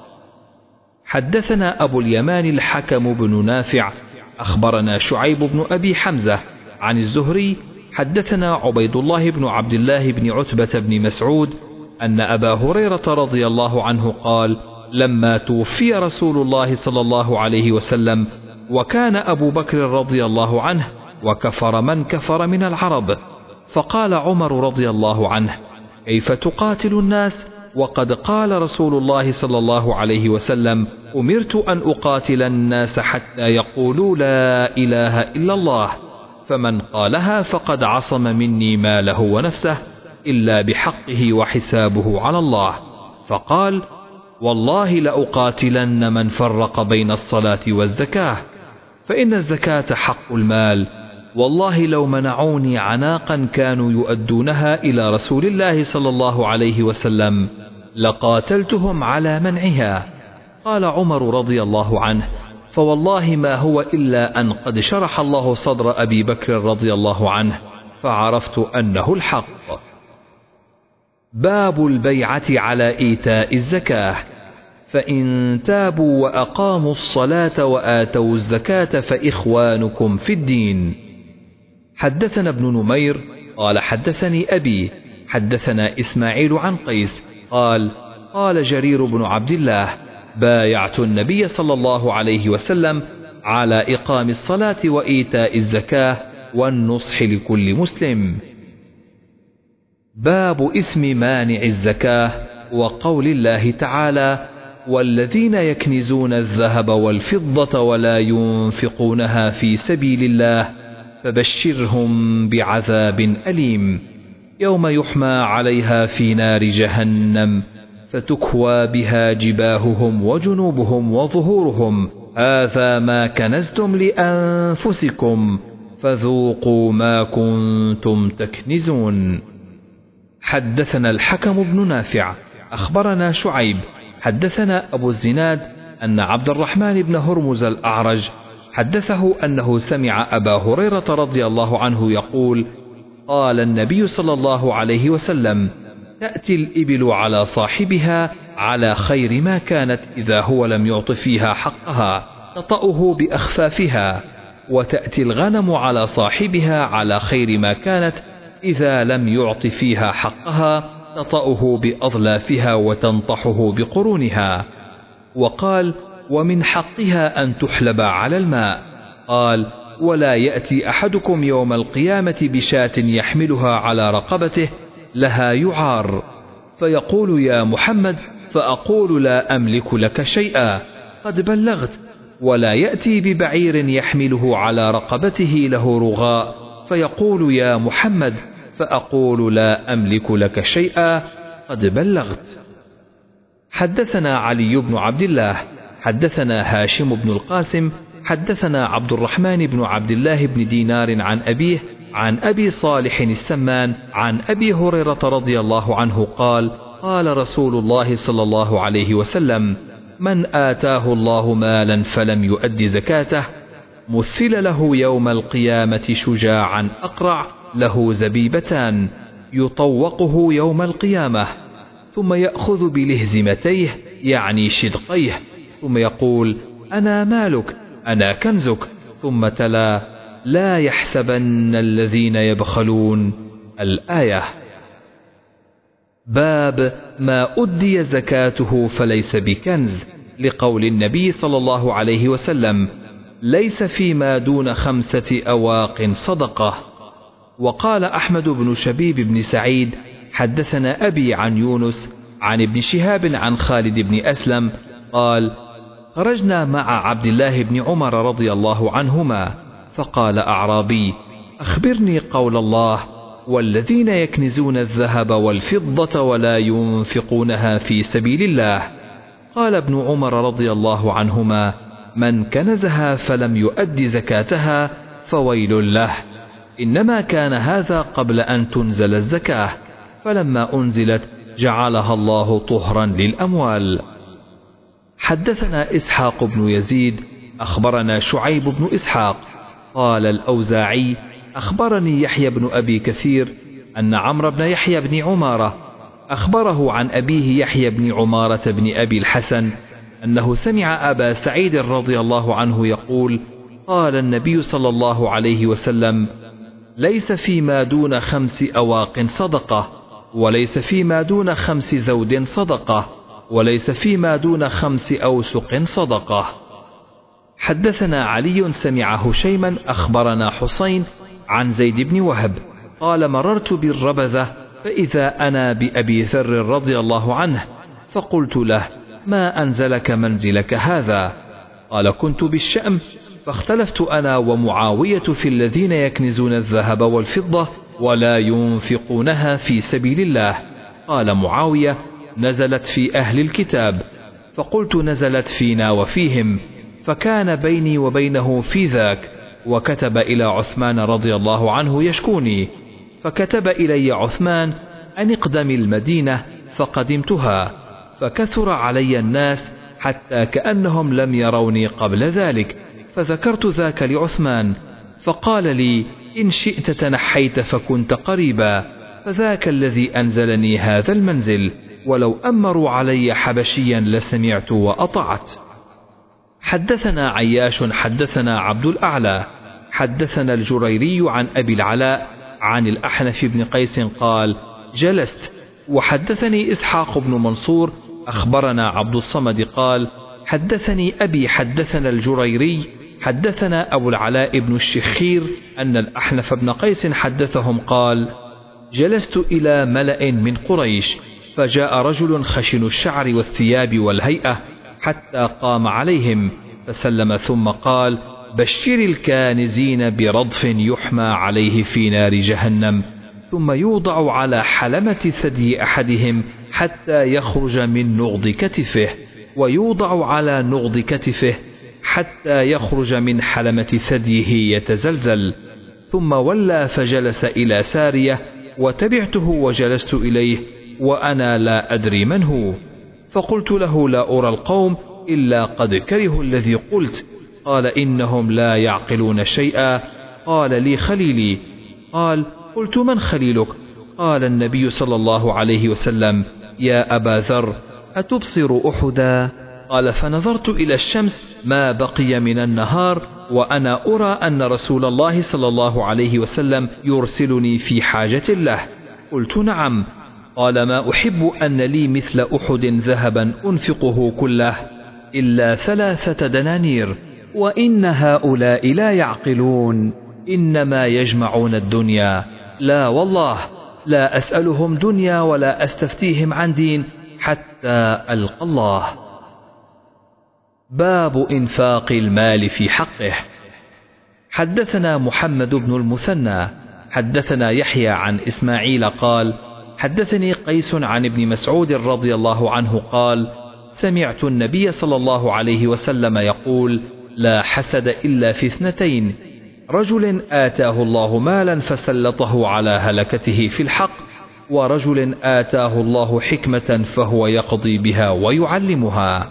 حدثنا أبو اليمان الحكم بن نافع أخبرنا شعيب بن أبي حمزة عن الزهري حدثنا عبيد الله بن عبد الله بن عتبة بن مسعود أن أبا هريرة رضي الله عنه قال: لما توفي رسول الله صلى الله عليه وسلم وكان أبو بكر رضي الله عنه وكفر من كفر من العرب، فقال عمر رضي الله عنه: كيف تقاتل الناس وقد قال رسول الله صلى الله عليه وسلم: أمرت أن أقاتل الناس حتى يقولوا لا إله إلا الله، فمن قالها فقد عصم مني ماله ونفسه إلا بحقه وحسابه على الله. فقال: والله لأقاتلن من فرق بين الصلاة والزكاة. فإن الزكاة حق المال، والله لو منعوني عناقا كانوا يؤدونها إلى رسول الله صلى الله عليه وسلم لقاتلتهم على منعها. قال عمر رضي الله عنه: فوالله ما هو إلا أن قد شرح الله صدر أبي بكر رضي الله عنه فعرفت أنه الحق. باب البيعة على إيتاء الزكاة. فإن تابوا وأقاموا الصلاة وآتوا الزكاة فإخوانكم في الدين. حدثنا ابن نمير قال حدثني أبي حدثنا إسماعيل عن قيس قال قال جرير بن عبد الله: بايعت النبي صلى الله عليه وسلم على إقام الصلاة وإيتاء الزكاة والنصح لكل مسلم. باب إثم مانع الزكاة وقول الله تعالى: والذين يكنزون الذهب والفضة ولا ينفقونها في سبيل الله فبشرهم بعذاب أليم يوم يحمى عليها في نار جهنم فتكوى بها جباههم وجنوبهم وظهورهم هذا ما كنزتم لأنفسكم فذوقوا ما كنتم تكنزون. حدثنا الحكم بن نافع أخبرنا شعيب حدثنا أبو الزناد أن عبد الرحمن بن هرمز الأعرج حدثه أنه سمع أبا هريرة رضي الله عنه يقول: قال النبي صلى الله عليه وسلم: تأتي الإبل على صاحبها على خير ما كانت إذا هو لم يعط فيها حقها تطأه بأخفافها، وتأتي الغنم على صاحبها على خير ما كانت إذا لم يعط فيها حقها تطأه بأظلافها وتنطحه بقرونها. وقال: ومن حقها أن تحلب على الماء. قال: ولا يأتي أحدكم يوم القيامة بشاة يحملها على رقبته لها يعار فيقول: يا محمد، فأقول: لا أملك لك شيئا قد بلغت. ولا يأتي ببعير يحمله على رقبته له رغاء فيقول: يا محمد، فأقول: لا أملك لك شيئا قد بلغت. حدثنا علي بن عبد الله حدثنا هاشم بن القاسم حدثنا عبد الرحمن بن عبد الله بن دينار عن أبيه عن أبي صالح السمان عن أبي هريرة رضي الله عنه قال: قال رسول الله صلى الله عليه وسلم: من آتاه الله مالا فلم يؤد زكاته مثل له يوم القيامة شجاعا أقرع له زبيبتان يطوقه يوم القيامة ثم يأخذ بلهزمتيه يعني شدقيه ثم يقول: أنا مالك أنا كنزك، ثم تلا: لا يحسبن الذين يبخلون الآية. باب ما أدي زكاته فليس بكنز، لقول النبي صلى الله عليه وسلم: ليس فيما دون خمسة أواق صدقة. وقال أحمد بن شبيب بن سعيد حدثنا أبي عن يونس عن ابن شهاب عن خالد بن أسلم قال: خرجنا مع عبد الله بن عمر رضي الله عنهما فقال أعرابي: أخبرني قول الله: والذين يكنزون الذهب والفضة ولا ينفقونها في سبيل الله. قال ابن عمر رضي الله عنهما: من كنزها فلم يؤد زكاتها فويل له. إنما كان هذا قبل أن تنزل الزكاة، فلما أنزلت جعلها الله طهرا للأموال. حدثنا إسحاق بن يزيد أخبرنا شعيب بن إسحاق قال الأوزاعي: أخبرني يحيى بن أبي كثير أن عمرو بن يحيى بن عمارة أخبره عن أبيه يحيى بن عمارة بن أبي الحسن أنه سمع أبا سعيد رضي الله عنه يقول: قال النبي صلى الله عليه وسلم: ليس فيما دون خمس أواق صدقة، وليس فيما دون خمس ذود صدقة، وليس فيما دون خمس أوسق صدقة. حدثنا علي سمع هشيما أخبرنا حسين عن زيد بن وهب قال: مررت بالربذة فإذا أنا بأبي ذر رضي الله عنه فقلت له: ما أنزلك منزلك هذا؟ قال: كنت بالشأم فاختلفت أنا ومعاوية في الذين يكنزون الذهب والفضة ولا ينفقونها في سبيل الله. قال معاوية: نزلت في أهل الكتاب. فقلت: نزلت فينا وفيهم. فكان بيني وبينه في ذاك، وكتب إلى عثمان رضي الله عنه يشكوني، فكتب إلي عثمان أن اقدم المدينة، فقدمتها، فكثر علي الناس حتى كأنهم لم يروني قبل ذلك، فذكرت ذاك لعثمان، فقال لي: إن شئت تنحيت فكنت قريبا، فذاك الذي أنزلني هذا المنزل، ولو أمروا علي حبشيا لسمعت وأطعت. حدثنا عياش حدثنا عبد الأعلى حدثنا الجريري عن أبي العلاء عن الأحنف بن قيس قال: جلست. وحدثني إسحاق بن منصور أخبرنا عبد الصمد قال: حدثني أبي حدثنا الجريري حدثنا أبو العلاء بن الشخير أن الأحنف بن قيس حدثهم قال: جلست إلى ملأ من قريش، فجاء رجل خشن الشعر والثياب والهيئة حتى قام عليهم فسلم، ثم قال: بشر الكانزين برضف يحمى عليه في نار جهنم، ثم يوضع على حلمة ثدي أحدهم حتى يخرج من نغض كتفه، ويوضع على نغض كتفه حتى يخرج من حلمة ثديه يتزلزل. ثم ولى فجلس إلى سارية، وتبعته وجلست إليه وأنا لا أدري من هو، فقلت له: لا أرى القوم إلا قد كرهوا الذي قلت. قال: إنهم لا يعقلون شيئا. قال لي: خليلي. قال: قلت: من خليلك؟ قال: النبي صلى الله عليه وسلم. يا أبا ذر، أتبصر أحدا؟ قال: فنظرت إلى الشمس ما بقي من النهار وأنا أرى أن رسول الله صلى الله عليه وسلم يرسلني في حاجة له. قلت: نعم. قال: ما أحب أن لي مثل أحد ذهبا أنفقه كله إلا ثلاثة دنانير، وإن هؤلاء لا يعقلون، إنما يجمعون الدنيا. لا والله، لا أسألهم دنيا ولا أستفتيهم عن دين حتى ألقى الله. باب إنفاق المال في حقه. حدثنا محمد بن المثنى حدثنا يحيى عن إسماعيل قال: حدثني قيس عن ابن مسعود رضي الله عنه قال: سمعت النبي صلى الله عليه وسلم يقول: لا حسد إلا في اثنتين: رجل آتاه الله مالا فسلطه على هلكته في الحق، ورجل آتاه الله حكمة فهو يقضي بها ويعلمها.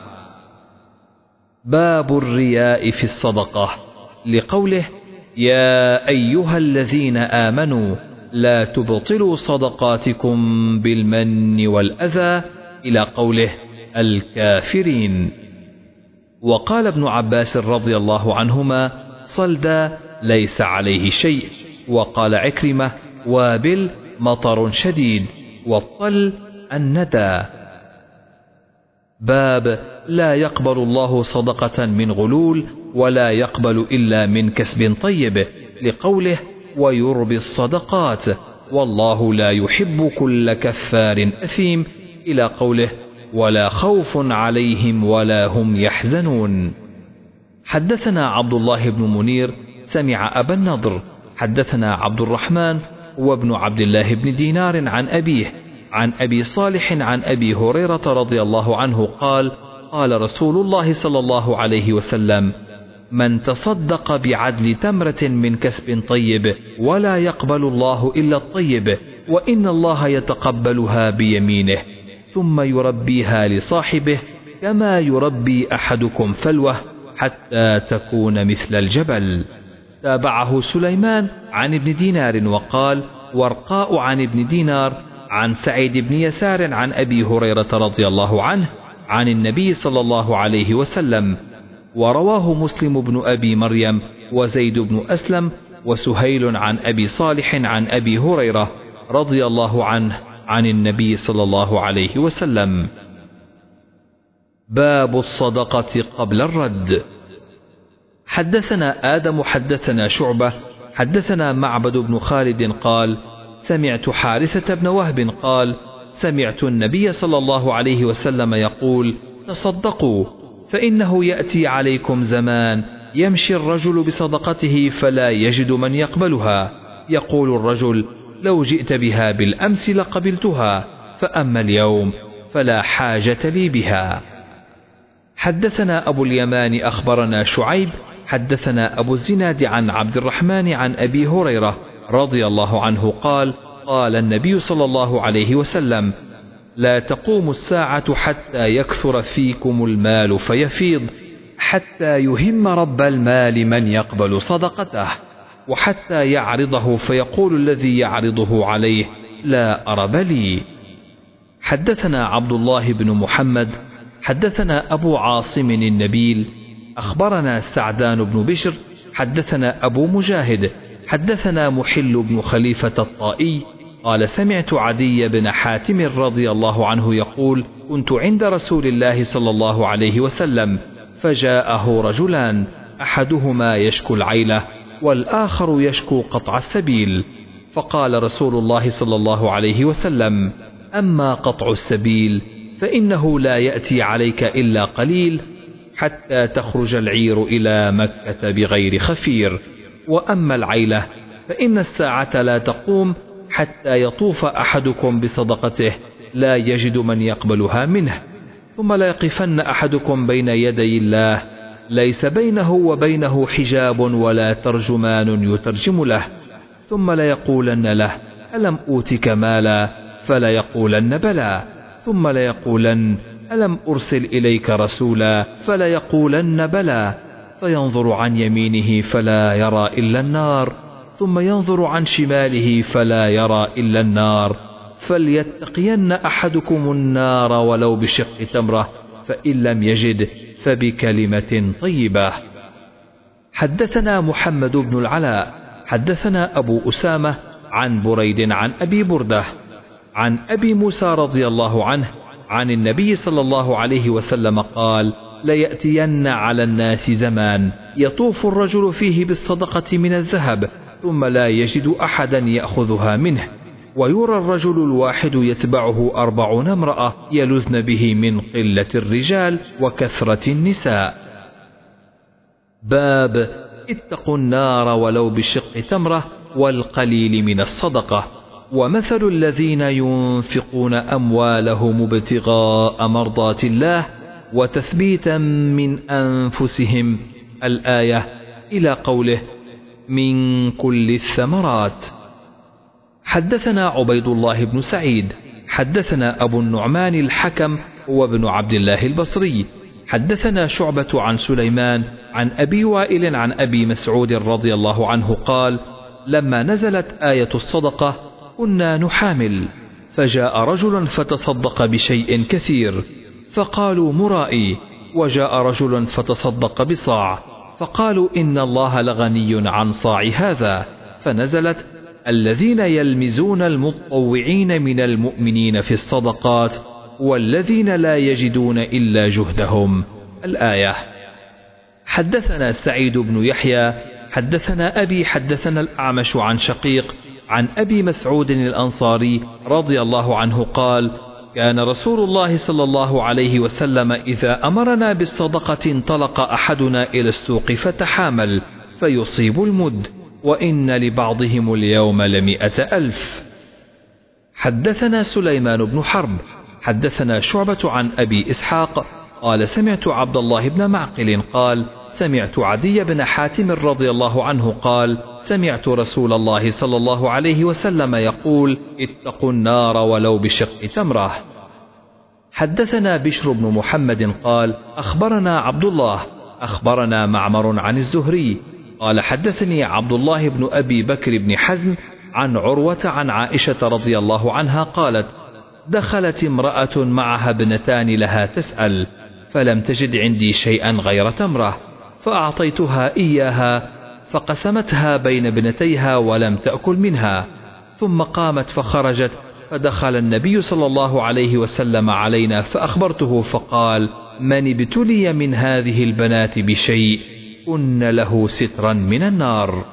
باب الرياء في الصدقة، لقوله: يا أيها الذين آمنوا لا تبطلوا صدقاتكم بالمن والأذى، إلى قوله: الكافرين. وقال ابن عباس رضي الله عنهما: صلدا ليس عليه شيء. وقال عكرمة: وابل مطر شديد، والطل الندى. باب لا يقبل الله صدقة من غلول، ولا يقبل إلا من كسب طيب، لقوله: ويربي الصدقات، والله لا يحب كل كفار أثيم، إلى قوله: ولا خوف عليهم ولا هم يحزنون. حدثنا عبد الله بن منير سمع أبا النضر حدثنا عبد الرحمن وابن عبد الله بن دينار عن أبيه عن أبي صالح عن أبي هريرة رضي الله عنه قال: قال رسول الله صلى الله عليه وسلم: من تصدق بعدل تمرة من كسب طيب ولا يقبل الله إلا الطيب، وإن الله يتقبلها بيمينه، ثم يربيها لصاحبه كما يربي أحدكم فلوه حتى تكون مثل الجبل. تابعه سليمان عن ابن دينار، وقال: ورقاء عن ابن دينار عن سعيد بن يسار عن أبي هريرة رضي الله عنه عن النبي صلى الله عليه وسلم. ورواه مسلم بن أبي مريم وزيد بن أسلم وسهيل عن أبي صالح عن أبي هريرة رضي الله عنه عن النبي صلى الله عليه وسلم. باب الصدقة قبل الرد. حدثنا آدم حدثنا شعبة حدثنا معبد بن خالد قال: سمعت حارثة بن وهب قال: سمعت النبي صلى الله عليه وسلم يقول: تصدقوا، فإنه يأتي عليكم زمان يمشي الرجل بصدقته فلا يجد من يقبلها، يقول الرجل: لو جئت بها بالأمس لقبلتها، فأما اليوم فلا حاجة لي بها. حدثنا أبو اليمان أخبرنا شعيب حدثنا أبو الزناد عن عبد الرحمن عن أبي هريرة رضي الله عنه قال قال النبي صلى الله عليه وسلم لا تقوم الساعة حتى يكثر فيكم المال فيفيض حتى يهم رب المال من يقبل صدقته وحتى يعرضه فيقول الذي يعرضه عليه لا أرب لي. حدثنا عبد الله بن محمد حدثنا أبو عاصم النبيل أخبرنا سعدان بن بشر حدثنا أبو مجاهد حدثنا محل بن خليفة الطائي قال سمعت عدي بن حاتم رضي الله عنه يقول كنت عند رسول الله صلى الله عليه وسلم فجاءه رجلان أحدهما يشكو العيلة والآخر يشكو قطع السبيل فقال رسول الله صلى الله عليه وسلم أما قطع السبيل فإنه لا يأتي عليك إلا قليل حتى تخرج العير إلى مكة بغير خفير وأما العيلة فإن الساعة لا تقوم حتى يطوف أحدكم بصدقته لا يجد من يقبلها منه ثم لا يقفن أحدكم بين يدي الله ليس بينه وبينه حجاب ولا ترجمان يترجم له ثم لا يقولن له ألم أوتك مالا فلا يقولن بلى ثم لا يقولن ألم أرسل إليك رسولا فلا يقولن بلى فينظر عن يمينه فلا يرى إلا النار ثم ينظر عن شماله فلا يرى إلا النار فليتقين أحدكم النار ولو بشق تمرة فإن لم يجد فبكلمة طيبة. حدثنا محمد بن العلاء حدثنا أبو أسامة عن بريد عن أبي بردة عن أبي موسى رضي الله عنه عن النبي صلى الله عليه وسلم قال ليأتين على الناس زمان يطوف الرجل فيه بالصدقة من الذهب ثم لا يجد أحدا يأخذها منه ويرى الرجل الواحد يتبعه أربعون امرأة يلذن به من قلة الرجال وكثرة النساء. باب اتقوا النار ولو بشق تمرة والقليل من الصدقة. ومثل الذين ينفقون أموالهم ابتغاء مرضات الله وتثبيتا من أنفسهم الآية إلى قوله من كل الثمرات. حدثنا عبيد الله بن سعيد حدثنا أبو النعمان الحكم وابن عبد الله البصري حدثنا شعبة عن سليمان عن أبي وائل عن أبي مسعود رضي الله عنه قال لما نزلت آية الصدقة كنا نحامل فجاء رجل فتصدق بشيء كثير فقالوا مرائي وجاء رجل فتصدق بصاع فقالوا إن الله لغني عن صاع هذا فنزلت الذين يلمزون المتطوعين من المؤمنين في الصدقات والذين لا يجدون إلا جهدهم الآية. حدثنا سعيد بن يحيى حدثنا أبي حدثنا الأعمش عن شقيق عن أبي مسعود الأنصاري رضي الله عنه قال كان رسول الله صلى الله عليه وسلم إذا أمرنا بالصدقة انطلق أحدنا إلى السوق فتحامل فيصيب المد وإن لبعضهم اليوم لمئة ألف. حدثنا سليمان بن حرب حدثنا شعبة عن أبي إسحاق قال سمعت عبد الله بن معقل قال سمعت عدي بن حاتم رضي الله عنه قال سمعت رسول الله صلى الله عليه وسلم يقول اتقوا النار ولو بشق تمرة. حدثنا بشر بن محمد قال أخبرنا عبد الله أخبرنا معمر عن الزهري قال حدثني عبد الله بن أبي بكر بن حزم عن عروة عن عائشة رضي الله عنها قالت دخلت امرأة معها ابنتان لها تسأل فلم تجد عندي شيئا غير تمرة فأعطيتها إياها فقسمتها بين ابنتيها ولم تأكل منها ثم قامت فخرجت فدخل النبي صلى الله عليه وسلم علينا فأخبرته فقال من ابتلي من هذه البنات بشيء كن له سترا من النار.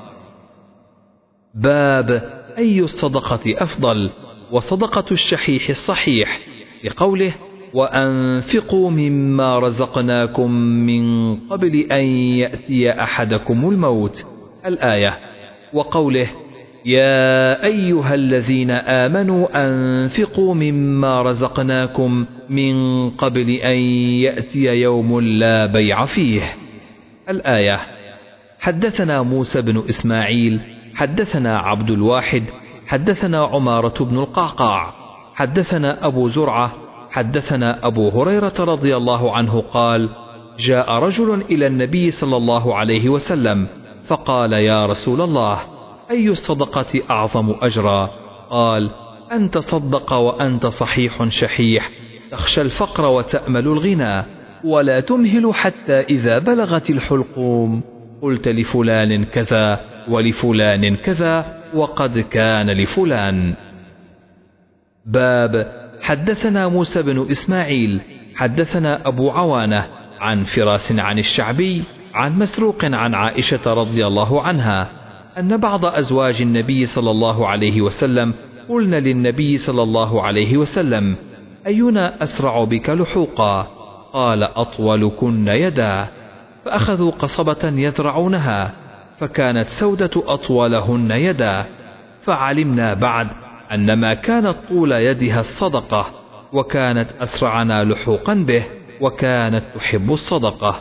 باب أي الصدقة أفضل وصدقة الشحيح الصحيح لقوله وأنفقوا مما رزقناكم من قبل أن يأتي أحدكم الموت الآية وقوله يا أيها الذين آمنوا أنفقوا مما رزقناكم من قبل أن يأتي يوم لا بيع فيه. الآية. حدثنا موسى بن إسماعيل حدثنا عبد الواحد حدثنا عمارة بن القعقاع حدثنا أبو زرعة حدثنا أبو هريرة رضي الله عنه قال: جاء رجل إلى النبي صلى الله عليه وسلم فقال: يا رسول الله، أي الصدقة أعظم أجرا؟ قال: أن تصدق وأنت صحيح شحيح تخشى الفقر وتأمل الغنى ولا تمهل حتى إذا بلغت الحلقوم قلت لفلان كذا ولفلان كذا وقد كان لفلان. باب حدثنا موسى بن إسماعيل حدثنا أبو عوانة عن فراس عن الشعبي عن مسروق عن عائشة رضي الله عنها أن بعض أزواج النبي صلى الله عليه وسلم قلن للنبي صلى الله عليه وسلم: أينا أسرع بك لحوقا؟ قال: أطولكن يدا. فأخذوا قصبة يذرعونها فكانت سودة أطولهن يدا، فعلمنا بعد أن ما كانت طول يدها الصدقة، وكانت أسرعنا لحوقا به، وكانت تحب الصدقة.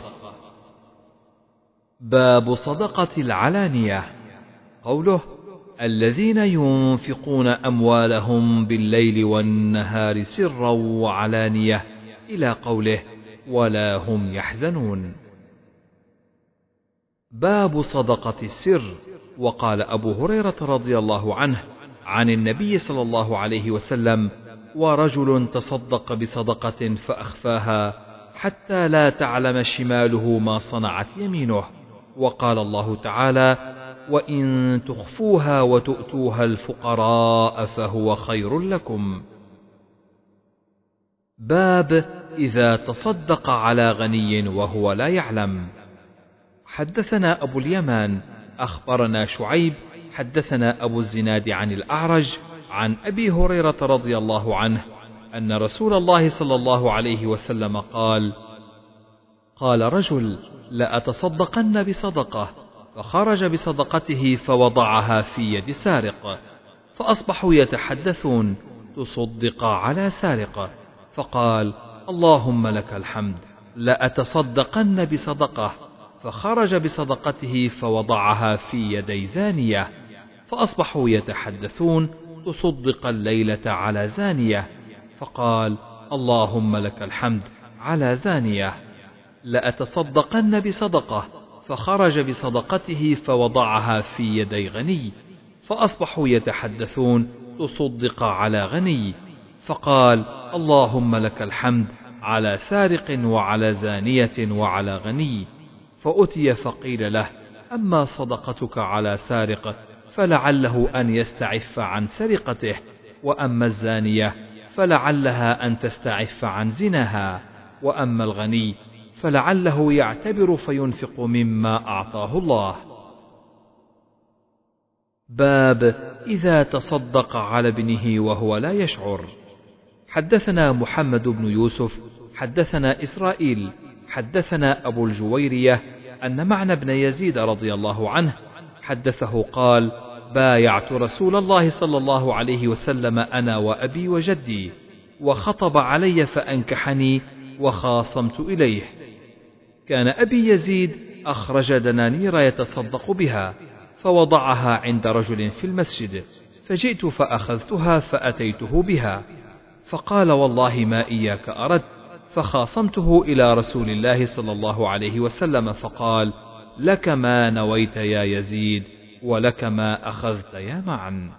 باب صدقة العلانية. قوله: الذين ينفقون أموالهم بالليل والنهار سرا وعلانية، إلى قوله: ولا هم يحزنون. باب صدقة السر. وقال أبو هريرة رضي الله عنه عن النبي صلى الله عليه وسلم: ورجل تصدق بصدقة فأخفاها حتى لا تعلم شماله ما صنعت يمينه. وقال الله تعالى: وإن تخفوها وتؤتوها الفقراء فهو خير لكم. باب إذا تصدق على غني وهو لا يعلم. حدثنا أبو اليمان أخبرنا شعيب حدثنا أبو الزناد عن الأعرج عن أبي هريرة رضي الله عنه أن رسول الله صلى الله عليه وسلم قال: قال رجل: لأتصدقن بصدقة، فخرج بصدقته فوضعها في يد سارق، فأصبحوا يتحدثون: تصدق على سارق. فقال: اللهم لك الحمد، لأتصدقن بصدقة، فخرج بصدقته فوضعها في يدي زانية، فأصبحوا يتحدثون: تصدق الليلة على زانية. فقال: اللهم لك الحمد على زانية. لأتصدقن بصدقة، فخرج بصدقته فوضعها في يدي غني، فأصبحوا يتحدثون: تصدق على غني. فقال: اللهم لك الحمد على سارق وعلى زانية وعلى غني. فأتي فقيل له: أما صدقتك على سارق فلعله أن يستعف عن سرقته، وأما الزانية فلعلها أن تستعف عن زناها، وأما الغني فلعله يعتبر فينفق مما أعطاه الله. باب إذا تصدق على ابنه وهو لا يشعر. حدثنا محمد بن يوسف حدثنا إسرائيل حدثنا أبو الجويرية أن معنى بن يزيد رضي الله عنه حدثه قال: بايعت رسول الله صلى الله عليه وسلم أنا وأبي وجدي، وخطب علي فأنكحني وخاصمت إليه. كان أبي يزيد أخرج دنانير يتصدق بها، فوضعها عند رجل في المسجد، فجئت فأخذتها فأتيته بها، فقال: والله ما إياك أردت. فخاصمته إلى رسول الله صلى الله عليه وسلم فقال: لك ما نويت يا يزيد، ولك ما أخذت يا معن.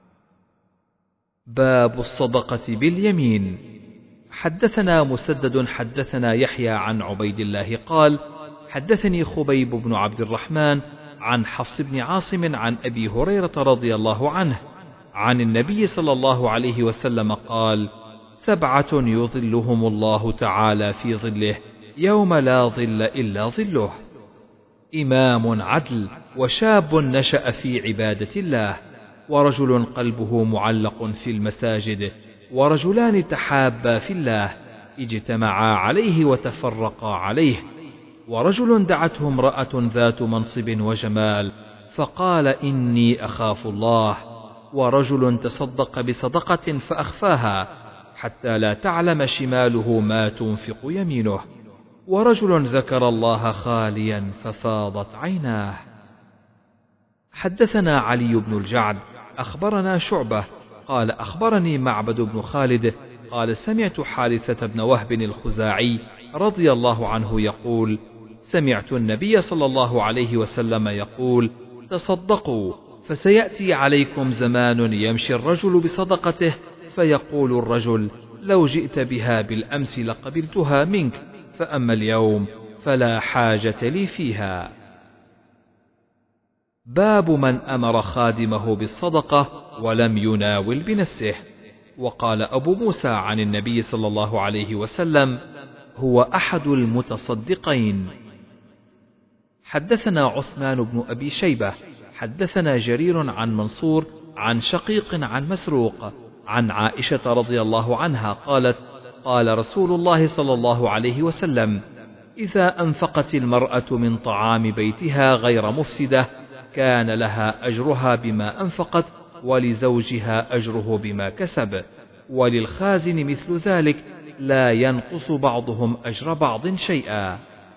باب الصدقة باليمين. حدثنا مسدد حدثنا يحيى عن عبيد الله قال: حدثني خبيب بن عبد الرحمن عن حفص بن عاصم عن أبي هريرة رضي الله عنه عن النبي صلى الله عليه وسلم قال: سبعة يظلهم الله تعالى في ظله يوم لا ظل إلا ظله: إمام عدل، وشاب نشأ في عبادة الله، ورجل قلبه معلق في المساجد، ورجلان تحابا في الله اجتمعا عليه وتفرقا عليه، ورجل دعته امرأة ذات منصب وجمال فقال إني أخاف الله. ورجل تصدق بصدقة فأخفاها حتى لا تعلم شماله ما تنفق يمينه. ورجل ذكر الله خاليا ففاضت عيناه. حدثنا علي بن الجعد أخبرنا شعبة قال أخبرني معبد بن خالد قال سمعت حارثة بن وهب الخزاعي رضي الله عنه يقول سمعت النبي صلى الله عليه وسلم يقول تصدقوا فسيأتي عليكم زمان يمشي الرجل بصدقته فيقول الرجل لو جئت بها بالأمس لقبلتها منك فأما اليوم فلا حاجة لي فيها. باب من أمر خادمه بالصدقة ولم يناول بنفسه. وقال أبو موسى عن النبي صلى الله عليه وسلم هو أحد المتصدقين. حدثنا عثمان بن أبي شيبة حدثنا جرير عن منصور عن شقيق عن مسروق عن عائشة رضي الله عنها قالت قال رسول الله صلى الله عليه وسلم إذا أنفقت المرأة من طعام بيتها غير مفسدة كان لها أجرها بما أنفقت ولزوجها أجره بما كسب وللخازن مثل ذلك لا ينقص بعضهم أجر بعض شيئا.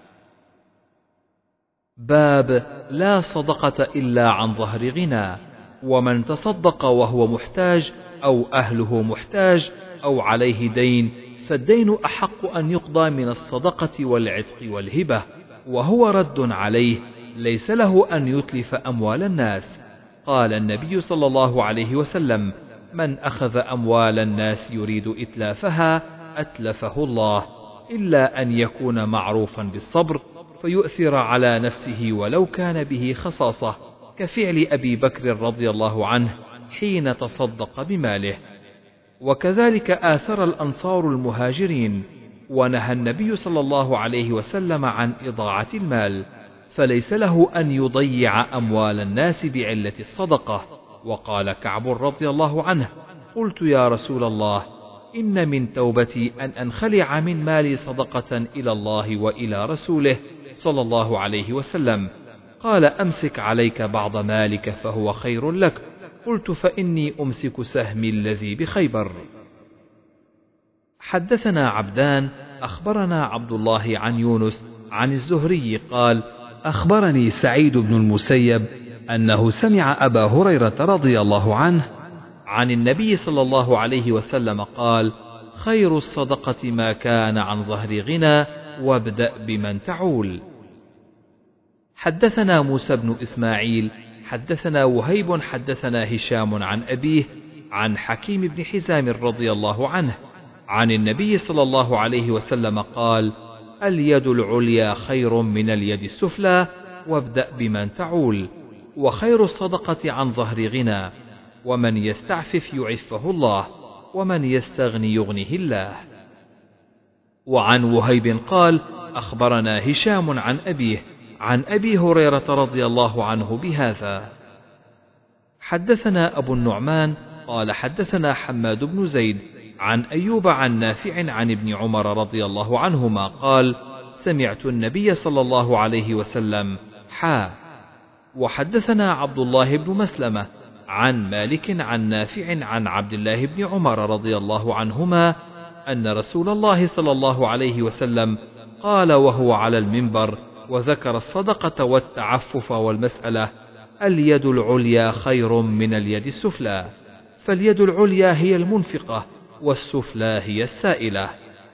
باب لا صدقة إلا عن ظهر غنى. ومن تصدق وهو محتاج أو أهله محتاج أو عليه دين فالدين أحق أن يقضى من الصدقة والعتق والهبة وهو رد عليه ليس له أن يتلف أموال الناس. قال النبي صلى الله عليه وسلم من أخذ أموال الناس يريد إتلافها أتلفه الله إلا أن يكون معروفا بالصبر فيؤثر على نفسه ولو كان به خصاصة كفعل أبي بكر رضي الله عنه حين تصدق بماله. وكذلك آثر الأنصار المهاجرين. ونهى النبي صلى الله عليه وسلم عن إضاعة المال فليس له أن يضيع أموال الناس بعلة الصدقة. وقال كعب رضي الله عنه قلت يا رسول الله إن من توبتي أن أنخلع من مالي صدقة إلى الله وإلى رسوله صلى الله عليه وسلم. قال أمسك عليك بعض مالك فهو خير لك. قلت فإني أمسك سهمي الذي بخيبر. حدثنا عبدان أخبرنا عبد الله عن يونس عن الزهري قال أخبرني سعيد بن المسيب أنه سمع أبا هريرة رضي الله عنه عن النبي صلى الله عليه وسلم قال خير الصدقة ما كان عن ظهر غنى وابدأ بمن تعول. حدثنا موسى بن إسماعيل حدثنا وهيب حدثنا هشام عن أبيه عن حكيم بن حزام رضي الله عنه عن النبي صلى الله عليه وسلم قال اليد العليا خير من اليد السفلى وابدأ بمن تعول. وخير الصدقة عن ظهر غنى ومن يستعفف يعفه الله ومن يستغني يغنه الله. وعن وهيب قال أخبرنا هشام عن أبيه عن أبي هريرة رضي الله عنه بهذا. حدثنا أبو النعمان قال حدثنا حماد بن زيد عن أيوب عن نافع عن ابن عمر رضي الله عنهما قال سمعت النبي صلى الله عليه وسلم حا. وحدثنا عبد الله بن مسلمة عن مالك عن نافع عن عبد الله بن عمر رضي الله عنهما أن رسول الله صلى الله عليه وسلم قال وهو على المنبر وذكر الصدقة والتعفف والمسألة اليد العليا خير من اليد السفلى فاليد العليا هي المنفقة والسفلى هي السائلة.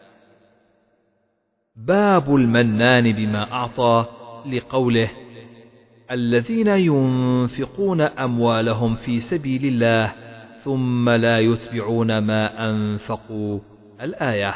باب المنان بما أعطى لقوله الذين ينفقون أموالهم في سبيل الله ثم لا يتبعون ما أنفقوا الآية.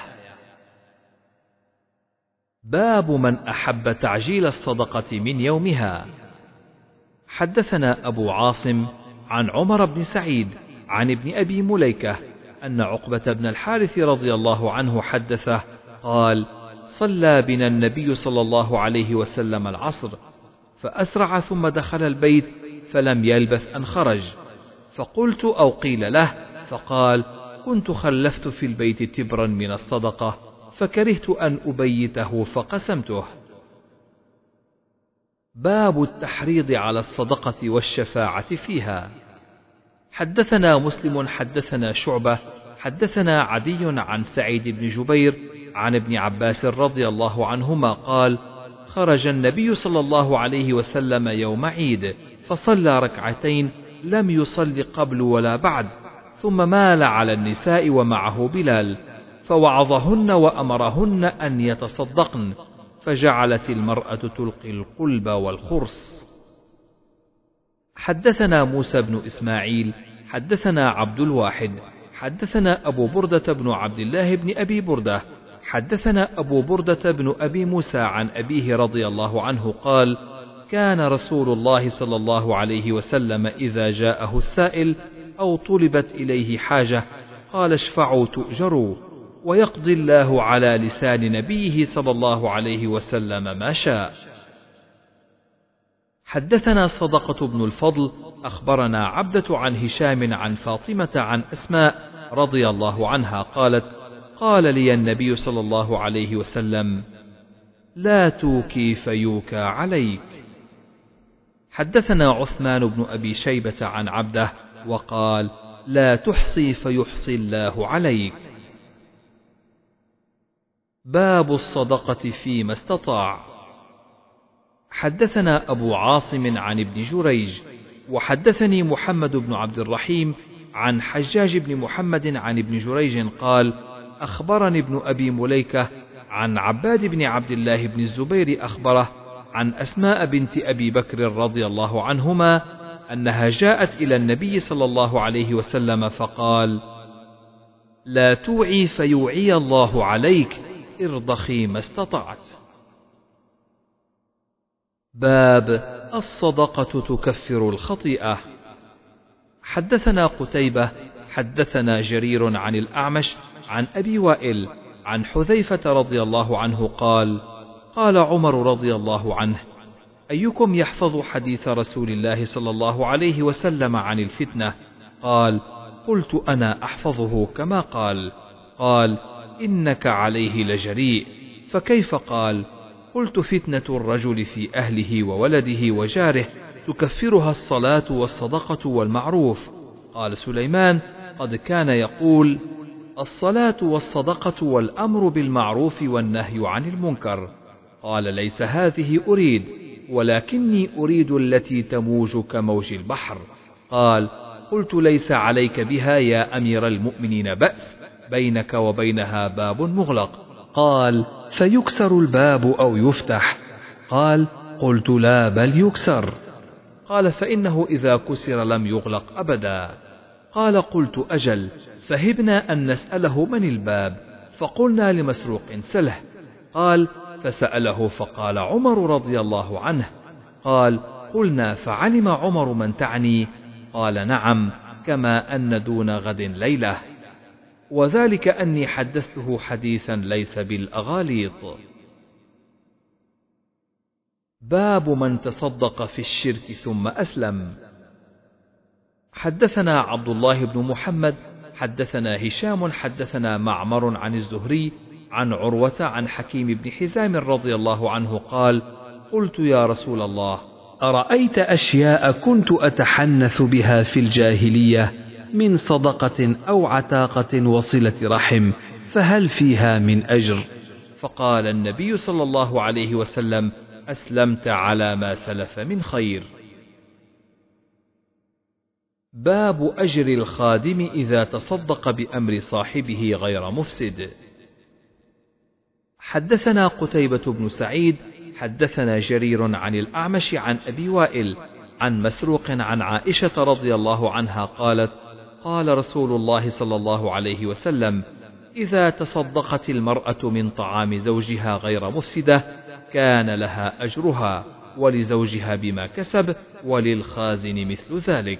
باب من أحب تعجيل الصدقة من يومها. حدثنا أبو عاصم عن عمر بن سعيد عن ابن أبي مليكة أن عقبة بن الحارث رضي الله عنه حدثه قال صلى بنا النبي صلى الله عليه وسلم العصر فأسرع ثم دخل البيت فلم يلبث أن خرج فقلت أو قيل له فقال كنت خلفت في البيت تبرا من الصدقة فكرهت أن أبيته فقسمته. باب التحريض على الصدقة والشفاعة فيها. حدثنا مسلم حدثنا شعبة حدثنا عدي عن سعيد بن جبير عن ابن عباس رضي الله عنهما قال: خرج النبي صلى الله عليه وسلم يوم عيد فصلى ركعتين لم يصل قبل ولا بعد، ثم مال على النساء ومعه بلال فوعظهن وأمرهن أن يتصدقن، فجعلت المرأة تلقي القلب والخرص. حدثنا موسى بن إسماعيل حدثنا عبد الواحد حدثنا أبو بردة بن عبد الله بن أبي بردة حدثنا أبو بردة بن أبي موسى عن أبيه رضي الله عنه قال: كان رسول الله صلى الله عليه وسلم إذا جاءه السائل أو طلبت إليه حاجة قال: اشفعوا تؤجروا، ويقضي الله على لسان نبيه صلى الله عليه وسلم ما شاء. حدثنا صدقة بن الفضل أخبرنا عبدة عن هشام عن فاطمة عن أسماء رضي الله عنها قالت: قال لي النبي صلى الله عليه وسلم: لا توكي فيوكى عليك. حدثنا عثمان بن أبي شيبة عن عبده وقال: لا تحصي فيحصي الله عليك. باب الصدقة فيما استطاع. حدثنا أبو عاصم عن ابن جريج وحدثني محمد بن عبد الرحيم عن حجاج بن محمد عن ابن جريج قال: أخبرني ابن أبي مليكة عن عباد بن عبد الله بن الزبير أخبره عن أسماء بنت أبي بكر رضي الله عنهما أنها جاءت إلى النبي صلى الله عليه وسلم فقال: لا توعي فيوعي الله عليك، ارضخي ما استطعت. باب الصدقة تكفر الخطيئة. حدثنا قتيبة حدثنا جرير عن الأعمش عن أبي وائل عن حذيفة رضي الله عنه قال: قال عمر رضي الله عنه: أيكم يحفظ حديث رسول الله صلى الله عليه وسلم عن الفتنة؟ قال: قلت: أنا أحفظه كما قال. قال: إنك عليه لجريء. فكيف؟ قال: قلت: فتنة الرجل في أهله وولده وجاره تكفرها الصلاة والصدقة والمعروف. قال سليمان: قد كان يقول: الصلاة والصدقة والأمر بالمعروف والنهي عن المنكر. قال: ليس هذه أريد، ولكني أريد التي تموج كموج البحر. قال: قلت: ليس عليك بها يا أمير المؤمنين بأس، بينك وبينها باب مغلق. قال: فيكسر الباب أو يفتح؟ قال: قلت: لا، بل يكسر. قال: فإنه إذا كسر لم يغلق أبدا. قال: قلت: أجل، فهبنا أن نسأله من الباب، فقلنا لمسروق سله. قال: فسأله فقال عمر رضي الله عنه. قال: قلنا: فعلم عمر من تعني؟ قال: نعم، كما أن دون غد ليلة، وذلك أني حدثته حديثا ليس بالأغاليط. باب من تصدق في الشرك ثم أسلم. حدثنا عبد الله بن محمد حدثنا هشام حدثنا معمر عن الزهري عن عروة عن حكيم بن حزام رضي الله عنه قال: قلت: يا رسول الله، أرأيت أشياء كنت أتحنث بها في الجاهلية من صدقة أو عتاقة وصلة رحم، فهل فيها من أجر؟ فقال النبي صلى الله عليه وسلم: أسلمت على ما سلف من خير. باب أجر الخادم إذا تصدق بأمر صاحبه غير مفسد. حدثنا قتيبة بن سعيد حدثنا جرير عن الأعمش عن أبي وائل عن مسروق عن عائشة رضي الله عنها قالت: قال رسول الله صلى الله عليه وسلم: إذا تصدقت المرأة من طعام زوجها غير مفسدة كان لها أجرها، ولزوجها بما كسب، وللخازن مثل ذلك.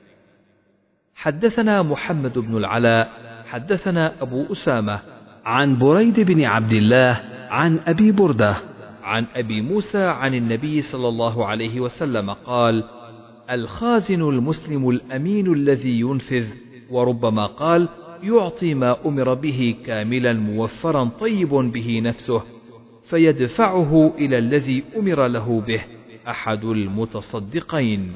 حدثنا محمد بن العلاء حدثنا أبو أسامة عن بريد بن عبد الله عن أبي بردة عن أبي موسى عن النبي صلى الله عليه وسلم قال: الخازن المسلم الأمين الذي ينفذ، وربما قال: يعطي ما أمر به كاملا موفرا طيب به نفسه، فيدفعه إلى الذي أمر له به، أحد المتصدقين.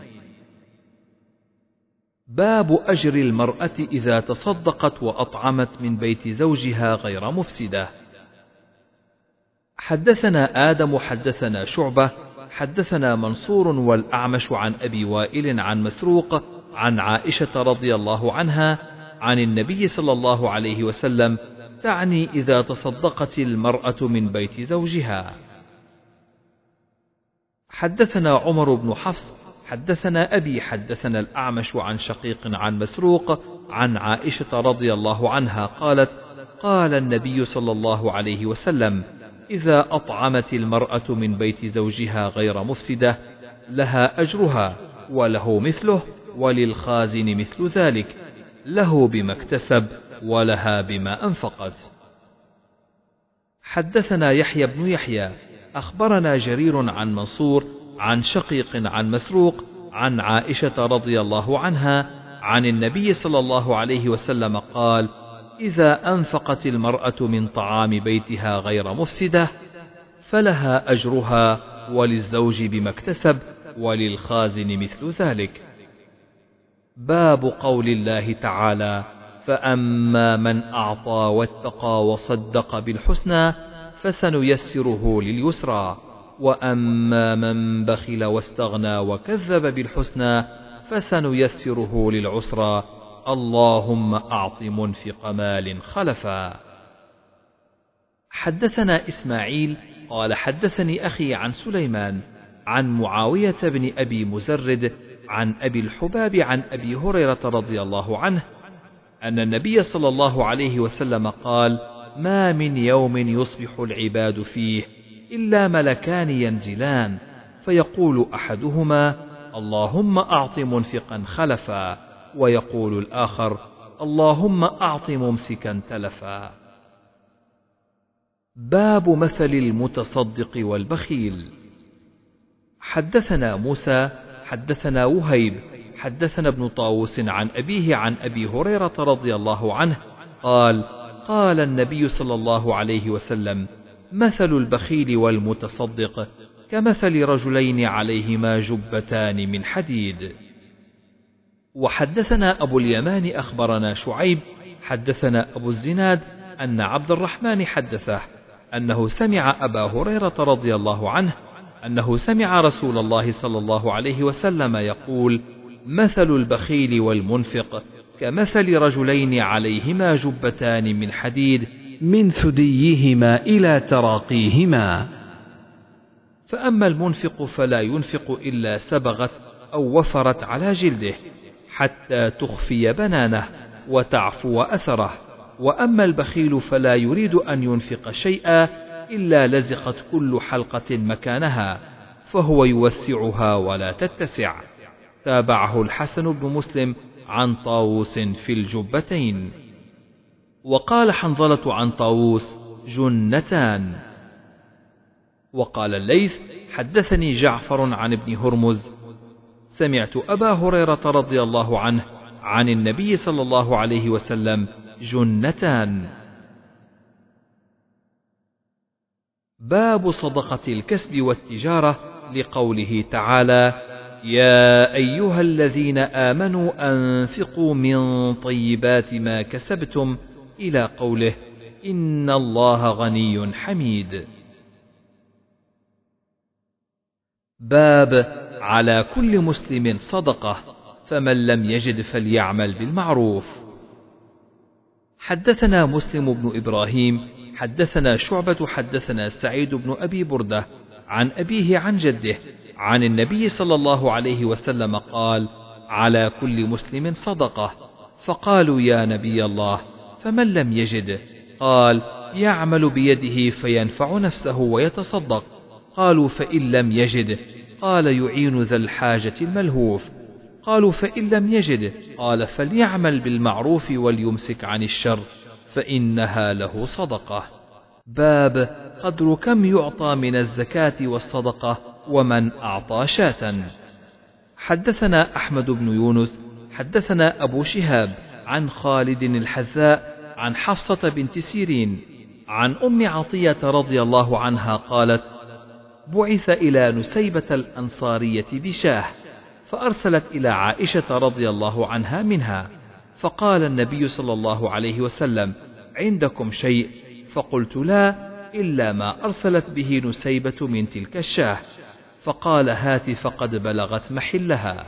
باب أجر المرأة إذا تصدقت وأطعمت من بيت زوجها غير مفسدة. حدثنا آدم حدثنا شعبة حدثنا منصور والأعمش عن أبي وائل عن مسروق عن عائشة رضي الله عنها عن النبي صلى الله عليه وسلم، تعني إذا تصدقت المرأة من بيت زوجها. حدثنا عمر بن حفص حدثنا أبي حدثنا الأعمش عن شقيق عن مسروق عن عائشة رضي الله عنها قالت: قال النبي صلى الله عليه وسلم: إذا أطعمت المرأة من بيت زوجها غير مفسدة لها أجرها وله مثله وللخازن مثل ذلك، له بما اكتسب ولها بما أنفقت. حدثنا يحيى بن يحيى أخبرنا جرير عن منصور عن شقيق عن مسروق عن عائشة رضي الله عنها عن النبي صلى الله عليه وسلم قال: إذا أنفقت المرأة من طعام بيتها غير مفسدة فلها أجرها وللزوج بما اكتسب وللخازن مثل ذلك. باب قول الله تعالى: فأما من أعطى واتقى وصدق بالحسنى فسنيسره لليسرى، وأما من بخل واستغنى وكذب بالحسنى فسنيسره للعسرى، اللهم أعط منفق مال خلفا. حدثنا إسماعيل قال حدثني أخي عن سليمان عن معاوية بن أبي مزرد عن أبي الحباب عن أبي هريرة رضي الله عنه أن النبي صلى الله عليه وسلم قال: ما من يوم يصبح العباد فيه إلا ملكان ينزلان، فيقول أحدهما: اللهم أعط منفقا خلفا، ويقول الآخر: اللهم أعط ممسكا تلفا. باب مثل المتصدق والبخيل. حدثنا موسى حدثنا وهيب حدثنا ابن طاووس عن أبيه عن أبي هريرة رضي الله عنه قال: قال النبي صلى الله عليه وسلم: مثل البخيل والمتصدق كمثل رجلين عليهما جبتان من حديد. وحدثنا أبو اليمان أخبرنا شعيب حدثنا أبو الزناد أن عبد الرحمن حدثه أنه سمع أبا هريرة رضي الله عنه أنه سمع رسول الله صلى الله عليه وسلم يقول: مثل البخيل والمنفق كمثل رجلين عليهما جبتان من حديد من ثديهما إلى تراقيهما، فأما المنفق فلا ينفق إلا سبغت أو وفرت على جلده حتى تخفي بنانه وتعفو أثره، وأما البخيل فلا يريد أن ينفق شيئا إلا لزقت كل حلقة مكانها، فهو يوسعها ولا تتسع. تابعه الحسن بن مسلم عن طاووس في الجبتين. وقال حنظلة عن طاووس: جنتان. وقال الليث: حدثني جعفر عن ابن هرمز سمعت أبا هريرة رضي الله عنه عن النبي صلى الله عليه وسلم: جنتان. باب صدقة الكسب والتجارة، لقوله تعالى: يا أيها الذين آمنوا أنفقوا من طيبات ما كسبتم إلى قوله: إن الله غني حميد. باب على كل مسلم صدقة، فمن لم يجد فليعمل بالمعروف. حدثنا مسلم بن إبراهيم حدثنا شعبة حدثنا سعيد بن أبي بردة عن أبيه عن جده عن النبي صلى الله عليه وسلم قال: على كل مسلم صدقة. فقالوا: يا نبي الله، فمن لم يجد؟ قال: يعمل بيده فينفع نفسه ويتصدق. قالوا: فإن لم يجد؟ قال: يعين ذا الحاجة الملهوف. قالوا: فإن لم يجد؟ قال: فليعمل بالمعروف وليمسك عن الشر، فإنها له صدقة. باب قدر كم يعطى من الزكاة والصدقة ومن أعطى شاة. حدثنا أحمد بن يونس حدثنا أبو شهاب عن خالد الحذاء عن حفصة بنت سيرين عن أم عطية رضي الله عنها قالت: بعث إلى نسيبة الأنصارية بشاه، فأرسلت إلى عائشة رضي الله عنها منها، فقال النبي صلى الله عليه وسلم: عندكم شيء؟ فقلت: لا، إلا ما أرسلت به نسيبة من تلك الشاه. فقال: هات فقد بلغت محلها.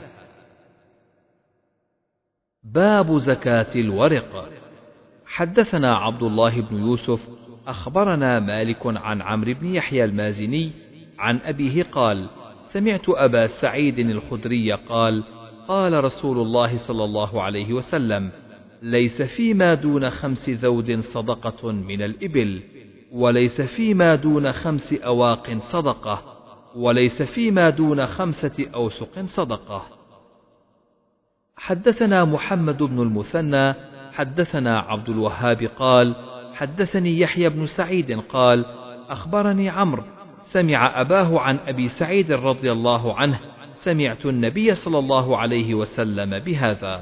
باب زكاة الورق. حدثنا عبد الله بن يوسف أخبرنا مالك عن عمرو بن يحيى المازني عن أبيه قال: سمعت أبا سعيد الخدري قال: قال رسول الله صلى الله عليه وسلم: ليس فيما دون خمس ذود صدقة من الإبل، وليس فيما دون خمس أواق صدقة، وليس فيما دون خمسة أوسق صدقة. حدثنا محمد بن المثنى حدثنا عبد الوهاب قال: حدثني يحيى بن سعيد قال: أخبرني عمرو سمع أباه عن أبي سعيد رضي الله عنه: سمعت النبي صلى الله عليه وسلم بهذا.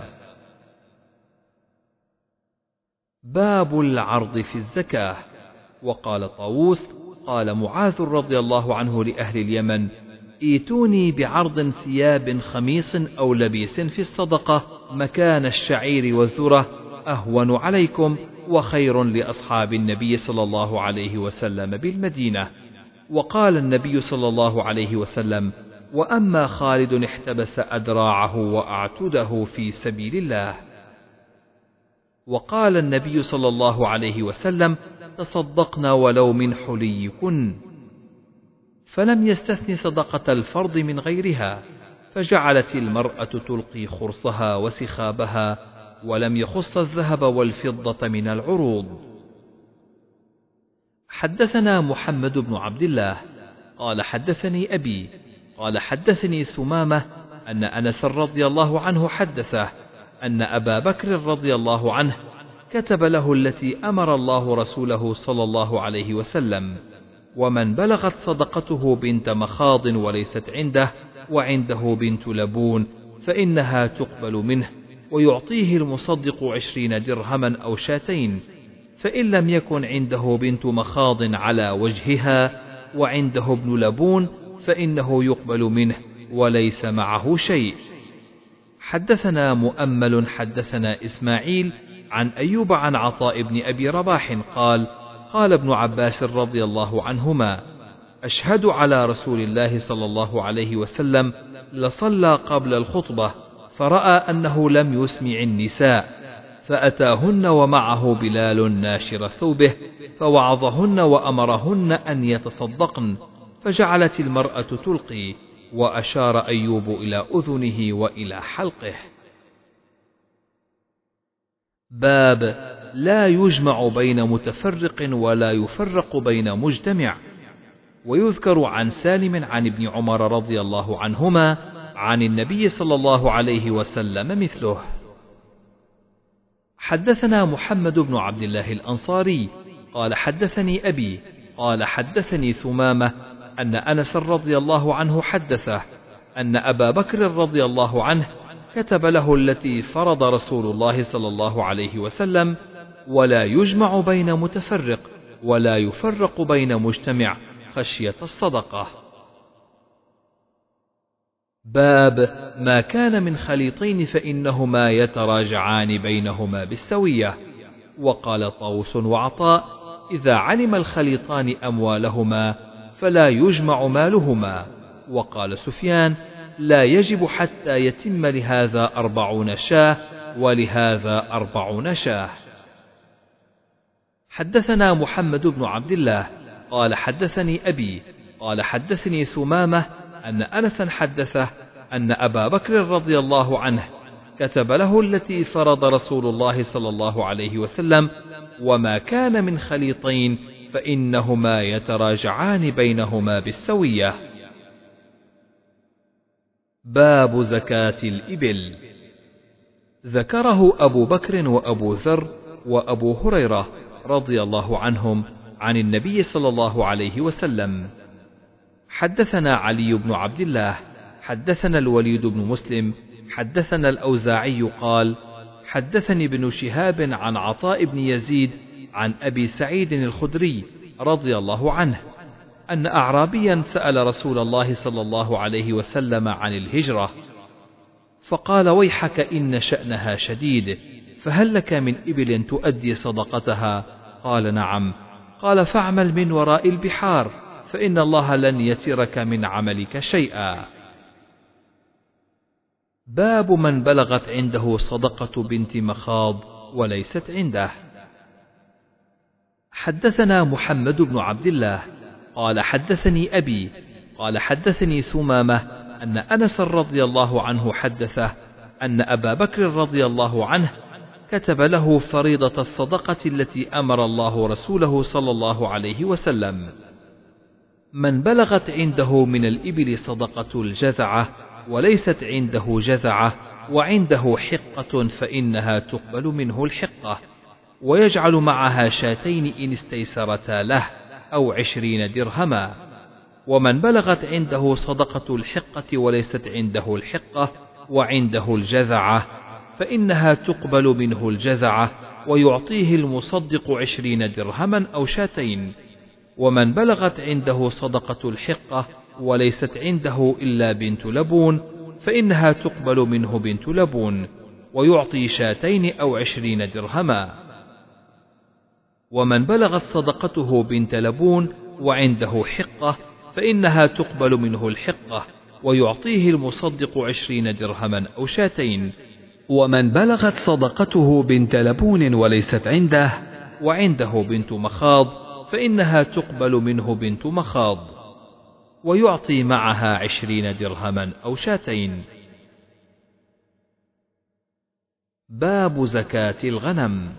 باب العرض في الزكاة. وقال طاووس: قال معاذ رضي الله عنه لأهل اليمن: ائتوني بعرض ثياب خميص أو لبيس في الصدقة مكان الشعير والذرة، أهون عليكم وخير لأصحاب النبي صلى الله عليه وسلم بالمدينة. وقال النبي صلى الله عليه وسلم: وأما خالد احتبس أدراعه وأعتده في سبيل الله. وقال النبي صلى الله عليه وسلم: تصدقنا ولو من حليكن. فلم يستثن صدقة الفرض من غيرها، فجعلت المرأة تلقي خرصها وسخابها، ولم يخص الذهب والفضة من العروض. حدثنا محمد بن عبد الله قال: حدثني أبي قال: حدثني ثمامة أن أنس رضي الله عنه حدثه أن أبا بكر رضي الله عنه كتب له التي أمر الله رسوله صلى الله عليه وسلم: ومن بلغت صدقته بنت مخاض وليست عنده وعنده بنت لبون فإنها تقبل منه، ويعطيه المصدق عشرين درهما أو شاتين، فإن لم يكن عنده بنت مخاض على وجهها وعنده ابن لبون فإنه يقبل منه وليس معه شيء. حدثنا مؤمل حدثنا إسماعيل عن أيوب عن عطاء بن أبي رباح قال: قال ابن عباس رضي الله عنهما: أشهد على رسول الله صلى الله عليه وسلم لصلى قبل الخطبة فرأى أنه لم يسمع النساء، فأتاهن ومعه بلال ناشر ثوبه فوعظهن وأمرهن أن يتصدقن، فجعلت المرأة تلقي، وأشار أيوب إلى أذنه وإلى حلقه. باب لا يجمع بين متفرق ولا يفرق بين مجتمع. ويذكر عن سالم عن ابن عمر رضي الله عنهما عن النبي صلى الله عليه وسلم مثله. حدثنا محمد بن عبد الله الأنصاري قال: حدثني أبي قال: حدثني ثمامة أن أنس رضي الله عنه حدثه أن أبا بكر رضي الله عنه كتب له التي فرض رسول الله صلى الله عليه وسلم: ولا يجمع بين متفرق ولا يفرق بين مجتمع خشية الصدقة. باب ما كان من خليطين فإنهما يتراجعان بينهما بالسوية. وقال طاووس وعطاء: إذا علم الخليطان أموالهما فلا يجمع مالهما. وقال سفيان: لا يجب حتى يتم لهذا أربعون شاه ولهذا أربعون شاه. حدثنا محمد بن عبد الله قال: حدثني أبي قال: حدثني ثمامة أن أنسا حدثه أن أبا بكر رضي الله عنه كتب له التي فرض رسول الله صلى الله عليه وسلم: وما كان من خليطين فإنهما يتراجعان بينهما بالسوية. باب زكاة الإبل. ذكره أبو بكر وأبو ذر وأبو هريرة رضي الله عنهم عن النبي صلى الله عليه وسلم. حدثنا علي بن عبد الله حدثنا الوليد بن مسلم حدثنا الأوزاعي قال: حدثني ابن شهاب عن عطاء بن يزيد عن أبي سعيد الخدري رضي الله عنه أن أعرابيا سأل رسول الله صلى الله عليه وسلم عن الهجرة، فقال: ويحك إن شأنها شديد، فهل لك من إبل تؤدي صدقتها؟ قال: نعم. قال: فاعمل من وراء البحار، فإن الله لن يترك من عملك شيئا. باب من بلغت عنده صدقة بنت مخاض وليست عنده. حدثنا محمد بن عبد الله قال حدثني أبي قال حدثني ثمامة أن أنس رضي الله عنه حدثه أن أبا بكر رضي الله عنه كتب له فريضة الصدقة التي أمر الله رسوله صلى الله عليه وسلم: من بلغت عنده من الإبل صدقة الجذعة وليست عنده جذعة وعنده حقة فإنها تقبل منه الحقة، ويجعل معها شاتين إن استيسرتا له، أو عشرين درهما. ومن بلغت عنده صدقة الحقة وليست عنده الحقة وعنده الجذعة فإنها تقبل منه الجذعة، ويعطيه المصدق عشرين درهما أو شاتين. ومن بلغت عنده صدقة الحقة وليست عنده إلا بنت لبون فإنها تقبل منه بنت لبون، ويعطي شاتين أو عشرين درهما. ومن بلغت صدقته بنت لبون وعنده حقة فإنها تقبل منه الحقة، ويعطيه المصدق عشرين درهما أو شاتين. ومن بلغت صدقته بنت لبون وليست عنده وعنده بنت مخاض فإنها تقبل منه بنت مخاض، ويعطي معها عشرين درهما أو شاتين. باب زكاة الغنم.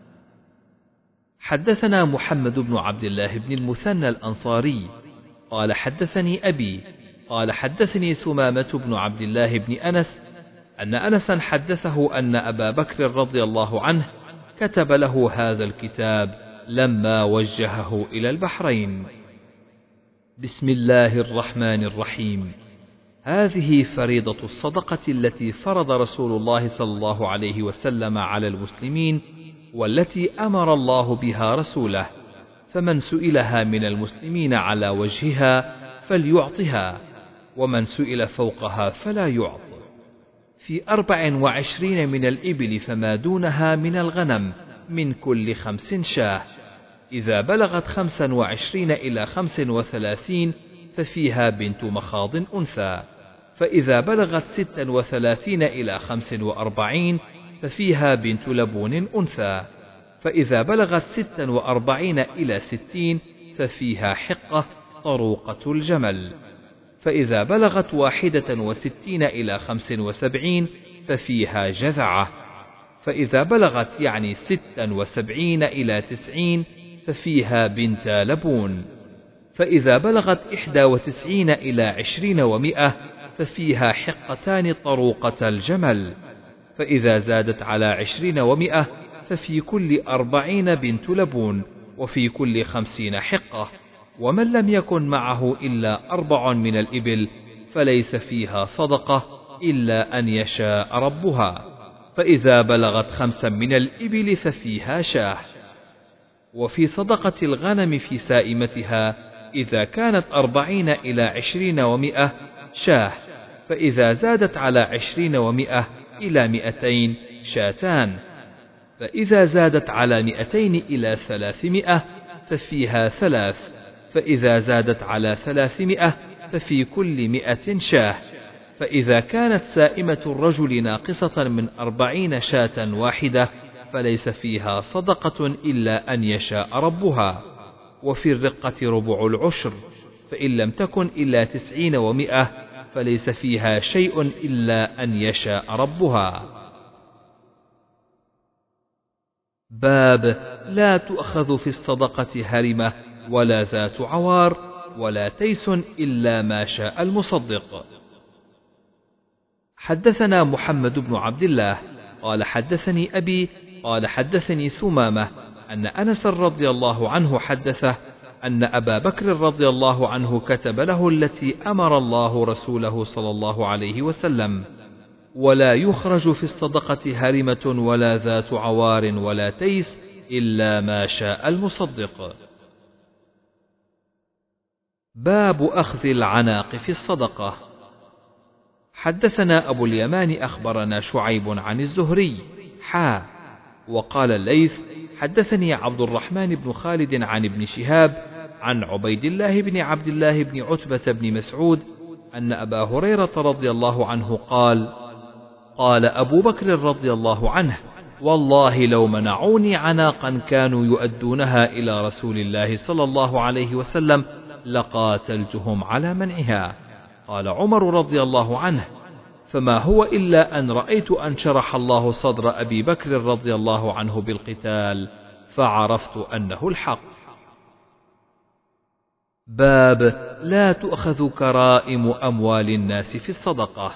حدثنا محمد بن عبد الله بن المثنى الأنصاري قال حدثني أبي قال حدثني ثمامة بن عبد الله بن أنس أن أنسا حدثه أن أبا بكر رضي الله عنه كتب له هذا الكتاب لما وجهه إلى البحرين: بسم الله الرحمن الرحيم. هذه فريضة الصدقة التي فرض رسول الله صلى الله عليه وسلم على المسلمين، والتي أمر الله بها رسوله، فمن سئلها من المسلمين على وجهها فليعطها، ومن سئل فوقها فلا يعط. في أربع وعشرين من الإبل فما دونها من الغنم من كل خمس شاه، إذا بلغت خمسا وعشرين إلى خمس وثلاثين ففيها بنت مخاض أنثى، فإذا بلغت ستا وثلاثين إلى خمس وأربعين ففيها بنت لبون أنثى، فإذا بلغت ستا وأربعين إلى ستين ففيها حقة طروقة الجمل، فإذا بلغت واحدة وستين إلى خمس وسبعين ففيها جذعة، فإذا بلغت يعني ستا وسبعين إلى تسعين ففيها بنت لبون، فإذا بلغت إحدى وتسعين إلى عشرين ومئة ففيها حقتان طروقة الجمل، فإذا زادت على عشرين ومئة ففي كل أربعين بنت لبون، وفي كل خمسين حقة. ومن لم يكن معه إلا أربع من الإبل فليس فيها صدقة إلا أن يشاء ربها، فإذا بلغت خمسا من الإبل ففيها شاه. وفي صدقة الغنم في سائمتها إذا كانت أربعين إلى عشرين ومئة شاه، فإذا زادت على عشرين ومئة إلى مئتين شاتان، فإذا زادت على مئتين إلى ثلاثمائة ففيها ثلاث، فإذا زادت على ثلاثمائة ففي كل مئة شاه، فإذا كانت سائمة الرجل ناقصة من أربعين شاة واحدة فليس فيها صدقة إلا أن يشاء ربها. وفي الرقة ربع العشر، فإن لم تكن إلا تسعين ومئة فليس فيها شيء إلا أن يشاء ربها. باب لا تؤخذ في الصدقة هرمة ولا ذات عوار ولا تيس إلا ما شاء المصدق. حدثنا محمد بن عبد الله قال حدثني أبي قال حدثني ثمامة أن أنس رضي الله عنه حدثه أن أبا بكر رضي الله عنه كتب له التي أمر الله رسوله صلى الله عليه وسلم: ولا يخرج في الصدقة هرمة ولا ذات عوار ولا تيس إلا ما شاء المصدق. باب أخذ العناق في الصدقة. حدثنا أبو اليمان أخبرنا شعيب عن الزهري حا وقال الليث حدثني عبد الرحمن بن خالد عن ابن شهاب عن عبيد الله بن عبد الله بن عتبة بن مسعود أن أبا هريرة رضي الله عنه قال قال أبو بكر رضي الله عنه والله لو منعوني عناقا كانوا يؤدونها إلى رسول الله صلى الله عليه وسلم لقاتلتهم على منعها. قال عمر رضي الله عنه فما هو إلا أن رأيت أن شرح الله صدر أبي بكر رضي الله عنه بالقتال فعرفت أنه الحق. باب لا تؤخذ كرائم أموال الناس في الصدقة.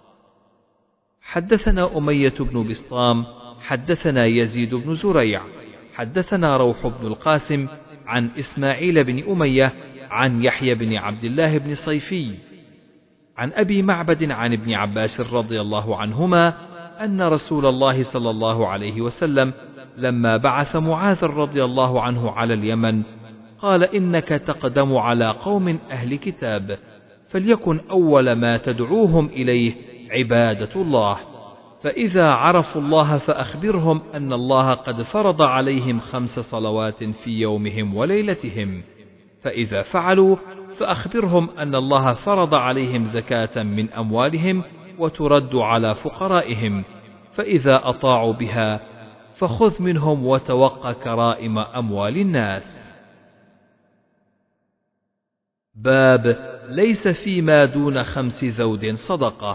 حدثنا أمية بن بسطام حدثنا يزيد بن زريع حدثنا روح بن القاسم عن إسماعيل بن أمية عن يحيى بن عبد الله بن صيفي عن أبي معبد عن ابن عباس رضي الله عنهما أن رسول الله صلى الله عليه وسلم لما بعث معاذ رضي الله عنه على اليمن قال إنك تقدم على قوم أهل كتاب فليكن أول ما تدعوهم إليه عبادة الله، فإذا عرفوا الله فأخبرهم أن الله قد فرض عليهم خمس صلوات في يومهم وليلتهم، فإذا فعلوا فأخبرهم أن الله فرض عليهم زكاة من أموالهم وترد على فقرائهم، فإذا أطاعوا بها فخذ منهم وتوق كرائم أموال الناس. باب ليس فيما دون خمس ذود صدقة.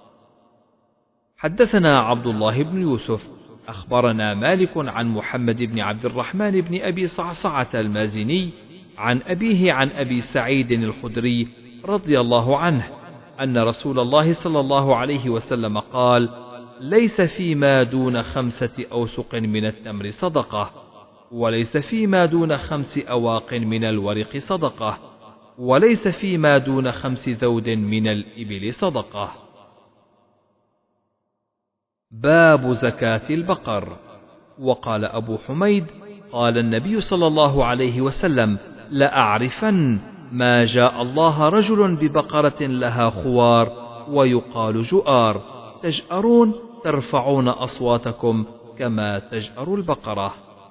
حدثنا عبد الله بن يوسف أخبرنا مالك عن محمد بن عبد الرحمن بن أبي صعصعة المازني عن أبيه عن أبي سعيد الخدري رضي الله عنه أن رسول الله صلى الله عليه وسلم قال ليس فيما دون خمسة أوسق من التمر صدقة، وليس فيما دون خمس أواق من الورق صدقة، وليس فيما دون خمس ذود من الإبل صدقة. باب زكاة البقر. وقال أبو حميد قال النبي صلى الله عليه وسلم لأعرفن ما جاء الله رجل ببقرة لها خوار ويقال جؤار تجأرون ترفعون أصواتكم كما تجأر البقرة.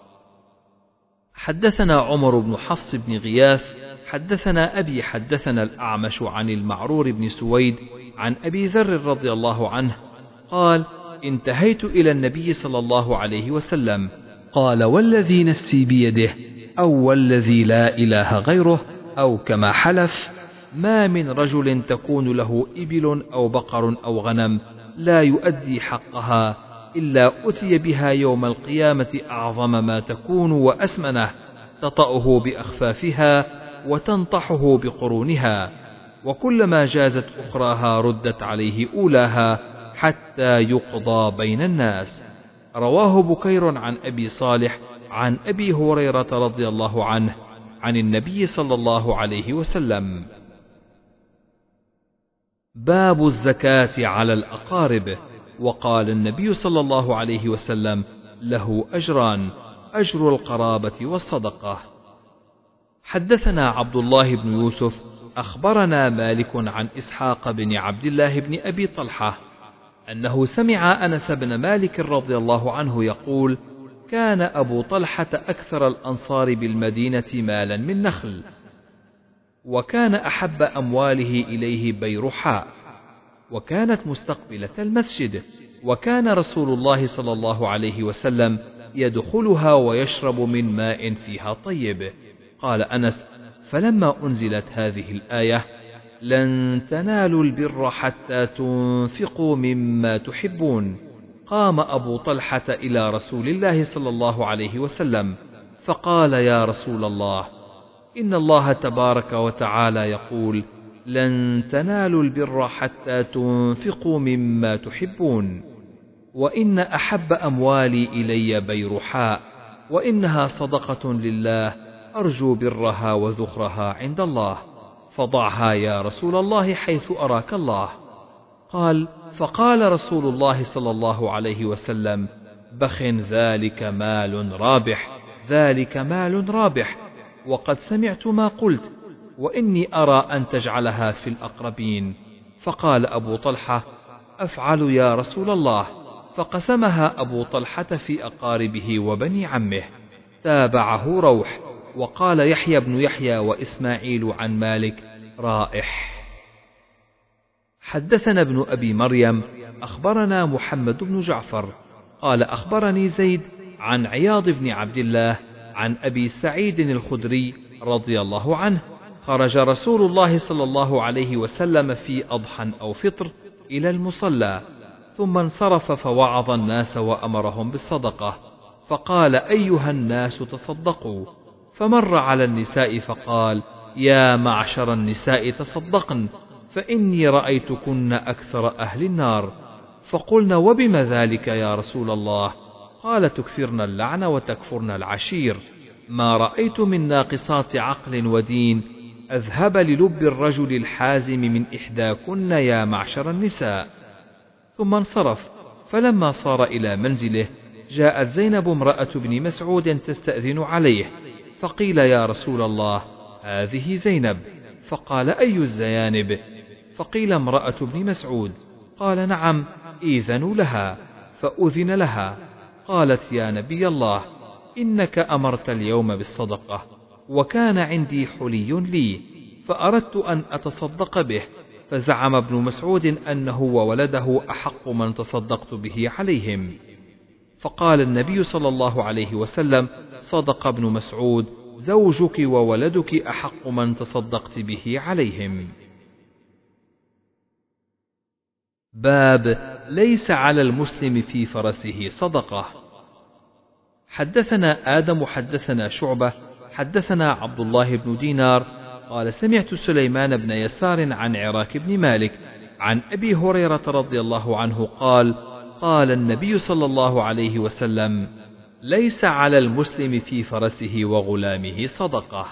حدثنا عمر بن حفص بن غياث حدثنا أبي حدثنا الأعمش عن المعرور بن سويد عن أبي ذر رضي الله عنه قال انتهيت إلى النبي صلى الله عليه وسلم قال والذي نفسي بيده أو والذي لا إله غيره أو كما حلف ما من رجل تكون له إبل أو بقر أو غنم لا يؤدي حقها إلا أتي بها يوم القيامة أعظم ما تكون وأسمنه تطأه بأخفافها وتنطحه بقرونها، وكلما جازت أخراها ردت عليه أولاها حتى يقضى بين الناس. رواه بكير عن أبي صالح عن أبي هريرة رضي الله عنه عن النبي صلى الله عليه وسلم. باب الزكاة على الأقارب. وقال النبي صلى الله عليه وسلم له أجران، أجر القرابة والصدقة. حدثنا عبد الله بن يوسف أخبرنا مالك عن إسحاق بن عبد الله بن أبي طلحة أنه سمع أنس بن مالك رضي الله عنه يقول كان أبو طلحة أكثر الأنصار بالمدينة مالا من نخل، وكان أحب أمواله إليه بيرحاء، وكانت مستقبلة المسجد، وكان رسول الله صلى الله عليه وسلم يدخلها ويشرب من ماء فيها طيب. قال أنس فلما أنزلت هذه الآية لن تنالوا البر حتى تنفقوا مما تحبون قام أبو طلحة إلى رسول الله صلى الله عليه وسلم فقال يا رسول الله إن الله تبارك وتعالى يقول لن تنالوا البر حتى تنفقوا مما تحبون، وإن أحب أموالي إلي بيرحاء، وإنها صدقة لله أرجو برها وذخرها عند الله، فضعها يا رسول الله حيث أراك الله. قال فقال رسول الله صلى الله عليه وسلم بخ ذلك مال رابح، ذلك مال رابح، وقد سمعت ما قلت، وإني أرى أن تجعلها في الأقربين. فقال أبو طلحة: أفعل يا رسول الله. فقسمها أبو طلحة في أقاربه وبني عمه. تابعه روح. وقال يحيى بن يحيى وإسماعيل عن مالك: رائح. حدثنا ابن أبي مريم أخبرنا محمد بن جعفر قال أخبرني زيد عن عياض بن عبد الله عن أبي سعيد الخدري رضي الله عنه: خرج رسول الله صلى الله عليه وسلم في أضحى أو فطر إلى المصلى، ثم انصرف فوعظ الناس وأمرهم بالصدقة، فقال: أيها الناس تصدقوا. فمر على النساء فقال: يا معشر النساء تصدقن، فإني رأيتكن أكثر أهل النار. فقلنا: وبما ذلك يا رسول الله؟ قال: تكثرن اللعن وتكفرن العشير. ما رأيت من ناقصات عقل ودين أذهب للب الرجل الحازم من إحداكن يا معشر النساء. ثم انصرف. فلما صار إلى منزله جاءت زينب امرأة بن مسعود تستأذن عليه، فقيل: يا رسول الله، هذه زينب. فقال: أي الزيانب؟ فقيل: امرأة بن مسعود. قال: نعم، إذنوا لها. فأذن لها. قالت: يا نبي الله، إنك أمرت اليوم بالصدقة، وكان عندي حلي لي، فأردت أن أتصدق به. فزعم ابن مسعود أنه وولده أحق من تصدقت به عليهم. فقال النبي صلى الله عليه وسلم: صدق ابن مسعود، زوجك وولدك أحق من تصدقت به عليهم. باب ليس على المسلم في فرسه صدقة. حدثنا آدم حدثنا شعبة حدثنا عبد الله بن دينار قال: سمعت سليمان بن يسار عن عراك بن مالك عن أبي هريرة رضي الله عنه قال: قال النبي صلى الله عليه وسلم: ليس على المسلم في فرسه وغلامه صدقة.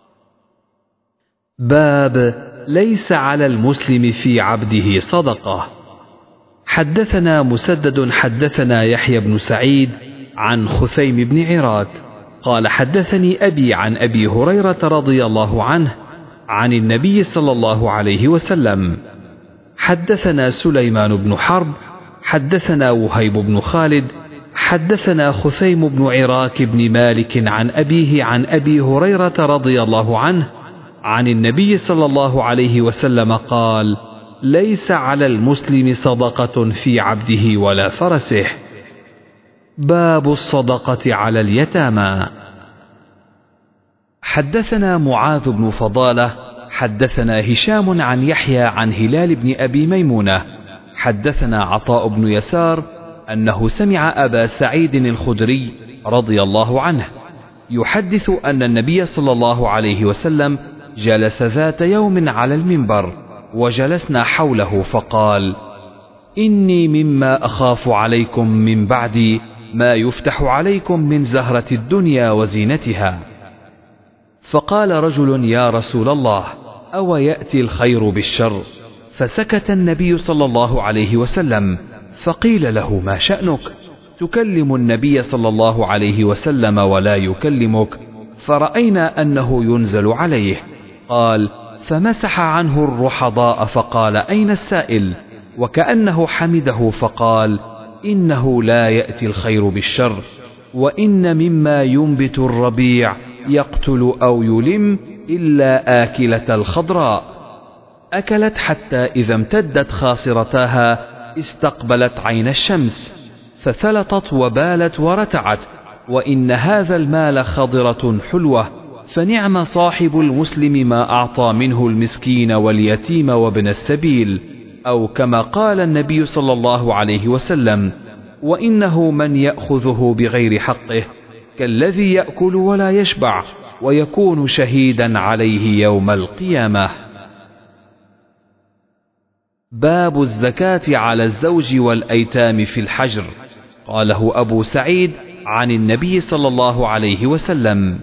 باب ليس على المسلم في عبده صدقة. حدثنا مسدد حدثنا يحيى بن سعيد عن خثيم بن عراك قال: حدثني أبي عن أبي هريرة رضي الله عنه عن النبي صلى الله عليه وسلم. حدثنا سليمان بن حرب حدثنا وهيب بن خالد حدثنا خثيم بن عراك بن مالك عن أبيه عن أبي هريرة رضي الله عنه عن النبي صلى الله عليه وسلم قال: ليس على المسلم صدقة في عبده ولا فرسه. باب الصدقة على اليتامى. حدثنا معاذ بن فضالة حدثنا هشام عن يحيى عن هلال بن أبي ميمونة حدثنا عطاء بن يسار أنه سمع أبا سعيد الخدري رضي الله عنه يحدث أن النبي صلى الله عليه وسلم جلس ذات يوم على المنبر وجلسنا حوله فقال: إني مما أخاف عليكم من بعدي ما يفتح عليكم من زهرة الدنيا وزينتها. فقال رجل: يا رسول الله، أو يأتي الخير بالشر؟ فسكت النبي صلى الله عليه وسلم، فقيل له: ما شأنك؟ تكلم النبي صلى الله عليه وسلم ولا يكلمك. فرأينا أنه ينزل عليه. قال: فمسح عنه الرحضاء فقال: أين السائل؟ وكأنه حمده فقال: إنه لا يأتي الخير بالشر، وإن مما ينبت الربيع يقتل أو يلم إلا آكلة الخضراء، أكلت حتى إذا امتدت خاصرتاها استقبلت عين الشمس فثلطت وبالت ورتعت، وإن هذا المال خضرة حلوة، فنعم صاحب المسلم ما أعطى منه المسكين واليتيم وابن السبيل، أو كما قال النبي صلى الله عليه وسلم: وإنه من يأخذه بغير حقه كالذي يأكل ولا يشبع ويكون شهيدا عليه يوم القيامة. باب الزكاة على الزوج والأيتام في الحجر. قاله أبو سعيد عن النبي صلى الله عليه وسلم.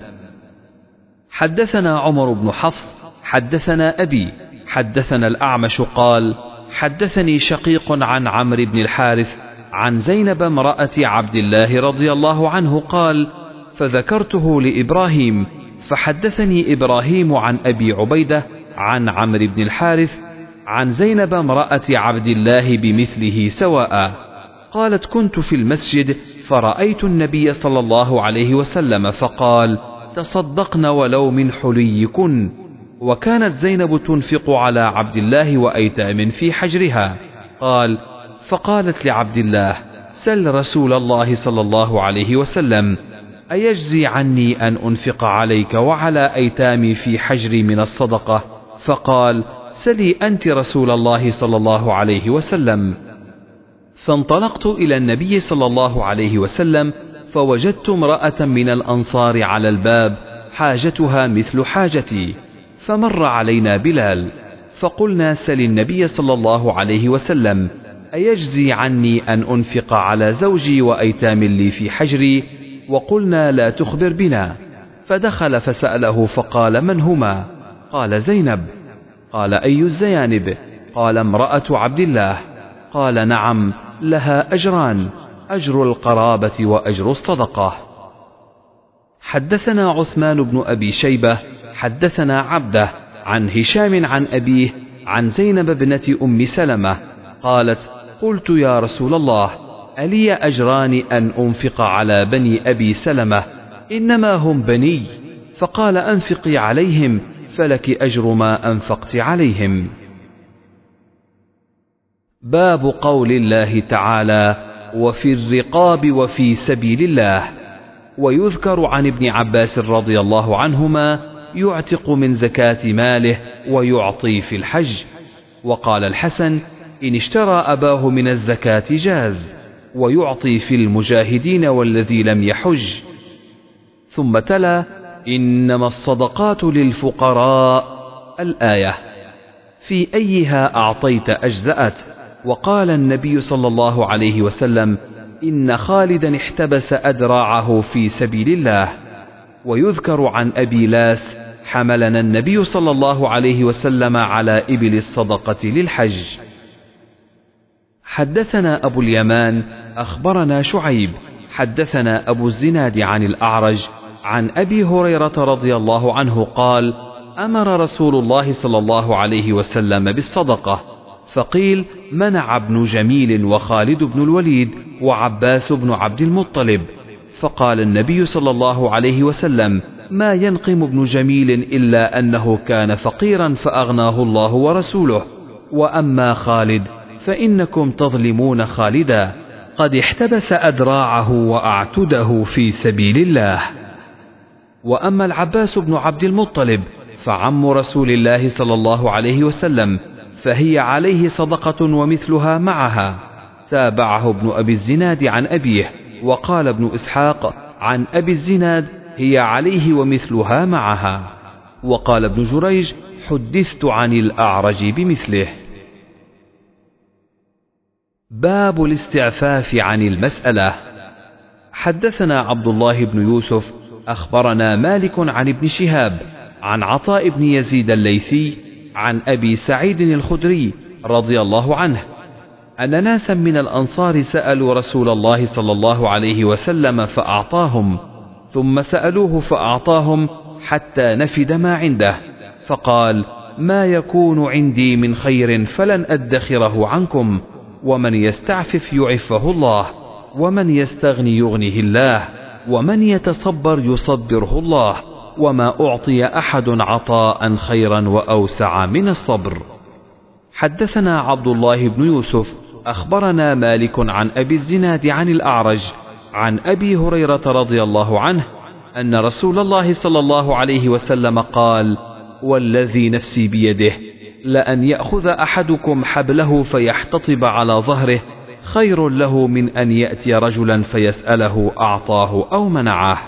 حدثنا عمر بن حفص حدثنا أبي حدثنا الأعمش قال: حدثني شقيق عن عمرو بن الحارث عن زينب امرأة عبد الله رضي الله عنه قال: فذكرته لإبراهيم فحدثني إبراهيم عن أبي عبيدة عن عمرو بن الحارث عن زينب امرأة عبد الله بمثله سواء قالت كنت في المسجد فرأيت النبي صلى الله عليه وسلم فقال تصدقن ولو من حليكن. وكانت زينب تنفق على عبد الله وأيتام في حجرها. قال فقالت لعبد الله سل رسول الله صلى الله عليه وسلم أيجزي عني أن أنفق عليك وعلى أيتامي في حجري من الصدقة؟ فقال سلي أنت رسول الله صلى الله عليه وسلم. فانطلقت إلى النبي صلى الله عليه وسلم فوجدت امرأة من الأنصار على الباب حاجتها مثل حاجتي، فمر علينا بلال فقلنا سل النبي صلى الله عليه وسلم أيجزي عني أن أنفق على زوجي وأيتام لي في حجري؟ وقلنا لا تخبر بنا. فدخل فسأله فقال من هما؟ قال زينب. قال أي الزيانب؟ قال امرأة عبد الله. قال نعم لها أجران، أجر القرابة وأجر الصدقة. حدثنا عثمان بن أبي شيبة حدثنا عبده عن هشام عن أبيه عن زينب بنت أم سلمة قالت قلت يا رسول الله ألي أجران أن أنفق على بني أبي سلمة إنما هم بني؟ فقال أنفقي عليهم فلك أجر ما أنفقت عليهم. باب قول الله تعالى وفي الرقاب وفي سبيل الله. ويذكر عن ابن عباس رضي الله عنهما يعتق من زكاة ماله ويعطي في الحج. وقال الحسن إن اشترى أباه من الزكاة جاز، ويعطي في المجاهدين والذي لم يحج. ثم تلا إنما الصدقات للفقراء الآية في أيها أعطيت أجزأت. وقال النبي صلى الله عليه وسلم إن خالدا احتبس أدراعه في سبيل الله. ويذكر عن أبي لاث حملنا النبي صلى الله عليه وسلم على إبل الصدقة للحج. حدثنا أبو اليمان أخبرنا شعيب حدثنا أبو الزناد عن الأعرج عن أبي هريرة رضي الله عنه قال أمر رسول الله صلى الله عليه وسلم بالصدقة، فقيل منع ابن جميل وخالد بن الوليد وعباس بن عبد المطلب. فقال النبي صلى الله عليه وسلم ما ينقم ابن جميل إلا أنه كان فقيرا فأغناه الله ورسوله، وأما خالد فإنكم تظلمون خالدا قد احتبس أدراعه وأعتده في سبيل الله. وأما العباس بن عبد المطلب فعم رسول الله صلى الله عليه وسلم فهي عليه صدقة ومثلها معها. تابعه ابن أبي الزناد عن أبيه. وقال ابن إسحاق عن أبي الزناد هي عليه ومثلها معها. وقال ابن جريج حدثت عن الأعرج بمثله. باب الاستعفاف عن المسألة. حدثنا عبد الله بن يوسف أخبرنا مالك عن ابن شهاب عن عطاء بن يزيد الليثي عن أبي سعيد الخدري رضي الله عنه أن ناسا من الأنصار سألوا رسول الله صلى الله عليه وسلم فأعطاهم، ثم سألوه فأعطاهم حتى نفد ما عنده، فقال ما يكون عندي من خير فلن أدخره عنكم، ومن يستعفف يعفه الله، ومن يستغني يغنه الله، ومن يتصبر يصبره الله، وما أعطي أحد عطاء خيرا وأوسع من الصبر. حدثنا عبد الله بن يوسف أخبرنا مالك عن أبي الزناد عن الأعرج عن أبي هريرة رضي الله عنه أن رسول الله صلى الله عليه وسلم قال والذي نفسي بيده لأن يأخذ أحدكم حبله فيحتطب على ظهره خير له من أن يأتي رجلا فيسأله أعطاه أو منعه.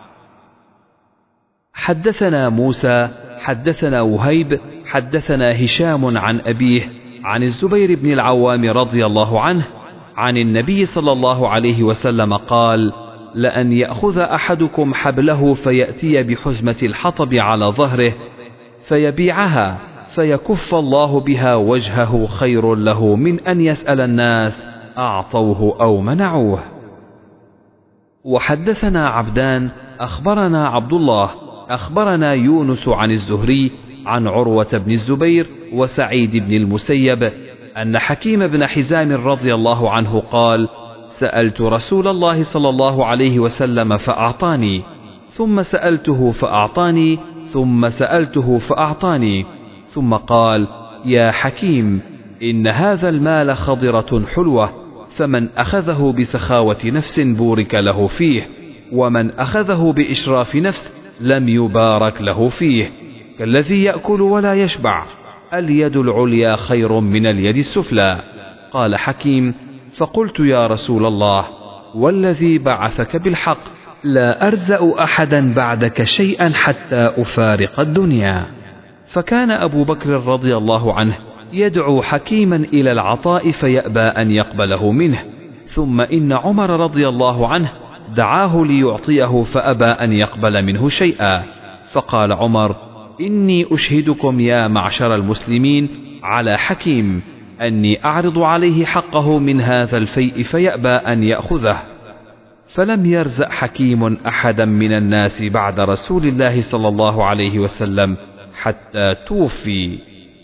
حدثنا موسى حدثنا وهيب حدثنا هشام عن أبيه عن الزبير بن العوام رضي الله عنه عن النبي صلى الله عليه وسلم قال لأن يأخذ أحدكم حبله فيأتي بحزمة الحطب على ظهره فيبيعها فيكف الله بها وجهه خير له من أن يسأل الناس أعطوه أو منعوه. وحدثنا عبدان أخبرنا عبد الله أخبرنا يونس عن الزهري عن عروة بن الزبير وسعيد بن المسيب أن حكيم بن حزام رضي الله عنه قال: سألت رسول الله صلى الله عليه وسلم فأعطاني، ثم سألته فأعطاني، ثم سألته فأعطاني، ثم قال: يا حكيم، إن هذا المال خضرة حلوة، فمن أخذه بسخاوة نفس بورك له فيه، ومن أخذه بإشراف نفس لم يبارك له فيه، كالذي يأكل ولا يشبع، اليد العليا خير من اليد السفلى. قال حكيم: فقلت يا رسول الله، والذي بعثك بالحق لا أرزأ أحدا بعدك شيئا حتى أفارق الدنيا. فكان أبو بكر رضي الله عنه يدعو حكيما إلى العطاء فيأبى أن يقبله منه، ثم إن عمر رضي الله عنه دعاه ليعطيه فأبى أن يقبل منه شيئا، فقال عمر: إني أشهدكم يا معشر المسلمين على حكيم أني أعرض عليه حقه من هذا الفيء فيأبى أن يأخذه. فلم يرزق حكيم أحدا من الناس بعد رسول الله صلى الله عليه وسلم حتى توفي.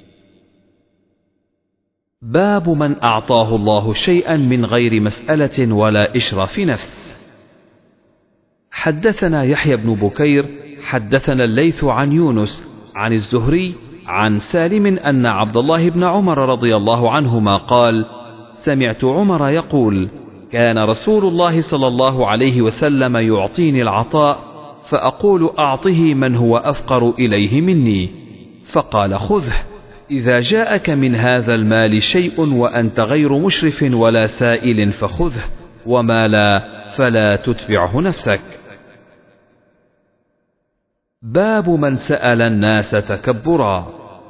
باب من أعطاه الله شيئا من غير مسألة ولا إشراف نفس. حدثنا يحيى بن بكير حدثنا الليث عن يونس عن الزهري عن سالم أن عبد الله بن عمر رضي الله عنهما قال: سمعت عمر يقول: كان رسول الله صلى الله عليه وسلم يعطيني العطاء فأقول: أعطه من هو أفقر إليه مني، فقال: خذه، إذا جاءك من هذا المال شيء وأنت غير مشرف ولا سائل فخذه، وما لا فلا تتبعه نفسك. باب من سأل الناس تكبرا.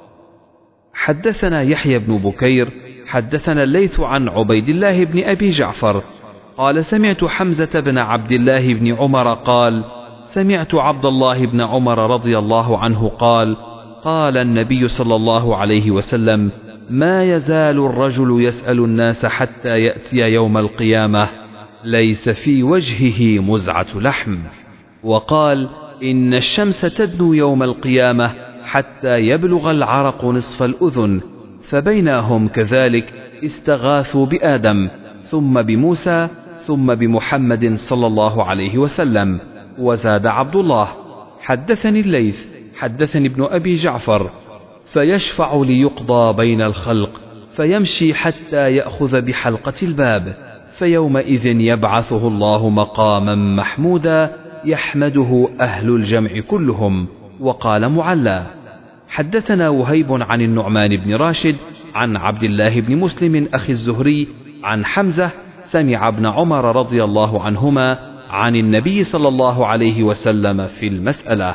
حدثنا يحيى بن بكير حدثنا الليث عن عبيد الله بن أبي جعفر قال: سمعت حمزة بن عبد الله بن عمر قال: سمعت عبد الله بن عمر رضي الله عنه قال: قال النبي صلى الله عليه وسلم: ما يزال الرجل يسأل الناس حتى يأتي يوم القيامة ليس في وجهه مزعة لحم. وقال: إن الشمس تدنو يوم القيامة حتى يبلغ العرق نصف الأذن، فبينهم كذلك استغاثوا بآدم ثم بموسى ثم بمحمد صلى الله عليه وسلم. وزاد عبد الله: حدثني الليث حدثني ابن أبي جعفر، فيشفع ليقضى بين الخلق فيمشي حتى يأخذ بحلقة الباب، فيومئذ يبعثه الله مقاما محمودا يحمده أهل الجمع كلهم. وقال معلى: حدثنا وهيب عن النعمان بن راشد عن عبد الله بن مسلم أخي الزهري عن حمزة سمع ابن عمر رضي الله عنهما عن النبي صلى الله عليه وسلم في المسألة.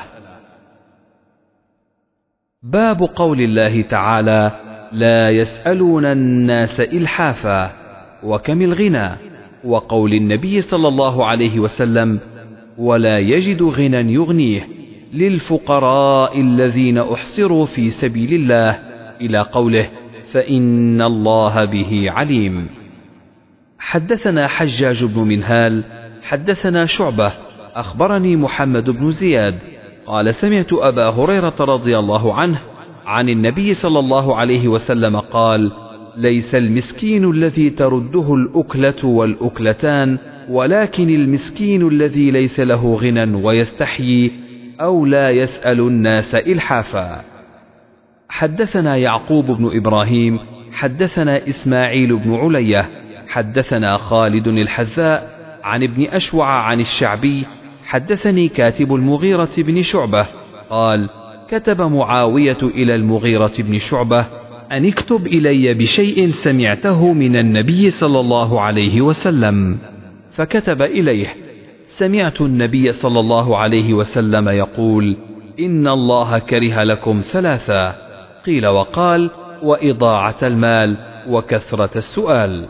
باب قول الله تعالى: لا يسألون الناس إلحافا، وكم الغنى، وقول النبي صلى الله عليه وسلم: ولا يجد غنى يغنيه، للفقراء الذين أحصروا في سبيل الله، إلى قوله: فإن الله به عليم. حدثنا حجاج بن منهال حدثنا شعبة أخبرني محمد بن زياد قال: سمعت أبا هريرة رضي الله عنه عن النبي صلى الله عليه وسلم قال: ليس المسكين الذي ترده الأكلة والأكلتان، ولكن المسكين الذي ليس له غنى ويستحيي أو لا يسأل الناس إلحافا. حدثنا يعقوب بن إبراهيم حدثنا إسماعيل بن علية حدثنا خالد الحذاء عن ابن أشوع عن الشعبي حدثني كاتب المغيرة بن شعبة قال: كتب معاوية إلى المغيرة بن شعبة أن اكتب إلي بشيء سمعته من النبي صلى الله عليه وسلم، فكتب إليه: سمعت النبي صلى الله عليه وسلم يقول: إن الله كره لكم ثلاثا، قيل وقال: وإضاعة المال وكثرة السؤال.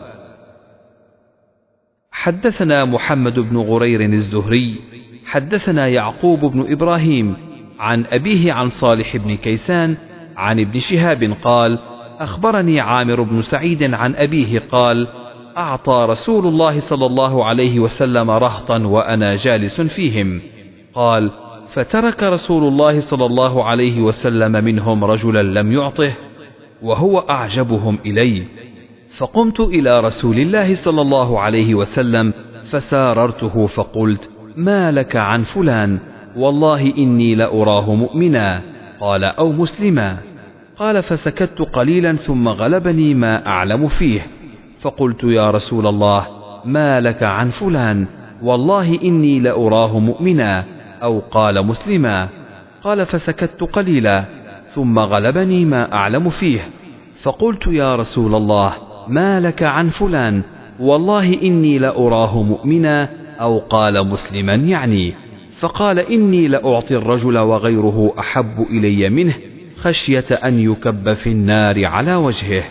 حدثنا محمد بن غرير الزهري حدثنا يعقوب بن إبراهيم عن أبيه عن صالح بن كيسان عن ابن شهاب قال: أخبرني عامر بن سعيد عن أبيه قال: أعطى رسول الله صلى الله عليه وسلم رهطا وأنا جالس فيهم، قال: فترك رسول الله صلى الله عليه وسلم منهم رجلا لم يعطه وهو أعجبهم إلي، فقمت إلى رسول الله صلى الله عليه وسلم فساررته فقلت: ما لك عن فلان؟ والله إني لأراه مؤمنا. قال: أو مسلما. قال: فسكت قليلا ثم غلبني ما أعلم فيه، فقلت: يا رسول الله، ما لك عن فلان؟ والله إني لأراه مؤمنا، أو قال مسلما. قال: فسكت قليلا ثم غلبني ما أعلم فيه، فقلت: يا رسول الله، ما لك عن فلان؟ والله إني لأراه مؤمنا، أو قال مسلما يعني. فقال: إني لأعطي الرجل وغيره أحب إلي منه، خشية أن يكب في النار على وجهه.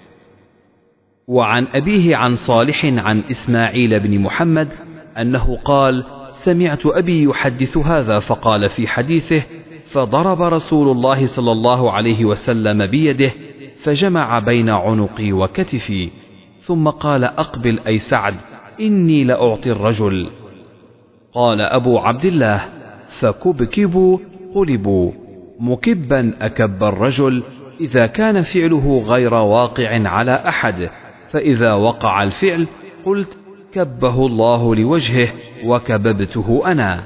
وعن أبيه عن صالح عن إسماعيل بن محمد أنه قال: سمعت أبي يحدث هذا، فقال في حديثه: فضرب رسول الله صلى الله عليه وسلم بيده فجمع بين عنقي وكتفي، ثم قال: أقبل أي سعد، إني لأعطي الرجل. قال أبو عبد الله: فكبكبوا قلبوا، مكبا أكب الرجل إذا كان فعله غير واقع على أحد، فإذا وقع الفعل قلت: كبه الله لوجهه وكببته أنا.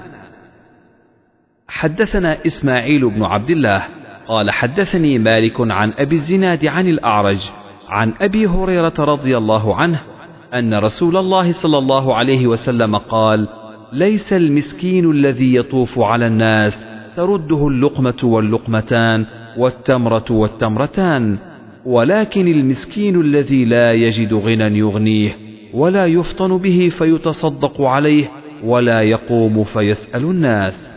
حدثنا إسماعيل بن عبد الله قال: حدثني مالك عن أبي الزناد عن الأعرج عن أبي هريرة رضي الله عنه أن رسول الله صلى الله عليه وسلم قال: ليس المسكين الذي يطوف على الناس ترده اللقمة واللقمتان والتمرة والتمرتان، ولكن المسكين الذي لا يجد غنى يغنيه ولا يفطن به فيتصدق عليه ولا يقوم فيسأل الناس.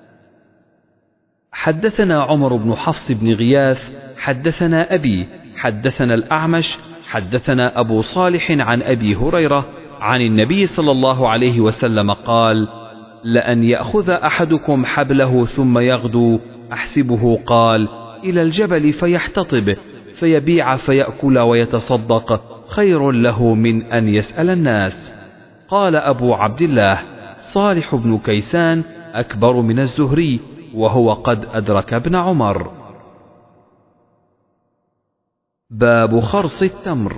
حدثنا عمر بن حفص بن غياث حدثنا أبي حدثنا الأعمش حدثنا أبو صالح عن أبي هريرة عن النبي صلى الله عليه وسلم قال: لأن يأخذ أحدكم حبله ثم يغدو، أحسبه قال: إلى الجبل فيحتطب فيبيع فيأكل ويتصدق، خير له من أن يسأل الناس. قال أبو عبد الله: صالح بن كيسان أكبر من الزهري، وهو قد أدرك ابن عمر. باب خرص التمر.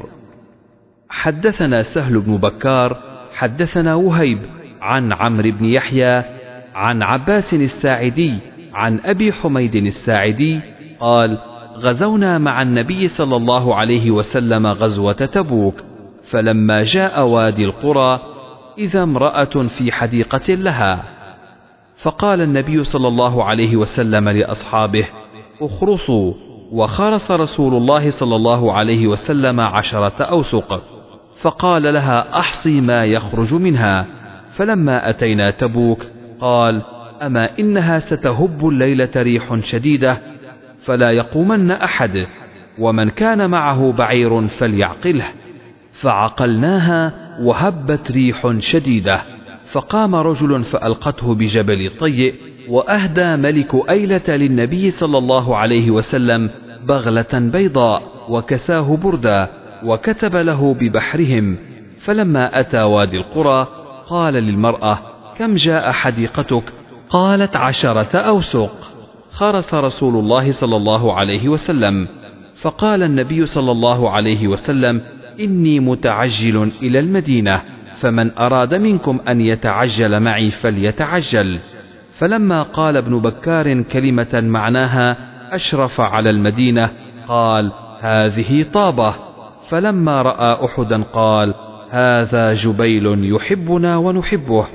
حدثنا سهل بن بكار حدثنا وهيب عن عمرو بن يحيى عن عباس الساعدي عن أبي حميد الساعدي قال: غزونا مع النبي صلى الله عليه وسلم غزوة تبوك، فلما جاء وادي القرى إذا امرأة في حديقة لها، فقال النبي صلى الله عليه وسلم لأصحابه: اخرصوا. وخرص رسول الله صلى الله عليه وسلم عشرة أوسق، فقال لها: أحصي ما يخرج منها. فلما أتينا تبوك قال: أما إنها ستهب الليلة ريح شديدة فلا يقومن أحد، ومن كان معه بعير فليعقله. فعقلناها وهبت ريح شديدة، فقام رجل فألقته بجبل طيء، وأهدى ملك أيلة للنبي صلى الله عليه وسلم بغلة بيضاء وكساه بردا، وكتب له ببحرهم. فلما أتى وادي القرى قال للمرأة: كم جاء حديقتك؟ قالت: عشرة أوسق. خرس رسول الله صلى الله عليه وسلم، فقال النبي صلى الله عليه وسلم: إني متعجل إلى المدينة، فمن أراد منكم أن يتعجل معي فليتعجل. فلما قال ابن بكار كلمة معناها أشرف على المدينة قال: هذه طابة. فلما رأى أحدا قال: هذا جبيل يحبنا ونحبه.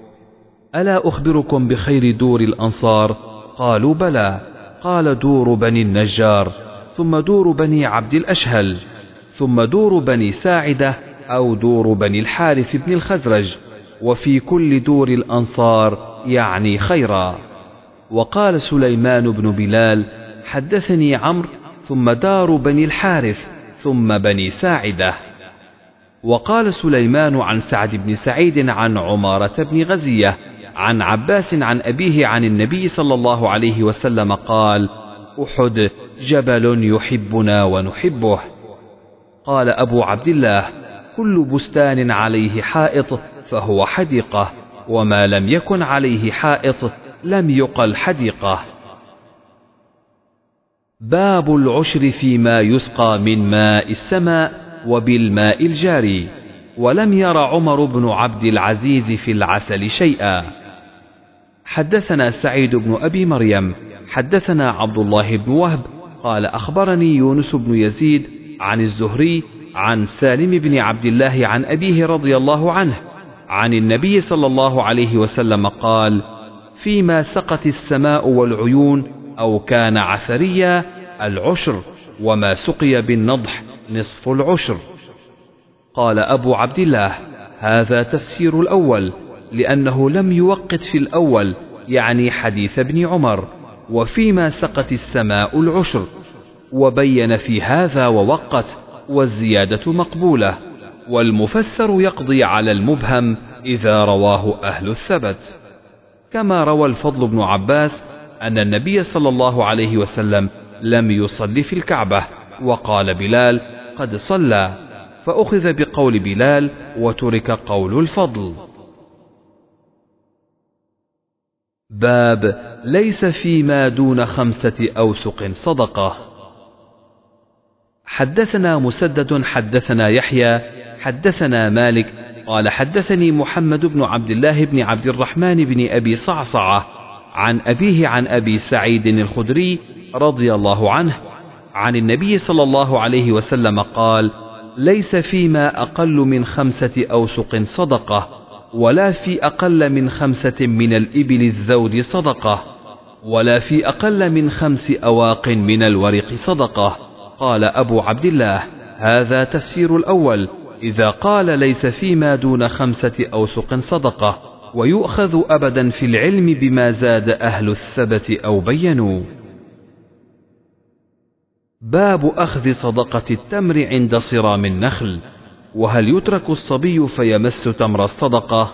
ألا أخبركم بخير دور الأنصار؟ قالوا: بلى. قال: دور بني النجار، ثم دور بني عبد الأشهل، ثم دور بني ساعدة أو دور بني الحارث بن الخزرج، وفي كل دور الأنصار يعني خيرا. وقال سليمان بن بلال: حدثني عمرو، ثم دار بني الحارث، ثم بني ساعدة. وقال سليمان عن سعد بن سعيد عن عمارة بن غزية عن عباس عن أبيه عن النبي صلى الله عليه وسلم قال: أحد جبل يحبنا ونحبه. قال أبو عبد الله: كل بستان عليه حائط فهو حديقة، وما لم يكن عليه حائط لم يقل حديقة. باب العشر فيما يسقى من ماء السماء وبالماء الجاري. ولم ير عمر بن عبد العزيز في العسل شيئا. حدثنا سعيد بن أبي مريم حدثنا عبد الله بن وهب قال أخبرني يونس بن يزيد عن الزهري عن سالم بن عبد الله عن أبيه رضي الله عنه عن النبي صلى الله عليه وسلم قال: فيما سقت السماء والعيون أو كان عثريا العشر، وما سقي بالنضح نصف العشر. قال أبو عبد الله: هذا تفسير الأول، لأنه لم يوقت في الأول يعني حديث ابن عمر، وفيما سقت السماء العشر، وبين في هذا ووقت، والزيادة مقبولة، والمفسر يقضي على المبهم إذا رواه أهل الثبت. كما روى الفضل بن عباس أن النبي صلى الله عليه وسلم لم يصلي في الكعبة، وقال بلال: قد صلى، فأخذ بقول بلال وترك قول الفضل. باب ليس فيما دون خمسة أوسق صدقة. حدثنا مسدد حدثنا يحيى حدثنا مالك قال حدثني محمد بن عبد الله بن عبد الرحمن بن أبي صعصعة عن أبيه عن أبي سعيد الخدري رضي الله عنه عن النبي صلى الله عليه وسلم قال: ليس فيما أقل من خمسة أوسق صدقة، ولا في أقل من خمسة من الإبل الذود صدقة، ولا في أقل من خمس أواق من الورق صدقة. قال أبو عبد الله: هذا تفسير الأول، إذا قال ليس فيما دون خمسة أوسق صدقة، ويؤخذ أبدا في العلم بما زاد أهل الثبت أو بينوا. باب أخذ صدقة التمر عند صرام النخل، وهل يترك الصبي فيمس تمر الصدقة؟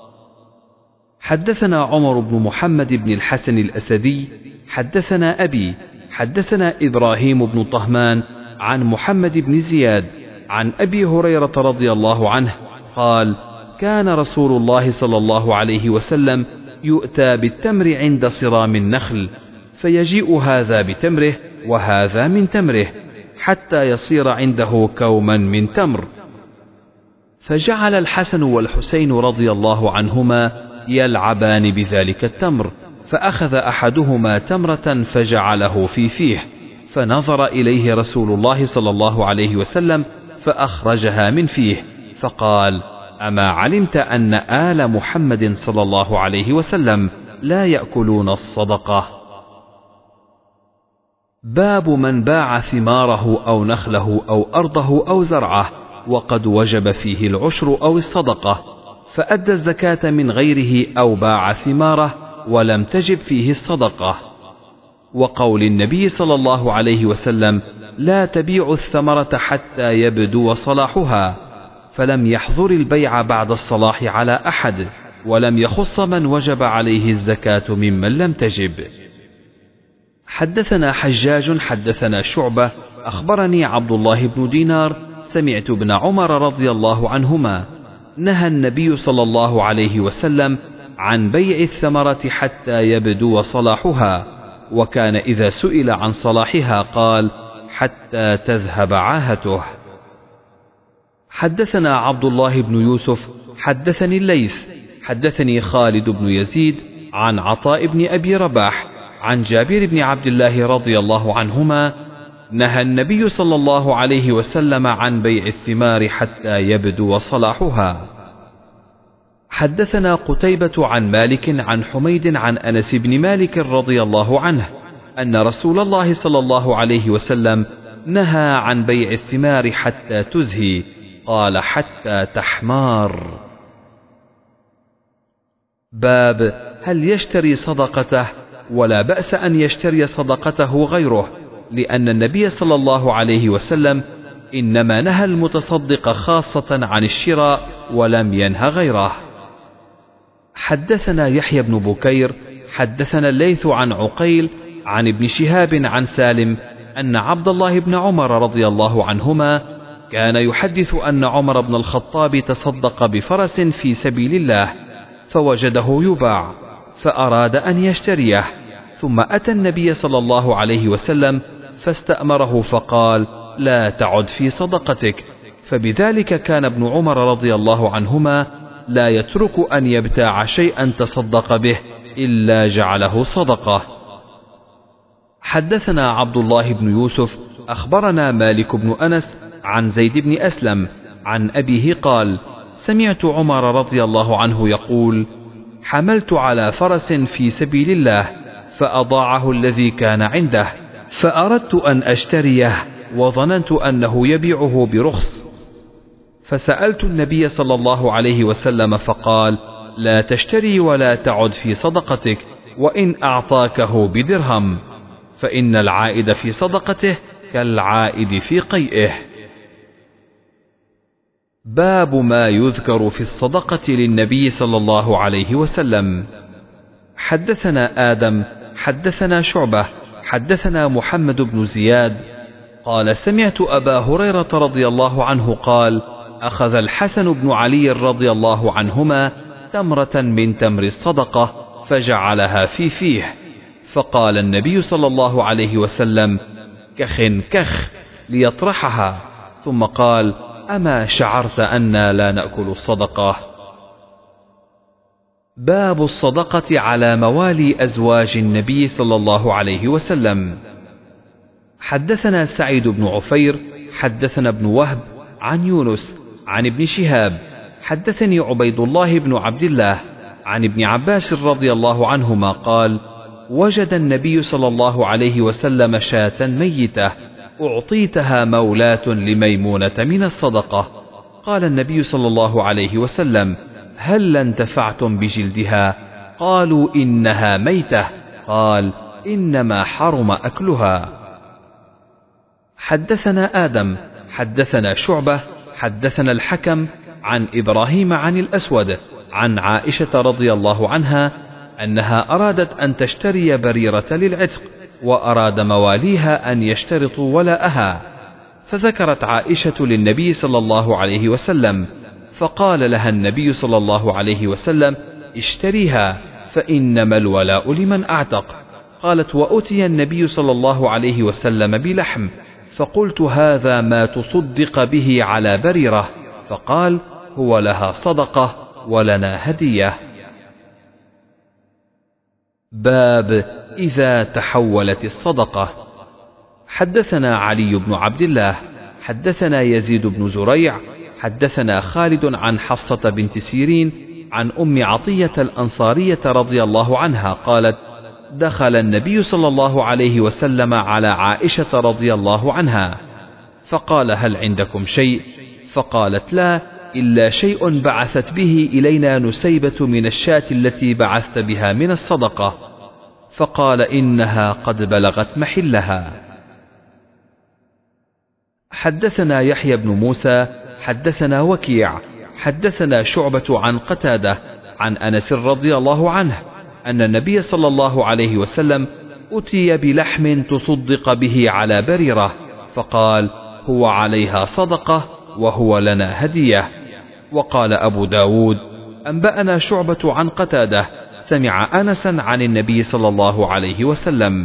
حدثنا عمر بن محمد بن الحسن الأسدي حدثنا أبي حدثنا إبراهيم بن طهمان عن محمد بن زياد عن أبي هريرة رضي الله عنه قال: كان رسول الله صلى الله عليه وسلم يؤتى بالتمر عند صرام النخل، فيجيء هذا بتمره وهذا من تمره، حتى يصير عنده كوما من تمر. فجعل الحسن والحسين رضي الله عنهما يلعبان بذلك التمر، فأخذ أحدهما تمرة فجعله في فيه، فنظر إليه رسول الله صلى الله عليه وسلم فأخرجها من فيه، فقال: أما علمت أن آل محمد صلى الله عليه وسلم لا يأكلون الصدقة؟ باب من باع ثماره أو نخله أو أرضه أو زرعه وقد وجب فيه العشر أو الصدقة، فأدى الزكاة من غيره أو باع ثماره ولم تجب فيه الصدقة، وقول النبي صلى الله عليه وسلم: لا تبيع الثمرة حتى يبدو صلاحها، فلم يحظر البيع بعد الصلاح على أحد، ولم يخص من وجب عليه الزكاة ممن لم تجب. حدثنا حجاج حدثنا شعبة أخبرني عبد الله بن دينار سمعت ابن عمر رضي الله عنهما نهى النبي صلى الله عليه وسلم عن بيع الثمرة حتى يبدو صلاحها، وكان إذا سئل عن صلاحها قال: حتى تذهب عاهته. حدثنا عبد الله بن يوسف حدثني الليث حدثني خالد بن يزيد عن عطاء بن أبي رباح عن جابر بن عبد الله رضي الله عنهما نهى النبي صلى الله عليه وسلم عن بيع الثمار حتى يبدو صلاحها. حدثنا قتيبة عن مالك عن حميد عن أنس بن مالك رضي الله عنه أن رسول الله صلى الله عليه وسلم نهى عن بيع الثمار حتى تزهي، قال: حتى تحمار. باب هل يشتري صدقته؟ ولا بأس أن يشتري صدقته غيره، لأن النبي صلى الله عليه وسلم إنما نهى المتصدق خاصة عن الشراء ولم ينه غيره. حدثنا يحيى بن بكير حدثنا الليث عن عقيل عن ابن شهاب عن سالم أن عبد الله بن عمر رضي الله عنهما كان يحدث أن عمر بن الخطاب تصدق بفرس في سبيل الله فوجده يباع، فأراد أن يشتريه، ثم أتى النبي صلى الله عليه وسلم فاستأمره فقال: لا تعد في صدقتك. فبذلك كان ابن عمر رضي الله عنهما لا يترك أن يبتاع شيئا تصدق به إلا جعله صدقة. حدثنا عبد الله بن يوسف أخبرنا مالك بن أنس عن زيد بن أسلم عن أبيه قال: سمعت عمر رضي الله عنه يقول: حملت على فرس في سبيل الله فأضاعه الذي كان عنده، فأردت أن أشتريه وظننت أنه يبيعه برخص، فسألت النبي صلى الله عليه وسلم فقال: لا تشتري ولا تعد في صدقتك، وإن أعطاكه بدرهم، فإن العائد في صدقته كالعائد في قيئه. باب ما يذكر في الصدقة للنبي صلى الله عليه وسلم. حدثنا آدم حدثنا شعبة حدثنا محمد بن زياد قال: سمعت أبا هريرة رضي الله عنه قال: أخذ الحسن بن علي رضي الله عنهما تمرة من تمر الصدقة فجعلها في فيه، فقال النبي صلى الله عليه وسلم: كخ كخ، ليطرحها، ثم قال: أما شعرت أنا لا نأكل الصدقة؟ باب الصدقة على موالي أزواج النبي صلى الله عليه وسلم. حدثنا سعيد بن عفير حدثنا ابن وهب عن يونس عن ابن شهاب حدثني عبيد الله بن عبد الله عن ابن عباس رضي الله عنهما قال: وجد النبي صلى الله عليه وسلم شاة ميتة أعطيتها مولاة لميمونة من الصدقة. قال النبي صلى الله عليه وسلم: هل انتفعتم بجلدها؟ قالوا: إنها ميتة. قال: إنما حرم أكلها. حدثنا آدم حدثنا شعبة حدثنا الحكم عن إبراهيم عن الأسود عن عائشة رضي الله عنها أنها أرادت أن تشتري بريرة للعتق، وأراد مواليها أن يشترطوا ولاءها، فذكرت عائشة للنبي صلى الله عليه وسلم، فقال لها النبي صلى الله عليه وسلم: اشتريها فإنما الولاء لمن أعتق. قالت: وأتي النبي صلى الله عليه وسلم بلحم، فقلت: هذا ما تصدق به على بريرة، فقال: هو لها صدقة ولنا هدية. باب إذا تحولت الصدقة. حدثنا علي بن عبد الله حدثنا يزيد بن زريع حدثنا خالد عن حفصة بنت سيرين عن أم عطية الأنصارية رضي الله عنها قالت: دخل النبي صلى الله عليه وسلم على عائشة رضي الله عنها فقال: هل عندكم شيء؟ فقالت: لا، إلا شيء بعثت به إلينا نسيبة من الشاة التي بعثت بها من الصدقة. فقال: إنها قد بلغت محلها. حدثنا يحيى بن موسى حدثنا وكيع حدثنا شعبة عن قتادة عن أنس رضي الله عنه أن النبي صلى الله عليه وسلم أتي بلحم تصدق به على بريرة، فقال: هو عليها صدقة وهو لنا هدية. وقال أبو داود: أنبأنا شعبة عن قتادة سمع أنسا عن النبي صلى الله عليه وسلم.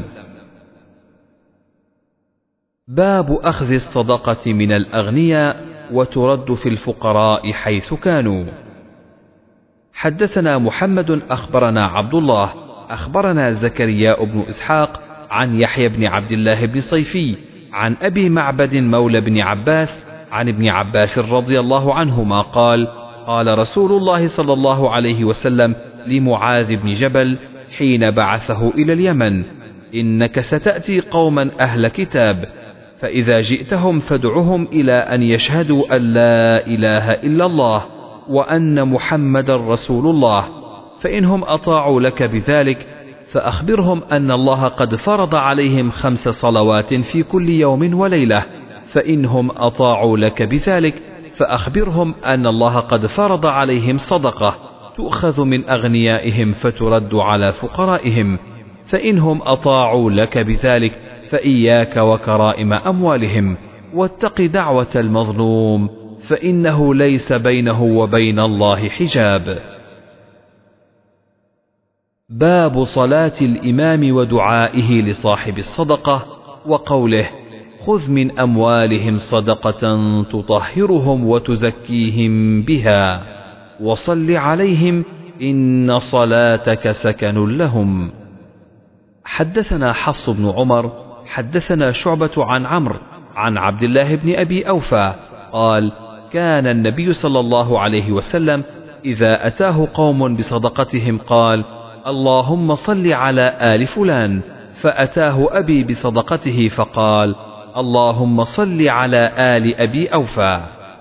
باب أخذ الصدقة من الأغنياء وترد في الفقراء حيث كانوا. حدثنا محمد أخبرنا عبد الله أخبرنا زكريا بن إسحاق عن يحيى بن عبد الله بن صيفي عن أبي معبد مولى بن عباس عن ابن عباس رضي الله عنهما قال: قال رسول الله صلى الله عليه وسلم لمعاذ بن جبل حين بعثه إلى اليمن: إنك ستأتي قوما أهل كتاب، فإذا جئتهم فادعهم إلى أن يشهدوا أن لا إله إلا الله وأن محمد رسول الله، فإنهم أطاعوا لك بذلك فأخبرهم أن الله قد فرض عليهم خمس صلوات في كل يوم وليلة، فإنهم أطاعوا لك بذلك فأخبرهم أن الله قد فرض عليهم صدقة تؤخذ من أغنيائهم فترد على فقرائهم، فإنهم أطاعوا لك بذلك فإياك وكرائم أموالهم، واتق دعوة المظلوم فإنه ليس بينه وبين الله حجاب. باب صلاة الإمام ودعائه لصاحب الصدقة وقوله: خذ من أموالهم صدقة تطهرهم وتزكيهم بها وصل عليهم إن صلاتك سكن لهم. حدثنا حفص بن عمر حدثنا شعبة عن عمرو عن عبد الله بن أبي أوفى قال: كان النبي صلى الله عليه وسلم إذا أتاه قوم بصدقتهم قال: اللهم صل على آل فلان، فأتاه أبي بصدقته فقال: اللهم صل على آل أبي أوفى.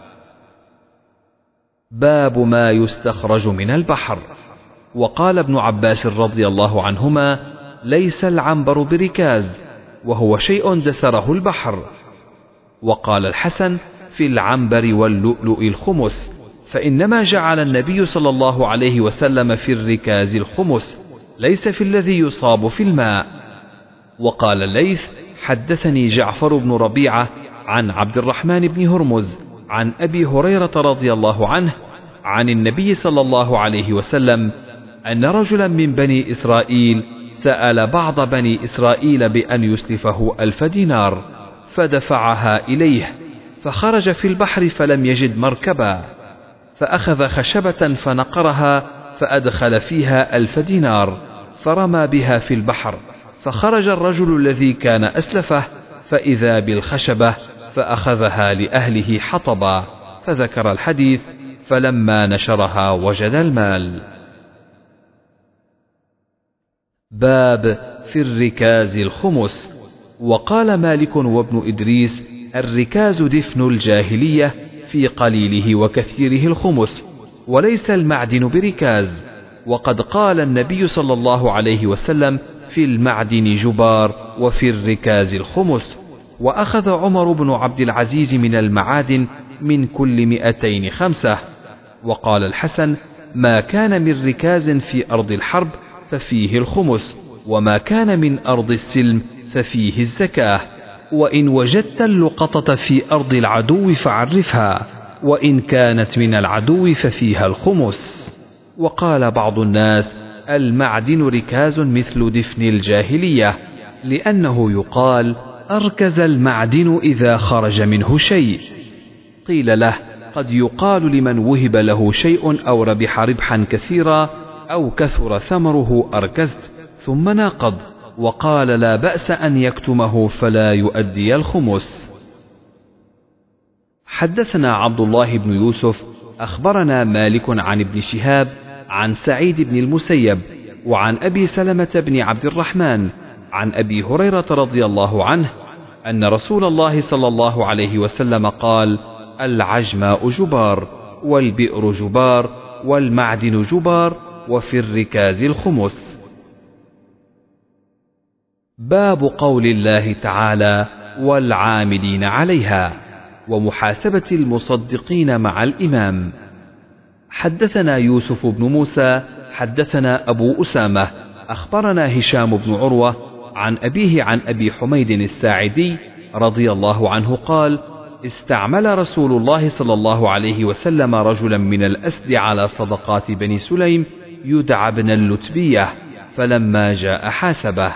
باب ما يستخرج من البحر. وقال ابن عباس رضي الله عنهما: ليس العنبر بركاز، وهو شيء دسره البحر. وقال الحسن: في العنبر واللؤلؤ الخمس، فإنما جعل النبي صلى الله عليه وسلم في الركاز الخمس، ليس في الذي يصاب في الماء. وقال الليث: حدثني جعفر بن ربيعة عن عبد الرحمن بن هرمز عن أبي هريرة رضي الله عنه عن النبي صلى الله عليه وسلم أن رجلا من بني إسرائيل سأل بعض بني إسرائيل بأن يسلفه ألف دينار، فدفعها إليه، فخرج في البحر فلم يجد مركبا، فأخذ خشبة فنقرها فأدخل فيها ألف دينار، فرمى بها في البحر، فخرج الرجل الذي كان أسلفه فإذا بالخشبة، فأخذها لأهله حطبا، فذكر الحديث، فلما نشرها وجد المال. باب في الركاز الخمس. وقال مالك وابن إدريس: الركاز دفن الجاهلية، في قليله وكثيره الخمس، وليس المعدن بركاز. وقد قال النبي صلى الله عليه وسلم: في المعدن جبار، وفي الركاز الخمس. وأخذ عمر بن عبد العزيز من المعادن من كل مئتين خمسة. وقال الحسن: ما كان من ركاز في أرض الحرب ففيه الخمس، وما كان من أرض السلم ففيه الزكاة. وإن وجدت اللقطة في أرض العدو فعرفها، وإن كانت من العدو ففيها الخمس. وقال بعض الناس: المعدن ركاز مثل دفن الجاهلية، لأنه يقال: أركز المعدن إذا خرج منه شيء. قيل له: قد يقال لمن وهب له شيء أو ربح ربحا كثيرا أو كثر ثمره أركزت، ثم ناقض، وقال: لا بأس أن يكتمه فلا يؤدي الخمس. حدثنا عبد الله بن يوسف أخبرنا مالك عن ابن شهاب عن سعيد بن المسيب وعن أبي سلمة بن عبد الرحمن عن أبي هريرة رضي الله عنه أن رسول الله صلى الله عليه وسلم قال: العجماء جبار، والبئر جبار، والمعدن جبار، وفي الركاز الخمس. باب قول الله تعالى: والعاملين عليها، ومحاسبة المصدقين مع الإمام. حدثنا يوسف بن موسى حدثنا أبو أسامة أخبرنا هشام بن عروة عن أبيه عن أبي حميد الساعدي رضي الله عنه قال: استعمل رسول الله صلى الله عليه وسلم رجلا من الأسد على صدقات بني سليم يدعى ابن اللتبية، فلما جاء حاسبه.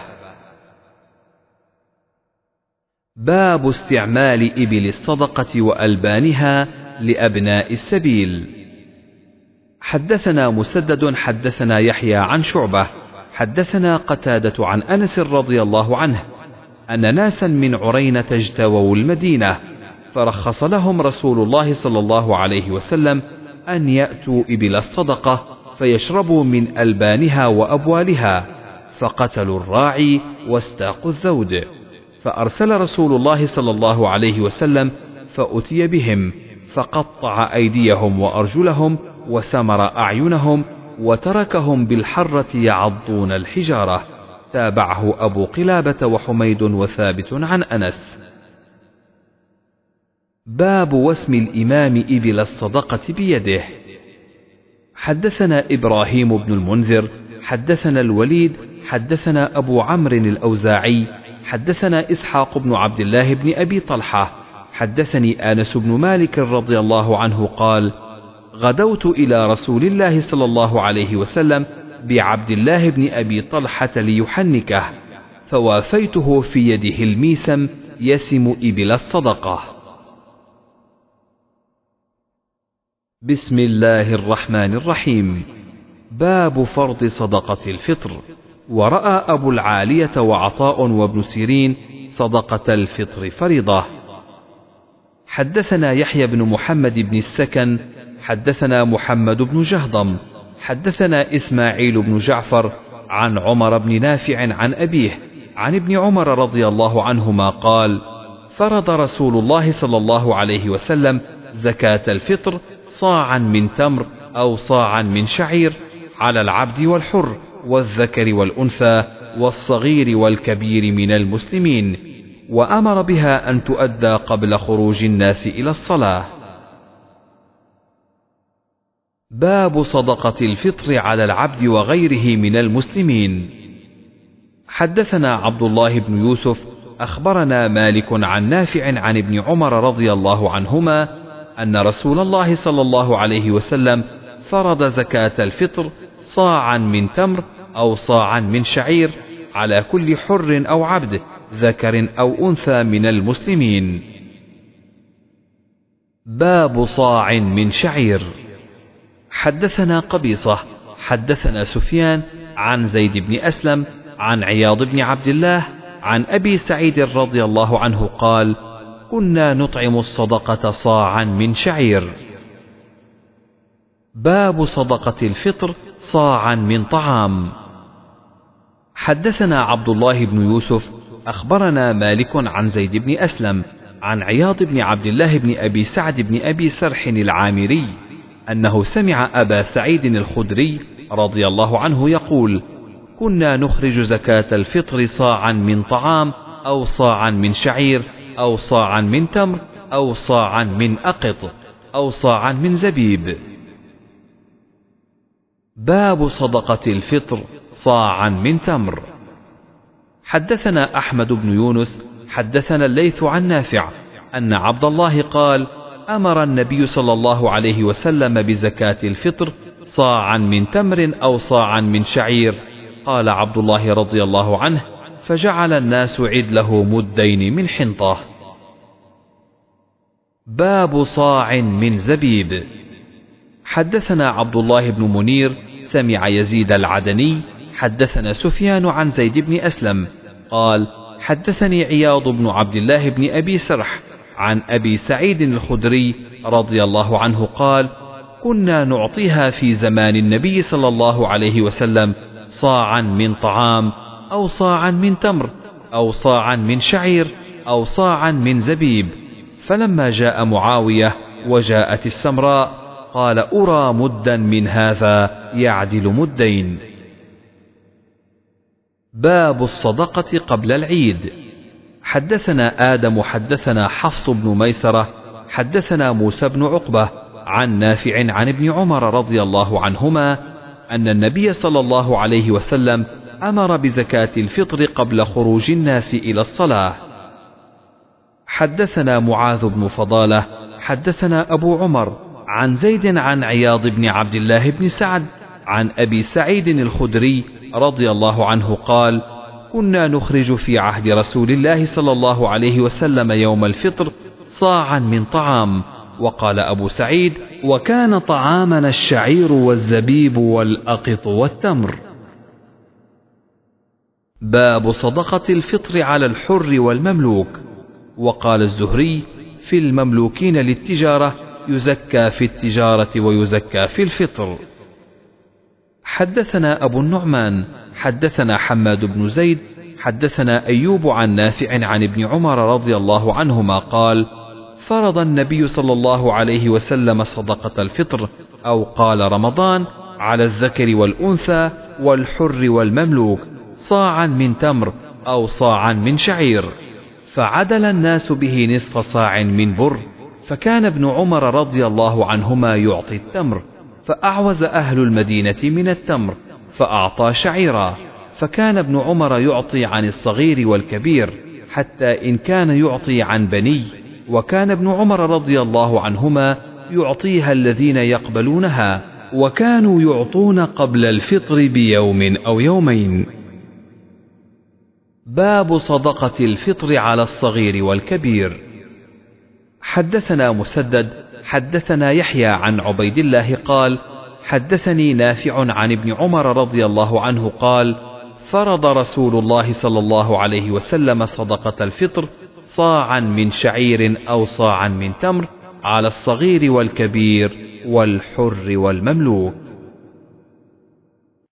باب استعمال إبل الصدقة وألبانها لأبناء السبيل. حدثنا مسدد حدثنا يحيى عن شعبة حدثنا قتادة عن أنس رضي الله عنه أن ناسا من عرينة اجتووا المدينة، فرخص لهم رسول الله صلى الله عليه وسلم أن يأتوا إبل الصدقة فيشربوا من ألبانها وأبوالها، فقتلوا الراعي واستاقوا الذود، فأرسل رسول الله صلى الله عليه وسلم فأتي بهم، فقطع أيديهم وأرجلهم وسمر أعينهم وتركهم بالحرة يعضون الحجارة. تابعه أبو قلابة وحميد وثابت عن أنس. باب وسم الإمام إبل الصدقة بيده. حدثنا إبراهيم بن المنذر حدثنا الوليد حدثنا أبو عمرو الأوزاعي حدثنا إسحاق بن عبد الله بن أبي طلحة حدثني آنس بن مالك رضي الله عنه قال: غدوت إلى رسول الله صلى الله عليه وسلم بعبد الله بن أبي طلحة ليحنكه، فوافيته في يده الميسم يسم إبل الصدقة. بسم الله الرحمن الرحيم. باب فرض صدقة الفطر. ورأى أبو العالية وعطاء وابن سيرين صدقة الفطر فريضة. حدثنا يحيى بن محمد بن السكن حدثنا محمد بن جهضم حدثنا إسماعيل بن جعفر عن عمر بن نافع عن أبيه عن ابن عمر رضي الله عنهما قال: فرض رسول الله صلى الله عليه وسلم زكاة الفطر صاعا من تمر أو صاعا من شعير على العبد والحر والذكر والأنثى والصغير والكبير من المسلمين، وأمر بها أن تؤدى قبل خروج الناس إلى الصلاة. باب صدقة الفطر على العبد وغيره من المسلمين. حدثنا عبد الله بن يوسف أخبرنا مالك عن نافع عن ابن عمر رضي الله عنهما أن رسول الله صلى الله عليه وسلم فرض زكاة الفطر صاعا من تمر أو صاعا من شعير على كل حر أو عبد ذكر أو أنثى من المسلمين. باب صاع من شعير. حدثنا قبيصة حدثنا سفيان عن زيد بن أسلم عن عياض بن عبد الله عن أبي سعيد رضي الله عنه قال: كنا نطعم الصدقة صاعا من شعير. باب صدقة الفطر صاعا من طعام. حدثنا عبد الله بن يوسف أخبرنا مالك عن زيد بن أسلم عن عياض بن عبد الله بن أبي سعد بن أبي سرح العامري أنه سمع أبا سعيد الخدري رضي الله عنه يقول: كنا نخرج زكاة الفطر صاعا من طعام أو صاعا من شعير أو صاعا من تمر أو صاعا من أقط أو صاعا من زبيب. باب صدقة الفطر صاعا من تمر. حدثنا أحمد بن يونس حدثنا الليث عن نافع أن عبد الله قال: أمر النبي صلى الله عليه وسلم بزكاة الفطر صاعا من تمر أو صاعا من شعير. قال عبد الله رضي الله عنه: فجعل الناس عدله مدين من حنطة. باب صاع من زبيب. حدثنا عبد الله بن منير سمع يزيد العدني حدثنا سفيان عن زيد بن أسلم قال: حدثني عياض بن عبد الله بن أبي سرح عن أبي سعيد الخدري رضي الله عنه قال: كنا نعطيها في زمان النبي صلى الله عليه وسلم صاعا من طعام أو صاعا من تمر أو صاعا من شعير أو صاعا من زبيب، فلما جاء معاوية وجاءت السمراء قال: أرى مدا من هذا يعدل مدين. باب الصدقة قبل العيد. حدثنا آدم حدثنا حفص بن ميسرة حدثنا موسى بن عقبة عن نافع عن ابن عمر رضي الله عنهما أن النبي صلى الله عليه وسلم أمر بزكاة الفطر قبل خروج الناس إلى الصلاة. حدثنا معاذ بن فضالة حدثنا أبو عمر عن زيد عن عياض بن عبد الله بن سعد عن أبي سعيد الخدري رضي الله عنه قال: كنا نخرج في عهد رسول الله صلى الله عليه وسلم يوم الفطر صاعا من طعام. وقال أبو سعيد: وكان طعامنا الشعير والزبيب والأقط والتمر. باب صدقة الفطر على الحر والمملوك. وقال الزهري: في المملوكين للتجارة يزكى في التجارة ويزكى في الفطر. حدثنا أبو النعمان حدثنا حماد بن زيد حدثنا أيوب عن نافع عن ابن عمر رضي الله عنهما قال: فرض النبي صلى الله عليه وسلم صدقة الفطر أو قال رمضان على الذكر والأنثى والحر والمملوك صاعا من تمر أو صاعا من شعير، فعدل الناس به نصف صاع من بر، فكان ابن عمر رضي الله عنهما يعطي التمر، فأعوز أهل المدينة من التمر فأعطى شعيرا، فكان ابن عمر يعطي عن الصغير والكبير حتى إن كان يعطي عن بني، وكان ابن عمر رضي الله عنهما يعطيها الذين يقبلونها وكانوا يعطون قبل الفطر بيوم أو يومين. باب صدقة الفطر على الصغير والكبير. حدثنا مسدد حدثنا يحيى عن عبيد الله قال حدثني نافع عن ابن عمر رضي الله عنه قال فرض رسول الله صلى الله عليه وسلم صدقة الفطر صاعا من شعير أو صاعا من تمر على الصغير والكبير والحر والمملوك.